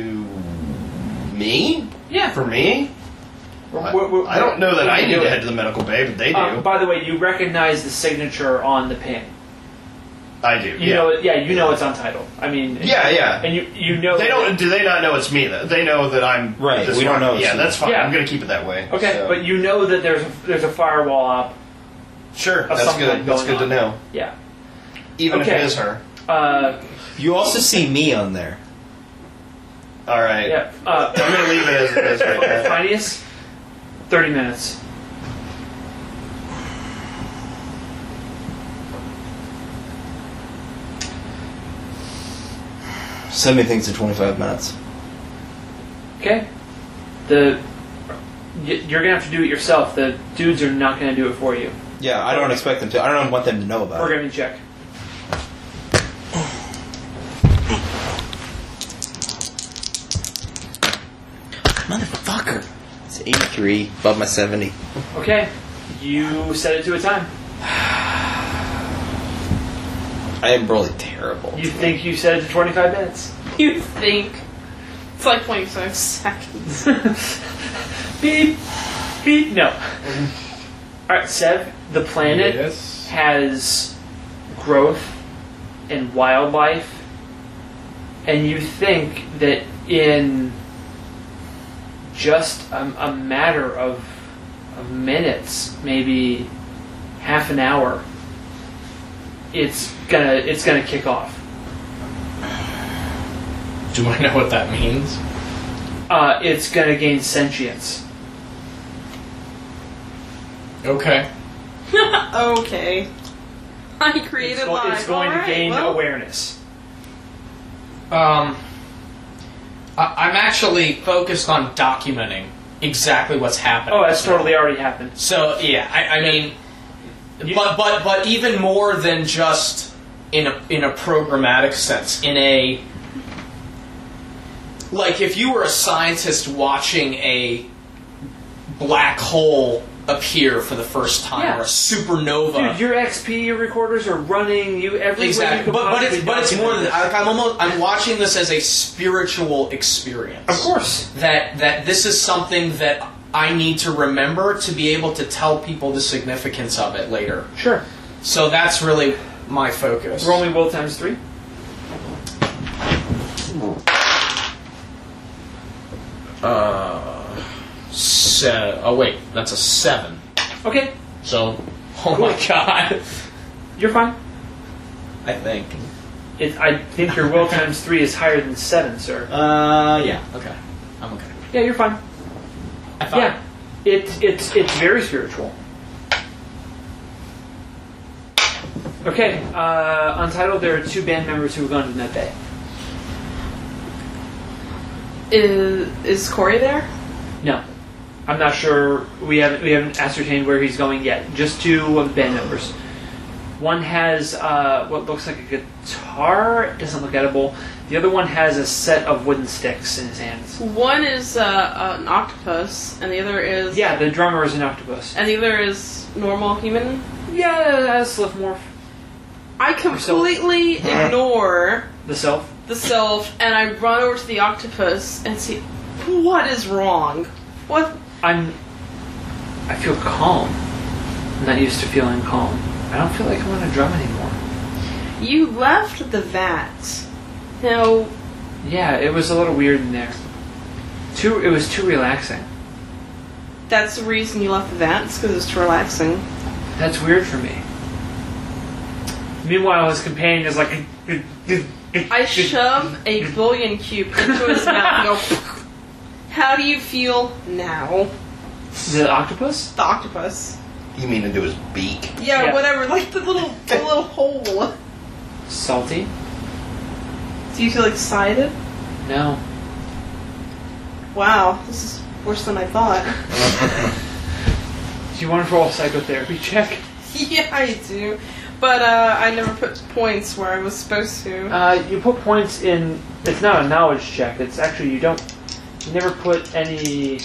me? Yeah. For me? Wh- I, wh- wh- I don't know that what I are you need to doing? head to the medical bay, but they do. Um, by the way, you recognize the signature on the pin. I do. You yeah. know, it, yeah, you know it's untitled. I mean, Yeah, yeah. and you you know They don't. Do they not know it's me? Though they know that I'm Right, this we don't one. know it's Yeah, you. that's fine. Yeah. I'm gonna keep it that way. Okay, so. but you know that there's a, there's a firewall up. sure, of that's something good. That's going good on. to know. Yeah. Even if Okay. it is her. Uh, You also see me on there. All right. yeah. Uh, I'm gonna leave it as it is right now. Phineas, thirty minutes. Send me things in twenty-five minutes. Okay. The y- you're gonna have to do it yourself. The dudes are not gonna do it for you. Yeah, I don't expect them to. I don't want them to know about it. Programming check. Motherfucker. It's eighty-three, above my seventy. Okay. You set it to a time. I am really terrible. You think you set it to twenty-five minutes. You think. It's like twenty-five seconds. Beep. Beep. No. Alright, Sev, the planet Yes. has growth and wildlife, and you think that in just a, a matter of, of minutes, maybe half an hour, it's gonna it's gonna kick off. Do I know what that means? Uh, it's gonna gain sentience. Okay. Okay. I created It's, go- life. it's going All to right, gain well, awareness. Um, I- I'm actually focused on documenting exactly what's happening. Oh, that's totally already happened. So yeah, I, I mean, You- but but but even more than just in a in a programmatic sense, in a like if you were a scientist watching a black hole appear for the first time, Yeah. or a supernova. Dude, your X P recorders are running you everywhere. You Exactly, could but but it's possibly but it's more than document that. Like, I'm almost I'm watching this as a spiritual experience. this. Of course. That that this is something that I need to remember to be able to tell people the significance of it later. Sure. So that's really my focus. Roll me will times three. Uh, se- oh wait, that's a seven. Okay. So, oh my god, You're fine. I think. It, I think your will times three is higher than seven, sir. Uh, yeah, okay, I'm okay. Yeah, you're fine. I thought. Yeah. It, it's it's very spiritual. Okay, uh, Untitled, there are two band members who have gone to Med Bay. Is is Corey there? No. I'm not sure. We haven't we haven't ascertained where he's going yet. Just two of the band members. One has uh, what looks like a guitar. It doesn't look edible. The other one has a set of wooden sticks in his hands. One is uh, an octopus, and the other is Yeah, the drummer is an octopus. and the other is normal human. Yeah, that's Slifmorph. I completely ignore The self. the self, and I run over to the octopus and see what is wrong. What? I'm. I feel calm. I'm not used to feeling calm. I don't feel like I want to drum anymore. You left the vat. Now, Yeah, it was a little weird in there. Too. It was too relaxing. that's the reason you left the vat. It's because it's too relaxing. That's weird for me. Meanwhile, his companion is like. I shove a billion cube into his mouth and go, how do you feel now? The octopus? The octopus. You mean into his beak? Yeah, Yeah. whatever, like the little the little hole. Salty? Do you feel excited? No. wow, this is worse than I thought. Do you want to roll a psychotherapy check? Yeah, I do. But uh, I never put points where I was supposed to. Uh, you put points in. It's not a knowledge check. It's actually you don't. You never put any.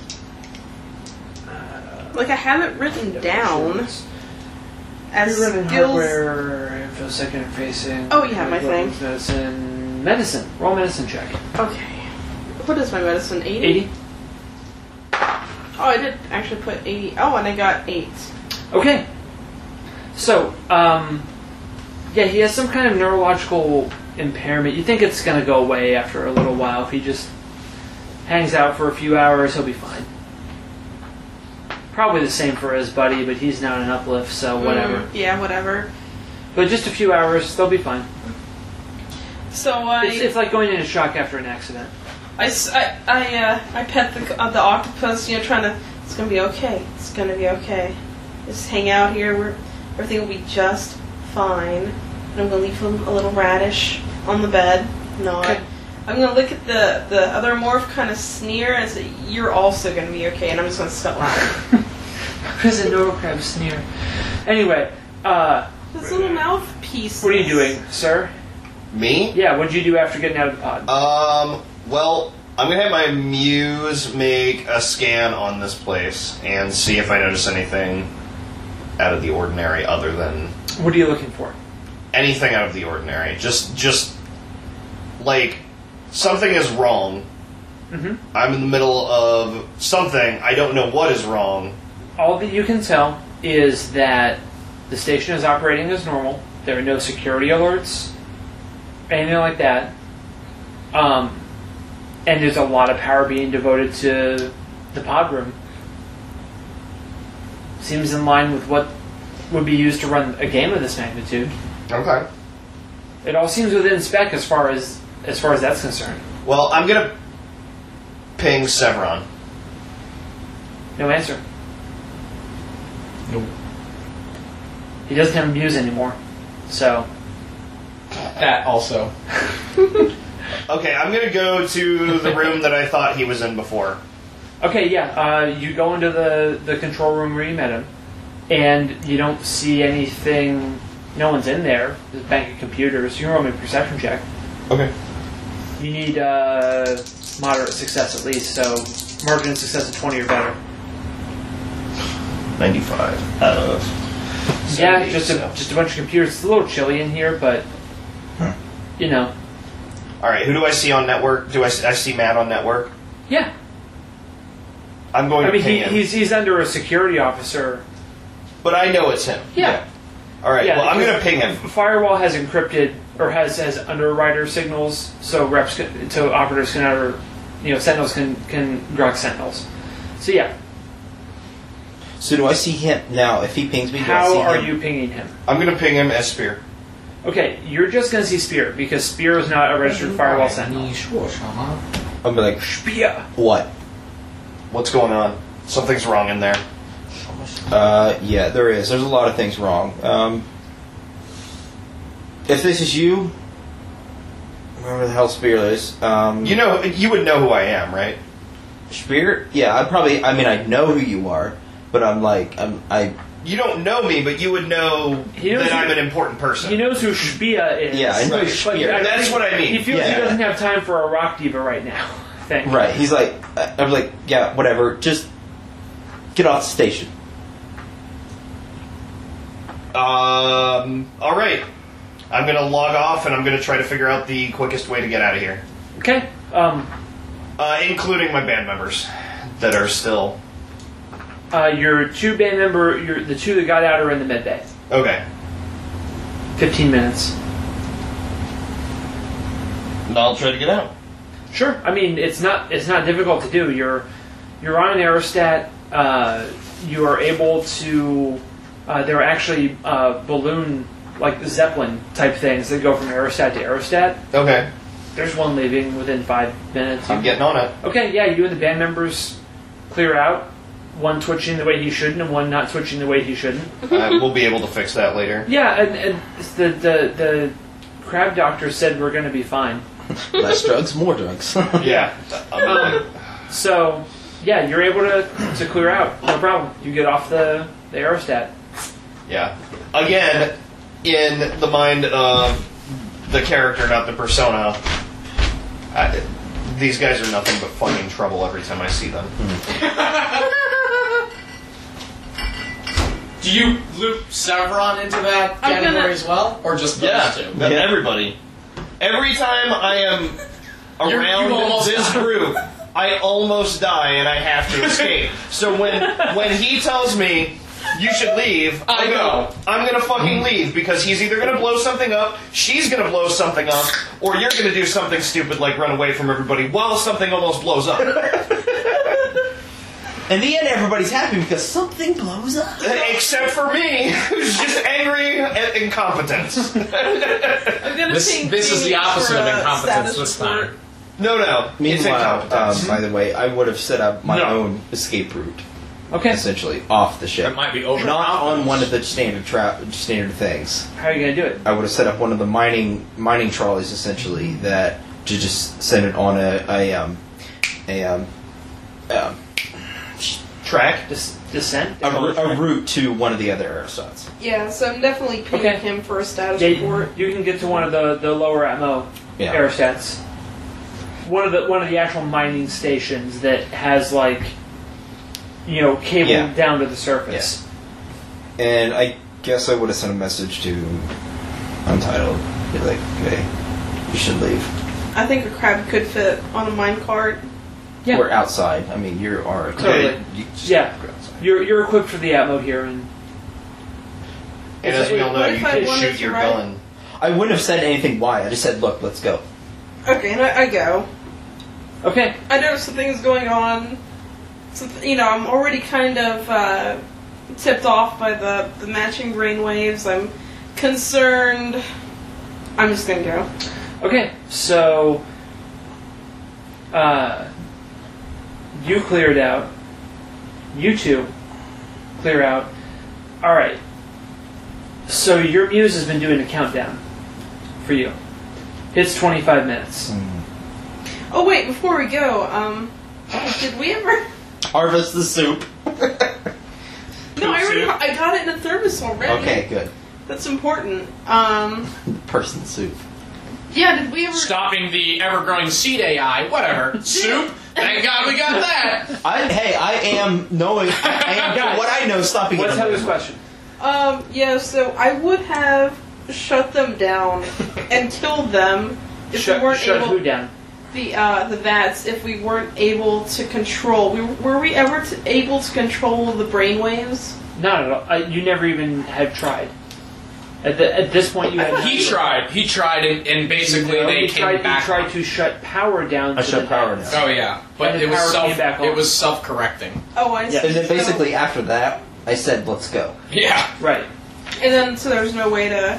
Like I have it written down as You're running skills. hardware, info second facing. Oh, you have my thing. Medicine. Medicine. Roll medicine check. Okay. What is my medicine? eighty? eighty. Oh, I did actually put eighty. Oh, and I got eight. Okay. So, um, yeah, he has some kind of neurological impairment. You think it's going to go away after a little while. If he just hangs out for a few hours, he'll be fine. Probably the same for his buddy, but he's now in an uplift, so whatever. Mm, yeah, whatever. But just a few hours, they'll be fine. So I, It's, it's like going into shock after an accident. I, s- I, I, uh, I pet the uh, the octopus. You know, trying to. It's gonna be okay. It's gonna be okay. Just hang out here. We're, everything will be just fine. And I'm gonna leave him a little radish on the bed. No, Okay. I'm gonna look at the the other morph, kind of sneer, and say, "You're also gonna be okay." And I'm just gonna start laughing. There's a neurocrab sneer. Anyway, uh, This little mouthpiece. what are you doing, sir? Me? Yeah, what did you do after getting out of the pod? Um, well, I'm gonna have my muse make a scan on this place and see if I notice anything out of the ordinary other than What are you looking for? anything out of the ordinary. Just, just, like, something is wrong. Mm-hmm. I'm in the middle of something. I don't know what is wrong. All that you can tell is that the station is operating as normal. There are no security alerts, anything like that. Um, and there's a lot of power being devoted to the pod room. Seems in line with what would be used to run a game of this magnitude. Okay. It all seems within spec as far as as far as that's concerned. Well, I'm gonna ping Sevron. No answer. Nope. He doesn't have Muse anymore, so That also. Okay, I'm gonna go to the room that I thought he was in before. okay. Yeah, uh, you go into the the control room where you met him, and you don't see anything. No one's in there. There's a bank of computers. You can roll me a perception check. Okay. You need uh, moderate success at least, so margin of success of twenty or better. ninety-five out of Yeah, seventy, just a so. just a bunch of computers. It's a little chilly in here, but you know. All right, who do I see on network? Do I, I see Matt on network? Yeah, I'm going I mean to ping he, him. he's he's under a security officer. But I know it's him. Yeah. All right, Yeah, well, I'm because going to ping him. Firewall has encrypted or has has underwriter signals, so reps can, so operators can either, you know, sentinels can can grok sentinels. So yeah, So do I see him now? If he pings me, do I see how are him? you pinging him? I'm going to ping him as Spear. Okay, you're just going to see Spear because Spear is not a registered firewall sentinel. 你说什么？ I'll be like, Spear. what? What's going on? Something's wrong in there. Uh, yeah, there is. There's a lot of things wrong. Um, if this is you, whoever the hell Spear is, um, You know, you would know who I am, right? Spear? Yeah, I probably. I mean, I know who you are, but I'm like, I'm, I. You don't know me, but you would know He knows that who- I'm an important person. He knows who Spear is. Yeah, I know Right. Spear. But I That's think what I mean. He feels Yeah. he doesn't have time for a rock diva right now. I think. Right. He's like, I I was like, yeah, whatever. Just get off the station. Um, all right. I'm going to log off, and I'm going to try to figure out the quickest way to get out of here. Okay. Um. Uh, including my band members that are still... Uh, your two band member, your the two that got out are in the med bay. Okay. Fifteen minutes. And I'll try to get out. Sure. I mean, it's not it's not difficult to do. You're you're on an aerostat. Uh, you are able to. Uh, there are actually uh, balloon like Zeppelin type things that go from aerostat to aerostat. Okay. There's one leaving within five minutes. I'm getting on it. Okay. Yeah. You and the band members clear out. One twitching the way he shouldn't, and one not twitching the way he shouldn't. uh, we'll be able to fix that later. Yeah, and, and the the the crab doctor said we're going to be fine. Less drugs, more drugs. Yeah. Um, So, yeah, you're able to, to clear out. No problem. You get off the, the aerostat. Yeah. Again, in the mind of the character, not the persona, I, these guys are nothing but fucking trouble every time I see them. Do you loop Sevron into that I'm category gonna- as well? Or just those Yeah, two? that- everybody. Every time I am You're- around you almost this die. group, I almost die and I have to escape. So when when he tells me you should leave, I go. go. I'm gonna fucking leave because he's either gonna blow something up, she's gonna blow something up, or you're gonna do something stupid like run away from everybody while something almost blows up. In the end, everybody's happy because something blows up. Except for me, who's just angry at incompetence. I'm gonna This, ping this is the Phoenix opposite for of a incompetence status this report. time. No, no. It's Meanwhile, um, incompetence. by the way, I would have set up my No. own escape route, Okay. essentially, off the ship. That might be over. Not on one of the standard tra- standard things. How are you going to do it? I would have set up one of the mining mining trolleys, essentially, that to just send it on a a um a um, um Track. Dis- descent? a, ru- a route to one of the other aerostats. Yeah, so I'm definitely pinging Okay. him for a status Yeah, report. you can get to one of the, the lower atmo Yeah. aerostats. One of the one of the actual mining stations that has like, you know, cable Yeah. down to the surface. And I guess I would have sent a message to Untitled, be like, "Hey, you should leave." I think a crab could fit on a mine cart. Yeah. Or outside. I mean, you are Totally. You just Yeah. go outside. You're you're equipped for the atmo here, and And as we all know, What you if I can wanted shoot to your ride- gun. I wouldn't have said anything why. I just said, "Look, let's go." Okay, and I, I go. okay. I notice something's going on. So, you know, I'm already kind of uh, tipped off by the, the matching brainwaves. I'm concerned. I'm just gonna go. Okay, so uh, you cleared out. You two clear out. All right. So your muse has been doing a countdown for you. It's twenty-five minutes. Oh wait, before we go, um, did we ever? Harvest the soup. No, I already. I got it in the thermos already. Okay, good. That's important. Um, Person soup. yeah, did we ever? Stopping the ever-growing seed A I, whatever. Soup? Thank God we got that! I hey, I am knowing. I am Guys, what I know. Stopping Let's it. have this question. Um, yeah. So I would have shut them down and killed them if Shut, we weren't shut able. who down? The uh, the vats, if we weren't able to control, we, were we ever to, able to control the brainwaves? Not at all. I, you never even had tried. At, the, at this point, you had. He tried. He tried, and, and basically No, they he came tried, back. He tried to shut power down. I to shut the power vats. Oh yeah, but And the it was power self. came back It on. was self-correcting. Oh, I see. And then So- basically after that, I said, "Let's go." Yeah. Right. and then so there's no way to.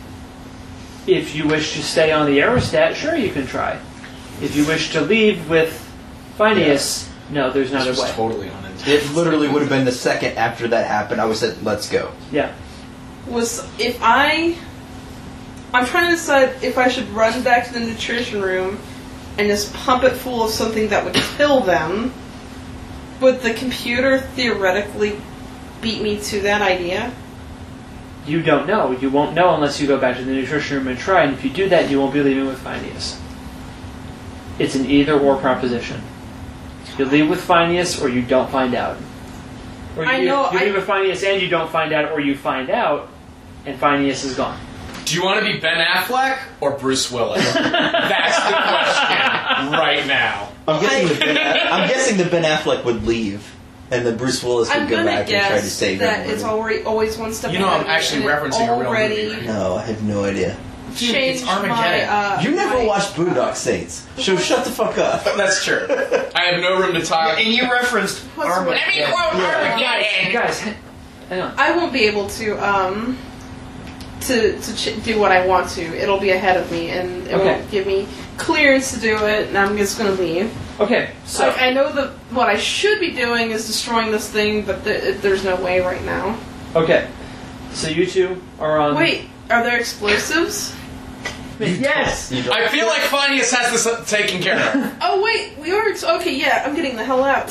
If you wish to stay on the aerostat, sure, you can try. If you wish to leave with Phineas, no, there's not This a was way. totally unintended. It literally would have been the second after that happened. I would have said, "Let's go." Yeah. Was if I. I'm trying to decide if I should run back to the nutrition room and just pump it full of something that would kill them. Would the computer theoretically beat me to that idea? You don't know. You won't know unless you go back to the nutrition room and try, and if you do that, you won't be leaving with Phineas. It's an either-or proposition. You leave with Phineas, or you don't find out. Or I you, know, you I- leave with Phineas and you don't find out, or you find out, and Phineas is gone. Do you want to be Ben Affleck or Bruce Willis? That's the question right now. I'm guessing the Ben, I'm guessing that Ben Affleck would leave, and then Bruce Willis would I'm go gonna back and try to guess save that everyone. it's already always one step You know, ahead I'm of me, actually and it referencing a real already movie. No, I have no idea. changed It's Armageddon. my. Uh, You never my- watched Boondock Saints, so shut the fuck up. That's true. I have no room to talk. And you referenced What's Armageddon. Let me quote Armageddon. Guys, hang on. I won't be able to um to to ch- do what I want to. It'll be ahead of me, and it Okay. won't give me clearance to do it. And I'm just gonna leave. Okay, so I, I know that what I should be doing is destroying this thing, but th- there's no way right now. okay, so you two are on. Wait, are there explosives? Yes! I feel like Phineas has this taken care of. Oh wait, we are okay. Yeah, I'm getting the hell out.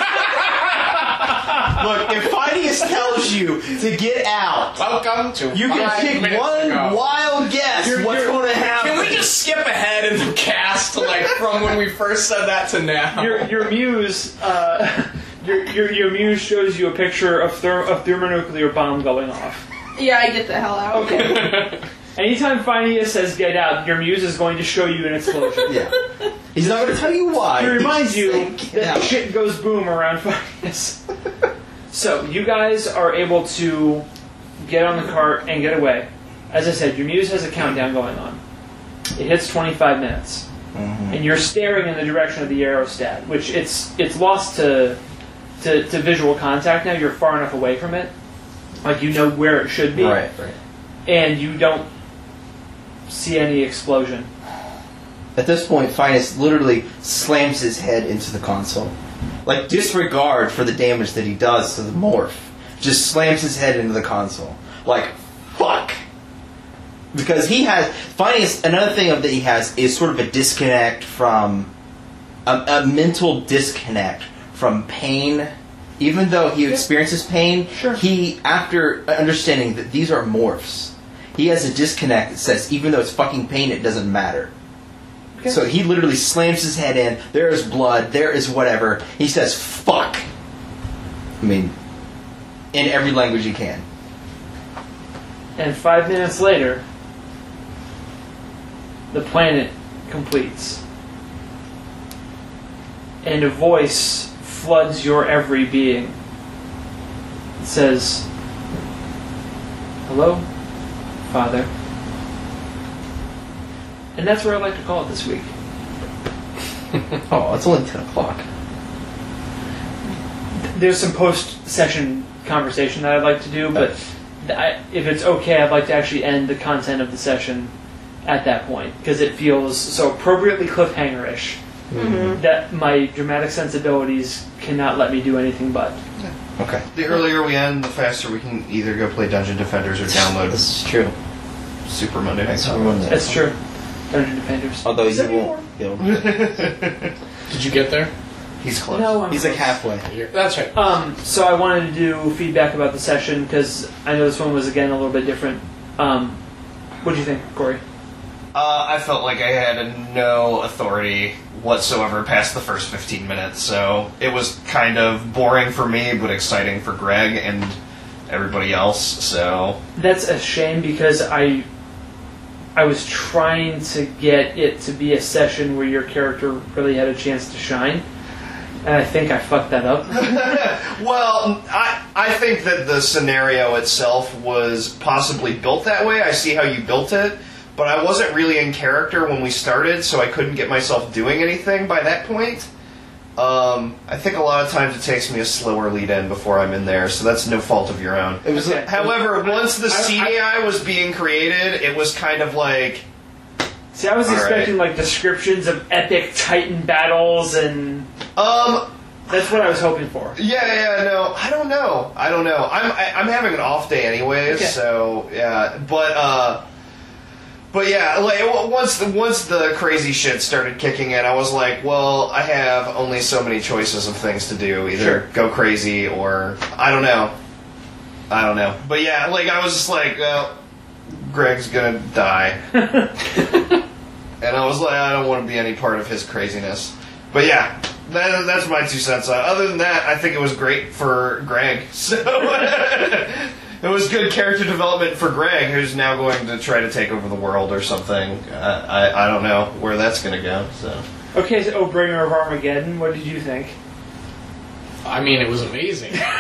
Look, if Phineas tells you to get out, Welcome to you can five pick minutes one ago. wild guess You're- what's you're- going to happen. Can we just skip ahead in the cast, like from when we first said that to now? Your your muse, uh, your, your your muse shows you a picture of therm- a thermonuclear bomb going off. Yeah, I get the hell out. Okay. Anytime Phineas says "get out," your muse is going to show you an explosion. Yeah. He's not going to tell you why. He reminds you Get that out. shit goes boom around Phineas. So you guys are able to get on the cart and get away. As I said, your muse has a countdown going on. It hits twenty-five minutes, Mm-hmm. and you're staring in the direction of the aerostat, which it's it's lost to, to to visual contact now. You're far enough away from it, like you know where it should be, Right, right. and you don't see any explosion. At this point, Phineas literally slams his head into the console. Like, disregard for the damage that he does to the morph. Just slams his head into the console. Like, fuck! Because he has... Phineas, another thing that he has is sort of a disconnect from... A, a mental disconnect from pain. Even though he experiences pain, Sure. he, after understanding that these are morphs, he has a disconnect that says, even though it's fucking pain, it doesn't matter. Okay. So he literally slams his head in. There is blood. There is whatever. He says, fuck. I mean, in every language you can. And five minutes later, the planet completes. And a voice floods your every being. It says, "Hello, Father." And that's where I'd like to call it this week. Oh, it's only ten o'clock. There's some post-session conversation that I'd like to do, but I, if it's okay, I'd like to actually end the content of the session at that point, because it feels so appropriately cliffhanger-ish Mm-hmm. that my dramatic sensibilities cannot let me do anything but. Okay. The earlier we end, the faster we can either go play Dungeon Defenders or download This is true. Super Monday Night Super Soccer. Monday. That's true. Dungeon Defenders. Although Is you that won't be able to. Did you get there? He's close. No, I'm He's like close. halfway. That's right. Um, so I wanted to do feedback about the session because I know this one was again a little bit different. Um, what do you think, Corey? Uh, I felt like I had no authority whatsoever past the first fifteen minutes, so it was kind of boring for me, but exciting for Greg and everybody else, so... That's a shame because I I was trying to get it to be a session where your character really had a chance to shine, and I think I fucked that up. Well, I, I think that the scenario itself was possibly built that way. I see how you built it, but I wasn't really in character when we started, so I couldn't get myself doing anything by that point. Um, I think a lot of times it takes me a slower lead in before I'm in there, so that's no fault of your own. It was Okay. like, However, once the I- C D I was being created, it was kind of like... See, I was All expecting like descriptions of epic Titan battles, and Um, that's what I was hoping for. yeah, yeah, no, I don't know. I don't know. I'm I, I'm having an off day anyways, Okay. so yeah. But uh, but yeah, like w- once the once the crazy shit started kicking in, I was like, well, I have only so many choices of things to do. Either Sure. go crazy or I don't know. I don't know. But yeah, like I was just like, well, Greg's gonna die. And I was like, I don't want to be any part of his craziness. But yeah, that, that's my two cents on it. Other than that, I think it was great for Greg. So it was good character development for Greg, who's now going to try to take over the world or something. Uh, I, I don't know where that's going to go. So Okay, so Obringer of Armageddon, what did you think? I mean, it was amazing. no,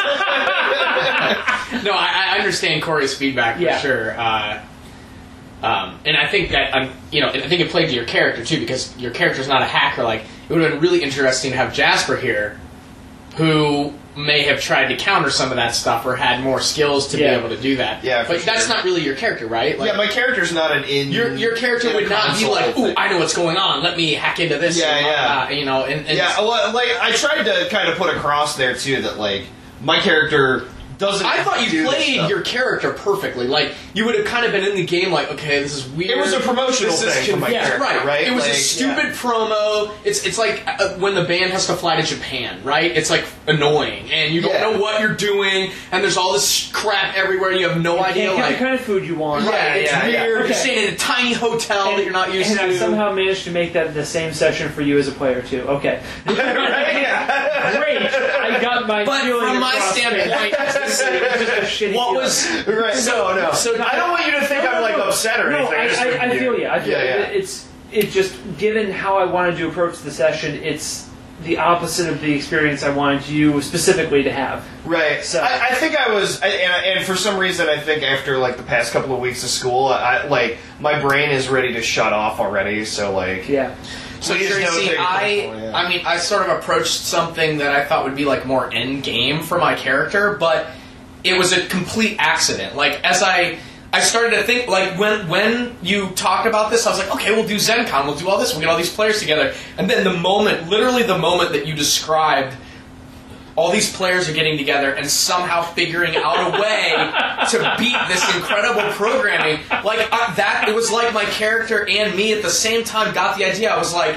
I, I understand Corey's feedback for Yeah. sure. Uh, um, and I think that, um, you know, I think it played to your character, too, because your character's not a hacker. Like, it would have been really interesting to have Jasper here, who may have tried to counter some of that stuff or had more skills to Yeah. be able to do that. Yeah, for but that's sure. not really your character, right? Like, yeah, my character's not an in. your your character in a would not be console like, ooh, thing. I know what's going on. Let me hack into this. Yeah, and, yeah. uh, you know, and, and Yeah, well, like I tried to kind of put across there too that like my character doesn't. I thought do you this played stuff. your character perfectly. Like, you would have kind of been in the game like, okay, this is weird. It was a promotional This is thing for my confusing. character, right. right? It was a Like, stupid promo. It's it's like uh, when the band has to fly to Japan, right? It's like annoying, and you don't Yeah. know what you're doing, and there's all this crap everywhere, and you have no idea. Can't get Like, the kind of food you want. right, it's yeah, yeah. weird. Okay. You're staying in a tiny hotel And- that you're not used and to. I somehow managed to make that the same session for you as a player too. Okay, right? Yeah. great. I got my But feeling from my across standpoint, there. It was just a shitty what feeling. was Right. So- no, no. so- I don't want you to think No, I'm no, like no. upset or no, anything. I, just I, think I feel you. I feel Yeah, yeah. it's it just given how I wanted to approach the session. It's the opposite of the experience I wanted you specifically to have. Right. So- I, I think I was, I, and, and for some reason, I think after like the past couple of weeks of school, I like my brain is ready to shut off already. So like, Yeah. So Please Jerry, don't see, take it I, personally, yeah. I mean, I sort of approached something that I thought would be like more end game for my character, but it was a complete accident. Like as I, I started to think, like when when you talked about this, I was like, okay, we'll do ZenCon, we'll do all this, we'll get all these players together, and then the moment, literally the moment that you described. All these players are getting together and somehow figuring out a way to beat this incredible programming. Like uh, that, it was like my character and me at the same time got the idea. I was like,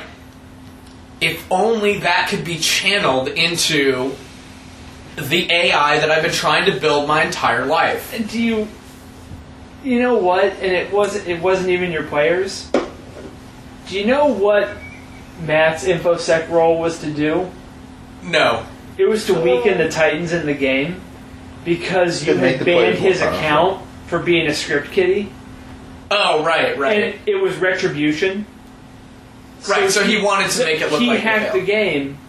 if only that could be channeled into the A I that I've been trying to build my entire life. Do you, you know what? And it wasn't. It wasn't even your players. Do you know what Matt's infosec role was to do? No. It was to weaken the Titans in the game because you To make had the players banned more his powerful. account for being a script kiddie, Oh, right, right. and it was retribution. Right, so he wanted to make it look he like hacked they the failed. game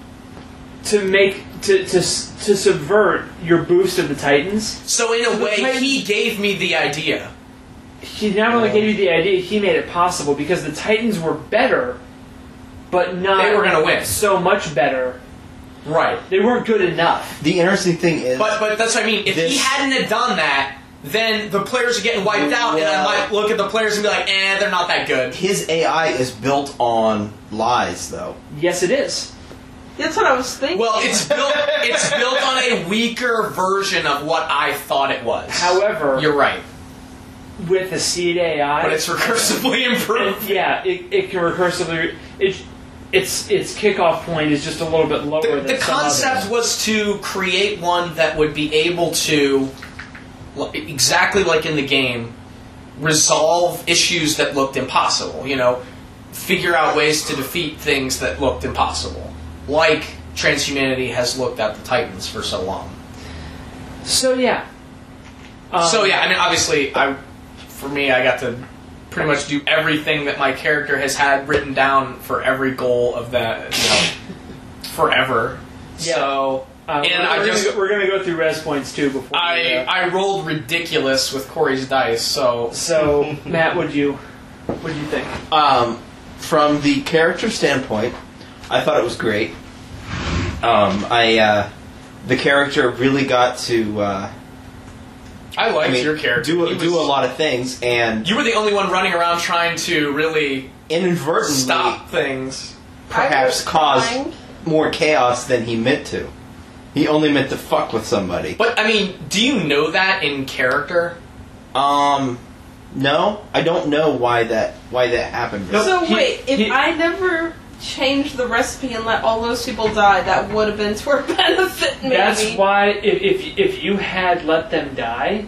to make to to s- to subvert your boost of the Titans. So in a the way, Titans- he gave me the idea. He not only gave you the idea, he made it possible because the Titans were better, but not They were gonna win. so much better. Right. They weren't good enough. The interesting thing is, But but that's what I mean. If he This- hadn't have done that, then the players are getting wiped out, and I Well- might look at the players and be like, eh, they're not that good. his A I is built on lies, though. Yes, it is. That's what I was thinking. Well, it's built it's built on a weaker version of what I thought it was. However, You're right, with the seed A I, but it's recursively and, improved. yeah, it, it can recursively. It, its its kickoff point is just a little bit lower The, than the some concept others. was to create one that would be able to, l- exactly like in the game, resolve issues that looked impossible. You know, figure out ways to defeat things that looked impossible, like transhumanity has looked at the Titans for so long. So yeah. Um, so yeah, I mean, obviously, I, for me, I got to pretty much do everything that my character has had written down for every goal of that, you know, forever. Yeah. So, Um, and we're, I we're just, gonna, go- we're gonna go through res points too before. we, I uh, I rolled ridiculous with Corey's dice. So, so Matt, what'd you what'd you think? Um, from the character standpoint, I thought it was great. Um, I uh, the character really got to uh, I liked I mean, your character. do He a, do was- a lot of things, and You were the only one running around trying to really inadvertently stop things. perhaps I was caused crying. more chaos than he meant to. He only meant to fuck with somebody. But I mean, do you know that in character? Um, no, I don't know why that why that happened. Nope. So He- wait, if he- I never changed the recipe and let all those people die, that would have been to our benefit, maybe. That's why if, if if you had let them die,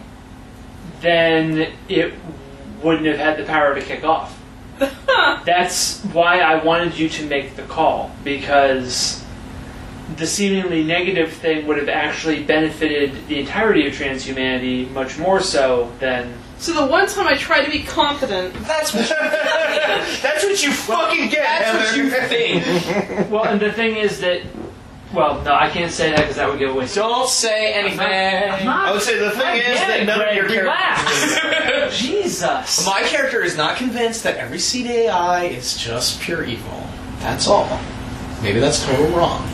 then it wouldn't have had the power to kick off. That's why I wanted you to make the call, because the seemingly negative thing would have actually benefited the entirety of transhumanity much more so than. So the one time I tried to be confident, That's what you, That's what you fucking get, that's what you Heather. think. Well, and the thing is that. Well, no, I can't say that because that would give away. Don't say anything. I'm not- I would say the thing I is get that it, none Greg, of your characters. relax. Jesus. My character is not convinced that every seed A I is just pure evil. That's all. Maybe that's totally wrong.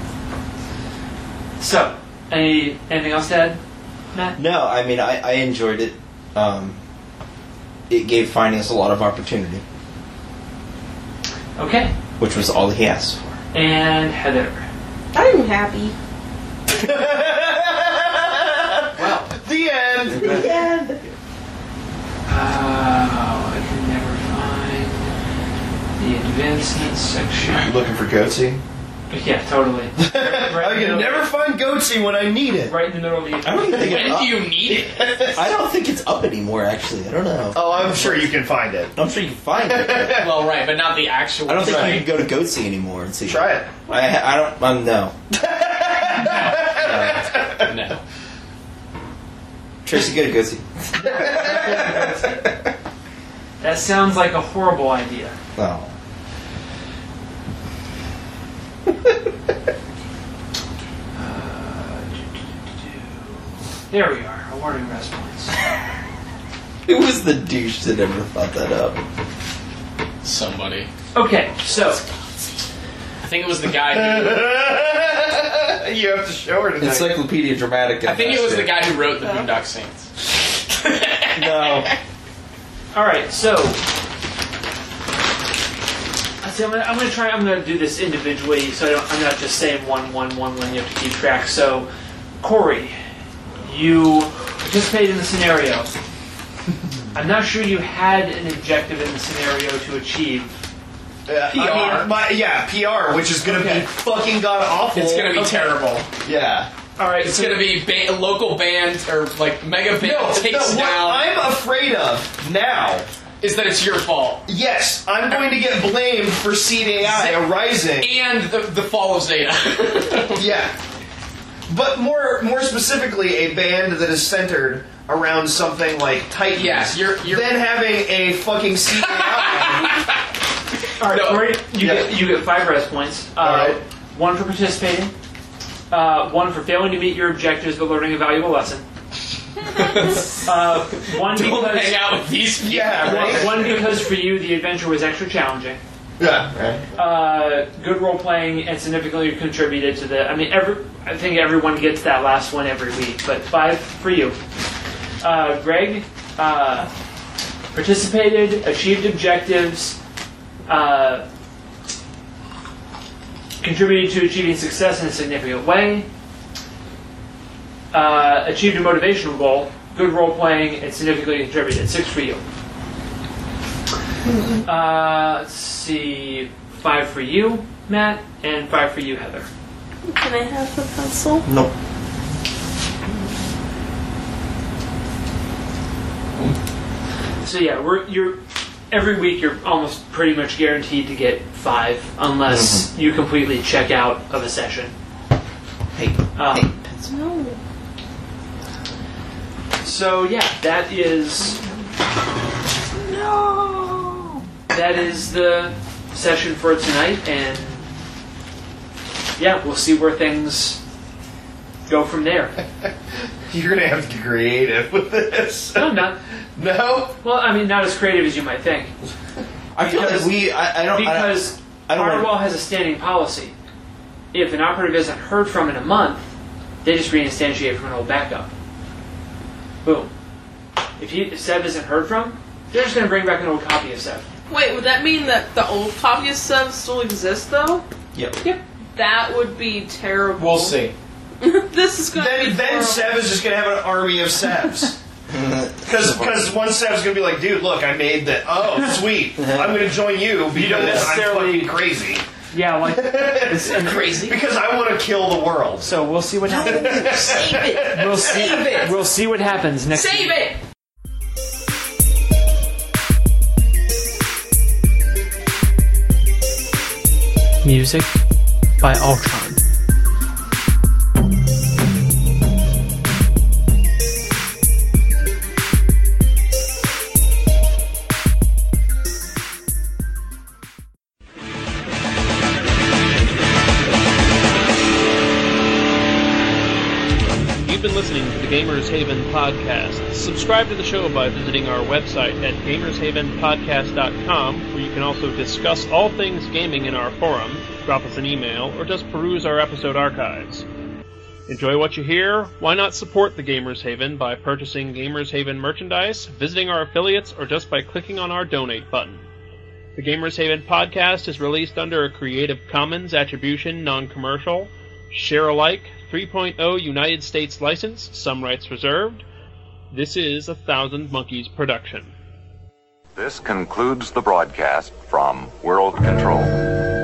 So, any anything else to add, Matt? No, I mean I, I enjoyed it. Um, it gave Phineas a lot of opportunity, Okay. which was all he asked for. And Heather. I'm happy. The end. The end. Oh, I can never find the advancement section. Looking for Goatsy? Yeah, totally. Right, right I can never find Goatsy when I need it. Right in the middle of the. I don't even think When it's up. do you need it? I don't think it's up anymore. Actually, I don't know. Oh, I'm sure you can find it. I'm sure you can find it. Well, right, but not the actual. I don't think Right. you can go to Goatsy anymore and see. Try it. I, I don't. Um, no. No. Tracy, go to Goatsy. That sounds like a horrible idea. No. There we are. Awarding rest points. Who was the douche that ever thought that up? Somebody. Okay, so I think it was the guy who. You have to show her tonight. Encyclopedia Dramatica. I think it was the shit. guy who wrote the Boondock Saints. No. all right, so I see. I'm gonna, I'm gonna try. I'm gonna do this individually, so I don't, I'm not just saying one, one, one when you have to keep track. So, Corey, you participated in the scenario. I'm not sure you had an objective in the scenario to achieve. Uh, P R. I mean, my, yeah, P R, which is going to Okay. be fucking god awful. It's gonna be Okay. terrible. Yeah. All right, It's so gonna be ba- local band or like mega band No, takes no, what down. I'm afraid of now is that it's your fault yes, I'm going to get blamed for Seed A I arising. and the, the fall of Zeta. Yeah. But more more specifically, a band that is centered around something like Titans. Yes, you're- you're- Then having a fucking Seed A I. all right, No. Corey, you Yeah. get you get five rest points. Uh, All right. One for participating. Uh, one for failing to meet your objectives but learning a valuable lesson. uh, one Don't because hang out with these people. Yeah, right? one, one because for you the adventure was extra challenging. Yeah. Right. Uh, good role playing and significantly contributed to the. I mean, every I think everyone gets that last one every week, but five for you. Uh, Greg uh, participated, achieved objectives, uh, contributed to achieving success in a significant way, uh, achieved a motivational goal, good role playing, and significantly contributed. Six for you. Uh, let's see, five for you, Matt, and five for you, Heather. Can I have the pencil? No. So yeah, we're you're every week you're almost pretty much guaranteed to get five unless you completely check out of a session. Hey. Um, hey. Pencil. No. So yeah, that is No. that is the session for tonight, and yeah, we'll see where things go from there. You're going to have to get creative with this. No, not No? well. I mean, not as creative as you might think. I feel Because- like we. I, I don't. Because I don't Firewall wanna- has a standing policy. If an operative isn't heard from in a month, they just reinstantiate from an old backup. Boom. If, he, if Sev isn't heard from, they're just going to bring back an old copy of Sev. Wait, would that mean that the old copy of Sev still exists, though? Yep. Yep. That would be terrible. We'll see. This is going to be Then, then horrible. Sev is just going to have an army of Sevs. Because one Sev's going to be like, dude, look, I made that. Oh, sweet. I'm going to join you because I'm necessarily- fucking crazy. Yeah, like it's Crazy. Because I want to kill the world. so. We'll see what happens. Save it. We'll see. Save it. We'll see what happens next. Save week. it. Music by Ultron. You've been listening to the Gamers Haven podcast. Subscribe to the show by visiting our website at gamers haven podcast dot com, where you can also discuss all things gaming in our forum, drop us an email, or just peruse our episode archives. Enjoy what you hear? Why not support the Gamers Haven by purchasing Gamers Haven merchandise, visiting our affiliates, or just by clicking on our donate button? The Gamers Haven podcast is released under a Creative Commons Attribution Non-Commercial, Share Alike three point oh United States license, some rights reserved. This is a Thousand Monkeys production. This concludes the broadcast from World Control.